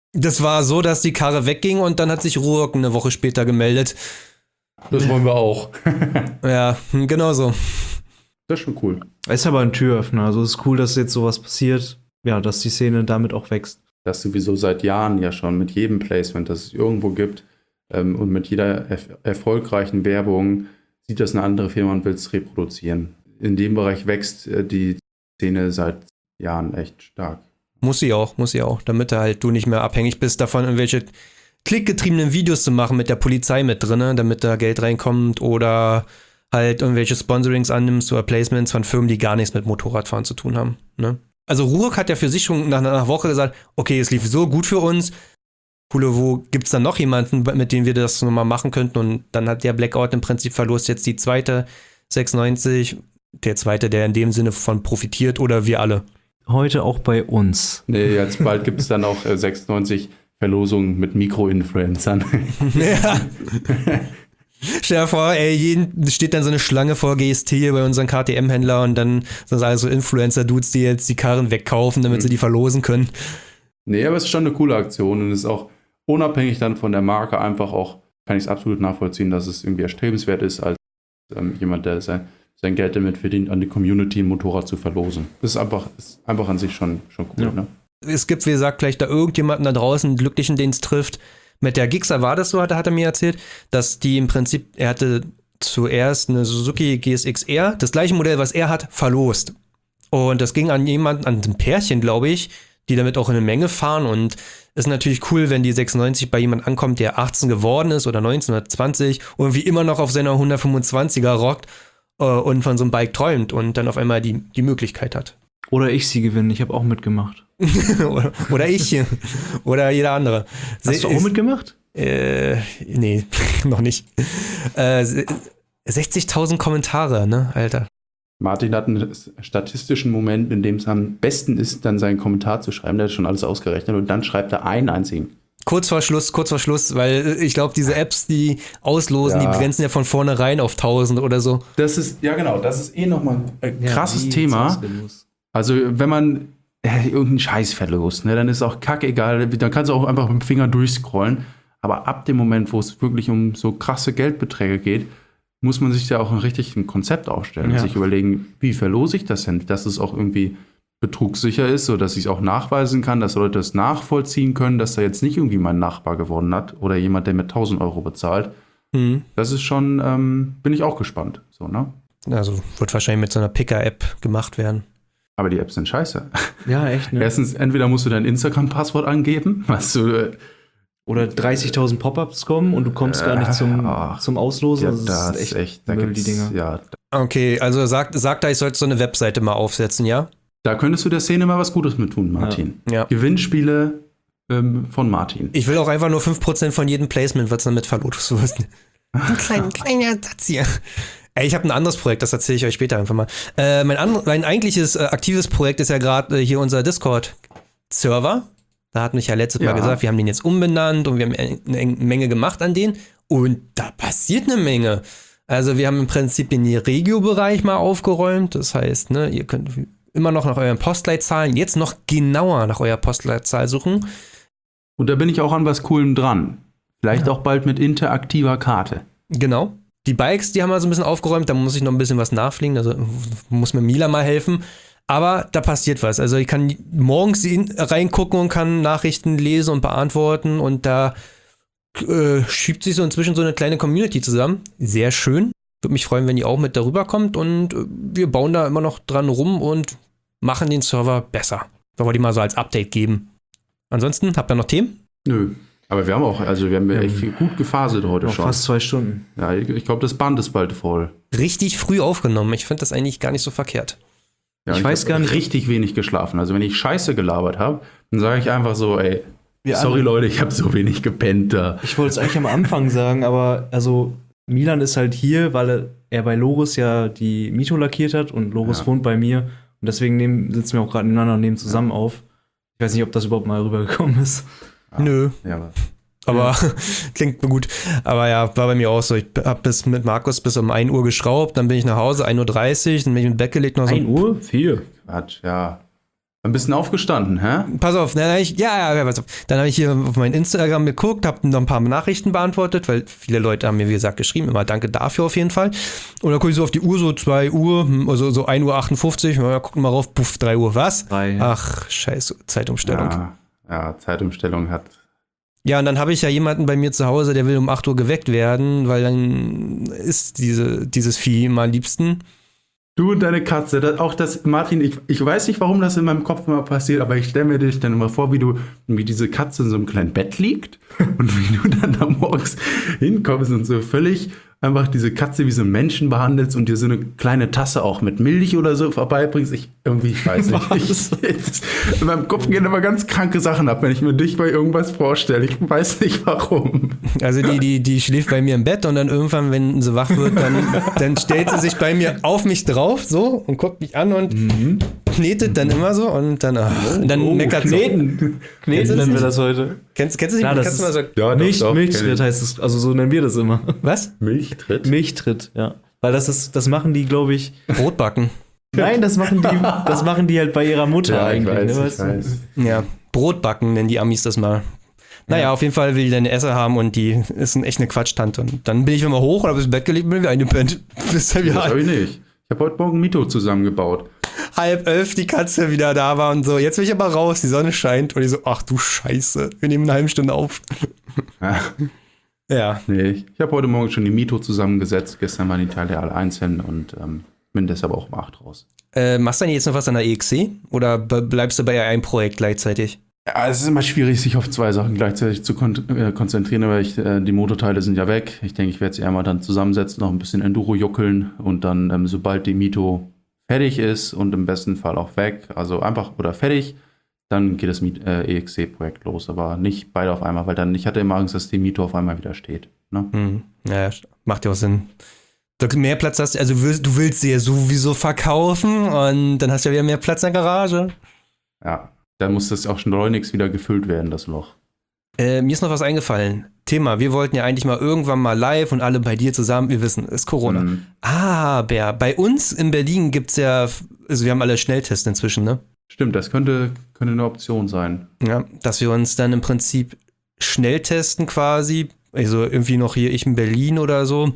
Das war so, dass die Karre wegging und dann hat sich Ruhrk eine Woche später gemeldet. Das wollen wir auch. Ja, genau so. Das ist schon cool. Ist aber ein Türöffner. Also es ist cool, dass jetzt sowas passiert. Ja, dass die Szene damit auch wächst. Das sowieso seit Jahren ja schon mit jedem Placement, das es irgendwo gibt und mit jeder erfolgreichen Werbung sieht das eine andere Firma und will es reproduzieren. In dem Bereich wächst die Szene seit Jahren echt stark. Muss sie auch, damit du nicht mehr abhängig bist davon, irgendwelche klickgetriebenen Videos zu machen mit der Polizei mit drin, damit da Geld reinkommt oder halt irgendwelche Sponsorings annimmst oder Placements von Firmen, die gar nichts mit Motorradfahren zu tun haben. Ne? Also Ruhrk hat ja für sich schon nach einer Woche gesagt, okay, es lief so gut für uns, wo gibt's dann noch jemanden, mit dem wir das nochmal machen könnten? Und dann hat der Blackout im Prinzip verlost jetzt die zweite 96, der zweite, der in dem Sinne von profitiert oder wir alle. Heute auch bei uns. Nee, jetzt bald gibt es dann auch 96 Verlosungen mit Mikro-Influencern. Ja. Stell dir vor, steht dann so eine Schlange vor GST bei unseren KTM-Händler und dann sind das also Influencer-Dudes, die jetzt die Karren wegkaufen, damit sie die verlosen können. Nee, aber es ist schon eine coole Aktion und ist auch unabhängig dann von der Marke einfach auch, kann ich es absolut nachvollziehen, dass es irgendwie erstrebenswert ist, als jemand, der sein Geld damit verdient, an die Community ein Motorrad zu verlosen. Das ist einfach an sich schon cool. Ja. Ne? Es gibt, wie gesagt, vielleicht da irgendjemanden da draußen, einen Glücklichen, den es trifft. Mit der Gixxer war das so, hat er mir erzählt, dass die im Prinzip, er hatte zuerst eine Suzuki GSX-R, das gleiche Modell, was er hat, verlost. Und das ging an jemanden, an ein Pärchen, glaube ich, die damit auch in eine Menge fahren und ist natürlich cool, wenn die 96 bei jemand ankommt, der 18 geworden ist oder 19 oder 20 und wie immer noch auf seiner 125er rockt und von so einem Bike träumt und dann auf einmal die Möglichkeit hat. Oder ich sie gewinne, ich habe auch mitgemacht. oder ich. Oder jeder andere. Hast du auch mitgemacht? Nee, noch nicht. 60.000 Kommentare, ne, Alter. Martin hat einen statistischen Moment, in dem es am besten ist, dann seinen Kommentar zu schreiben. Der hat schon alles ausgerechnet und dann schreibt er einen einzigen. Kurz vor Schluss, weil ich glaube, diese Apps, die auslosen, die begrenzen ja von vornherein auf 1000 oder so. Das ist nochmal ein krasses Thema. Also, wenn man irgendeinen Scheiß verlost, ne, dann ist auch kackegal, dann kannst du auch einfach mit dem Finger durchscrollen. Aber ab dem Moment, wo es wirklich um so krasse Geldbeträge geht, muss man sich ja auch ein Konzept aufstellen und sich überlegen, wie verlose ich das denn, dass es auch irgendwie betrugssicher ist, sodass ich es auch nachweisen kann, dass Leute es nachvollziehen können, dass da jetzt nicht irgendwie mein Nachbar gewonnen hat oder jemand, der mit 1.000 Euro bezahlt. Mhm. Das ist schon, bin ich auch gespannt. So, ne? Also wird wahrscheinlich mit so einer Picker-App gemacht werden. Aber die Apps sind scheiße. Ja, echt, ne? Erstens, entweder musst du dein Instagram-Passwort angeben, was du... Oder 30.000 Pop-Ups kommen und du kommst gar nicht zum Auslosen. Ja, das ist echt da Müll, die Dinger. Ja. Okay, also sagt er, ich sollte so eine Webseite mal aufsetzen, ja? Da könntest du der Szene mal was Gutes mit tun, Martin. Ja. Gewinnspiele von Martin. Ich will auch einfach nur 5% von jedem Placement, was dann mit verlost wird. Ein kleiner Satz hier. Ich habe ein anderes Projekt, das erzähle ich euch später einfach mal. Mein eigentliches aktives Projekt ist ja gerade hier unser Discord-Server. Da hat mich ja letztes Mal gesagt, wir haben den jetzt umbenannt und wir haben eine Menge gemacht an denen. Und da passiert eine Menge. Also wir haben im Prinzip den Regio-Bereich mal aufgeräumt. Das heißt, ne, ihr könnt immer noch nach euren Postleitzahlen, jetzt noch genauer nach eurer Postleitzahl suchen. Und da bin ich auch an was Coolem dran. Vielleicht auch bald mit interaktiver Karte. Genau. Die Bikes, die haben wir so ein bisschen aufgeräumt. Da muss ich noch ein bisschen was nachfliegen. Also muss mir Mila mal helfen. Aber da passiert was. Also ich kann morgens reingucken und kann Nachrichten lesen und beantworten und da schiebt sich so inzwischen so eine kleine Community zusammen. Sehr schön. Würde mich freuen, wenn die auch mit darüber kommt und wir bauen da immer noch dran rum und machen den Server besser. Da wollte ich mal so als Update geben. Ansonsten, habt ihr noch Themen? Nö. Aber wir haben echt gut gefaselt heute noch schon. Fast 2 Stunden. Ja, ich glaube, das Band ist bald voll. Richtig früh aufgenommen. Ich finde das eigentlich gar nicht so verkehrt. Ja, ich weiß gar nicht. Richtig wenig geschlafen. Also wenn ich Scheiße gelabert habe, dann sage ich einfach so, ey, sorry Leute, ich habe so wenig gepennt da. Ich wollte es eigentlich am Anfang sagen, aber also Milan ist halt hier, weil er bei Loris ja die Mito lackiert hat und Loris wohnt bei mir. Und deswegen sitzen wir auch gerade nebeneinander und nehmen zusammen auf. Ich weiß nicht, ob das überhaupt mal rübergekommen ist. Nö. Ja, aber klingt gut. Aber ja, war bei mir auch so. Ich habe mit Markus bis um 1 Uhr geschraubt, dann bin ich nach Hause, 1.30 Uhr, dann bin ich ins Bett gelegt. Noch so 1 Uhr? 4. Quatsch, ja. Ein bisschen aufgestanden, hä? Pass auf, pass auf. Dann habe ich hier auf mein Instagram geguckt, habe noch ein paar Nachrichten beantwortet, weil viele Leute haben mir, wie gesagt, geschrieben, immer danke dafür auf jeden Fall. Und dann gucke ich so auf die Uhr, so 2 Uhr, also so 1:58 Uhr, gucken mal rauf, puff, 3 Uhr, was? 3. Ach, scheiße, Zeitumstellung. Ja, Zeitumstellung hat... Ja, und dann habe ich ja jemanden bei mir zu Hause, der will um 8 Uhr geweckt werden, weil dann ist dieses Vieh immer am liebsten. Du und deine Katze, Martin, ich weiß nicht, warum das in meinem Kopf immer passiert, aber ich stelle mir dich dann immer vor, wie diese Katze in so einem kleinen Bett liegt und wie du dann da morgens hinkommst und so völlig einfach diese Katze wie so einen Menschen behandelst und dir so eine kleine Tasse auch mit Milch oder so vorbeibringst. Ich weiß nicht. In meinem Kopf gehen immer ganz kranke Sachen ab, wenn ich mir dich bei irgendwas vorstelle. Ich weiß nicht, warum. Also die schläft bei mir im Bett und dann irgendwann, wenn sie wach wird, dann stellt sie sich bei mir auf mich drauf so und guckt mich an und knetet dann immer so und dann, meckert sie. Kneten nennen wir das heute. Kennst du das nicht? Ja, das Kannst du mal sagen, Ja, Milchtritt heißt es, also so nennen wir das immer. was? Milchtritt, ja. Weil das machen die, glaube ich. Brotbacken. Nein, das machen die halt bei ihrer Mutter Ja, eigentlich. ich weiß. Ja, Brotbacken nennen die Amis das mal. Naja, auf jeden Fall will die deine Esse haben und die ist echt eine Quatschtante. Und dann bin ich immer hoch und habe ins Bett gelegt und bin wieder eingepennt. Bis dann Das wieder habe ich nicht. Ich habe heute Morgen Mito zusammengebaut. 10:30 die Katze wieder da war und so. Jetzt will ich aber raus, die Sonne scheint. Und ich so, ach du Scheiße, wir nehmen eine halbe Stunde auf. Ja. Ja. Nee, ich habe heute Morgen schon die Mito zusammengesetzt. Gestern waren die Teile alle einzeln und bin deshalb auch um 8 raus. Machst du denn jetzt noch was an der EXC? Oder bleibst du bei einem Projekt gleichzeitig? Ja, es ist immer schwierig, sich auf 2 Sachen gleichzeitig zu konzentrieren, aber die Motorteile sind ja weg. Ich denke, ich werde sie einmal dann zusammensetzen, noch ein bisschen Enduro juckeln und dann, sobald die Mito fertig ist und im besten Fall auch weg, also einfach oder fertig, dann geht das EXC-Projekt los, aber nicht beide auf einmal, weil ich hatte immer Angst, dass die Mito auf einmal wieder steht. Ne? Ja, macht ja auch Sinn. Mehr Platz hast du, also du willst sie ja sowieso verkaufen und dann hast du ja wieder mehr Platz in der Garage. Ja, dann muss das auch schleunigst wieder gefüllt werden, das Loch. Mir ist noch was eingefallen. Thema, wir wollten ja eigentlich mal irgendwann mal live und alle bei dir zusammen, wir wissen, ist Corona. Aber bei uns in Berlin gibt's ja, also wir haben alle Schnelltests inzwischen, ne? Stimmt, das könnte eine Option sein. Ja, dass wir uns dann im Prinzip schnell testen quasi, also irgendwie noch hier ich in Berlin oder so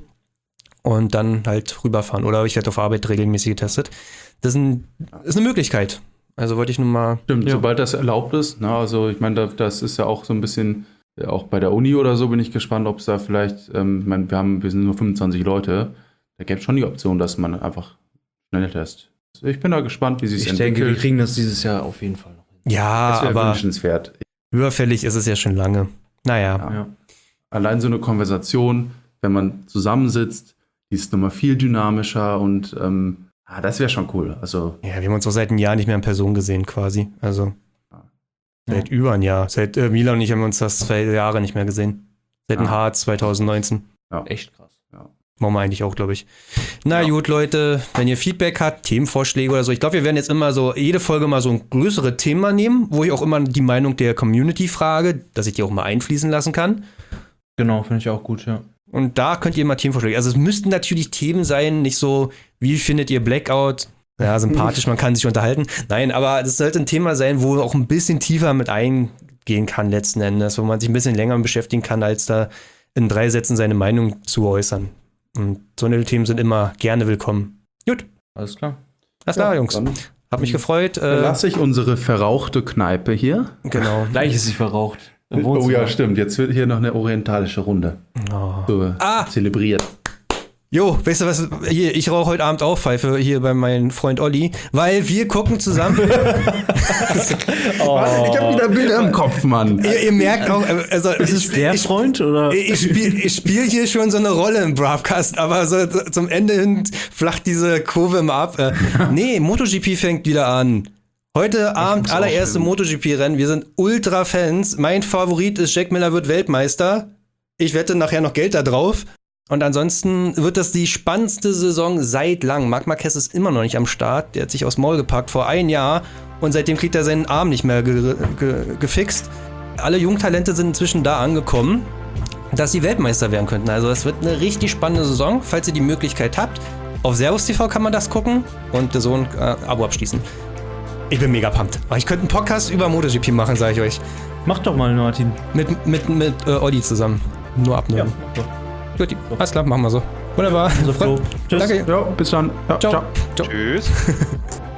und dann halt rüberfahren oder ich werde auf Arbeit regelmäßig getestet. Das ist eine Möglichkeit. Also wollte ich nur mal... Stimmt, sobald das erlaubt ist, ne, also ich meine, das ist ja auch so ein bisschen, auch bei der Uni oder so bin ich gespannt, ob es da vielleicht, ich meine, wir sind nur 25 Leute, da gäbe es schon die Option, dass man einfach Schnelltest. Ich bin da gespannt, wie sich es entwickelt. Ich denke, wir kriegen das dieses Jahr auf jeden Fall noch hin. Ja, Das wäre aber wünschenswert. überfällig ist es ja schon lange. Naja. Ja. Allein so eine Konversation, wenn man zusammensitzt, die ist nochmal viel dynamischer und das wäre schon cool. Also, Ja, wir haben uns auch seit einem Jahr nicht mehr in Person gesehen quasi. Also seit über ein Jahr. Seit Milan und ich haben uns das 2 Jahre nicht mehr gesehen. Seit dem Harz 2019. ja. Echt krass. Machen wir eigentlich auch, glaube ich. Na gut, Leute, wenn ihr Feedback habt, Themenvorschläge oder so. Ich glaube, wir werden jetzt immer so, jede Folge mal so ein größeres Thema nehmen, wo ich auch immer die Meinung der Community frage, dass ich die auch mal einfließen lassen kann. Genau, finde ich auch gut, ja. Und da könnt ihr immer Themenvorschläge. Also es müssten natürlich Themen sein, nicht so, wie findet ihr Blackout? Ja, sympathisch, man kann sich unterhalten. Nein, aber es sollte ein Thema sein, wo auch ein bisschen tiefer mit eingehen kann letzten Endes, wo man sich ein bisschen länger beschäftigen kann, als da in 3 Sätzen seine Meinung zu äußern. Und so eine Themen sind immer gerne willkommen. Gut. Alles klar. Alles klar, Jungs. Dann Hab mich gefreut. lasse ich unsere verrauchte Kneipe hier. Genau. Gleich ist sie verraucht. Oh ja, stimmt. Jetzt wird hier noch eine orientalische Runde so zelebriert. Jo, weißt du was? Hier, ich rauche heute Abend auch Pfeife hier bei meinem Freund Olli, weil wir gucken zusammen. Ich habe wieder Bilder im Kopf, Mann. Ihr merkt auch, also Ist es der Freund oder? Ich spiel hier schon so eine Rolle im Broadcast, aber so zum Ende hin flacht diese Kurve immer ab. Nee, MotoGP fängt wieder an. Heute Abend allererste MotoGP-Rennen. Wir sind Ultra-Fans. Mein Favorit ist Jack Miller wird Weltmeister. Ich wette nachher noch Geld da drauf. Und ansonsten wird das die spannendste Saison seit langem. Marc Marquez ist immer noch nicht am Start. Der hat sich aufs Maul gepackt vor 1 Jahr. Und seitdem kriegt er seinen Arm nicht mehr gefixt. Alle Jungtalente sind inzwischen da angekommen, dass sie Weltmeister werden könnten. Also es wird eine richtig spannende Saison. Falls ihr die Möglichkeit habt, auf Servus TV kann man das gucken und so ein Abo abschließen. Ich bin mega pumped. Ich könnte einen Podcast über MotoGP machen, sage ich euch. Mach doch mal, Martin. Mit Olli zusammen. Nur abnehmen. Ja, doch. Gut, alles klar, machen wir so. Wunderbar. Also, Flo. Tschüss. Danke. Ja, bis dann. Ja, Ciao. ciao. Ciao. Tschüss.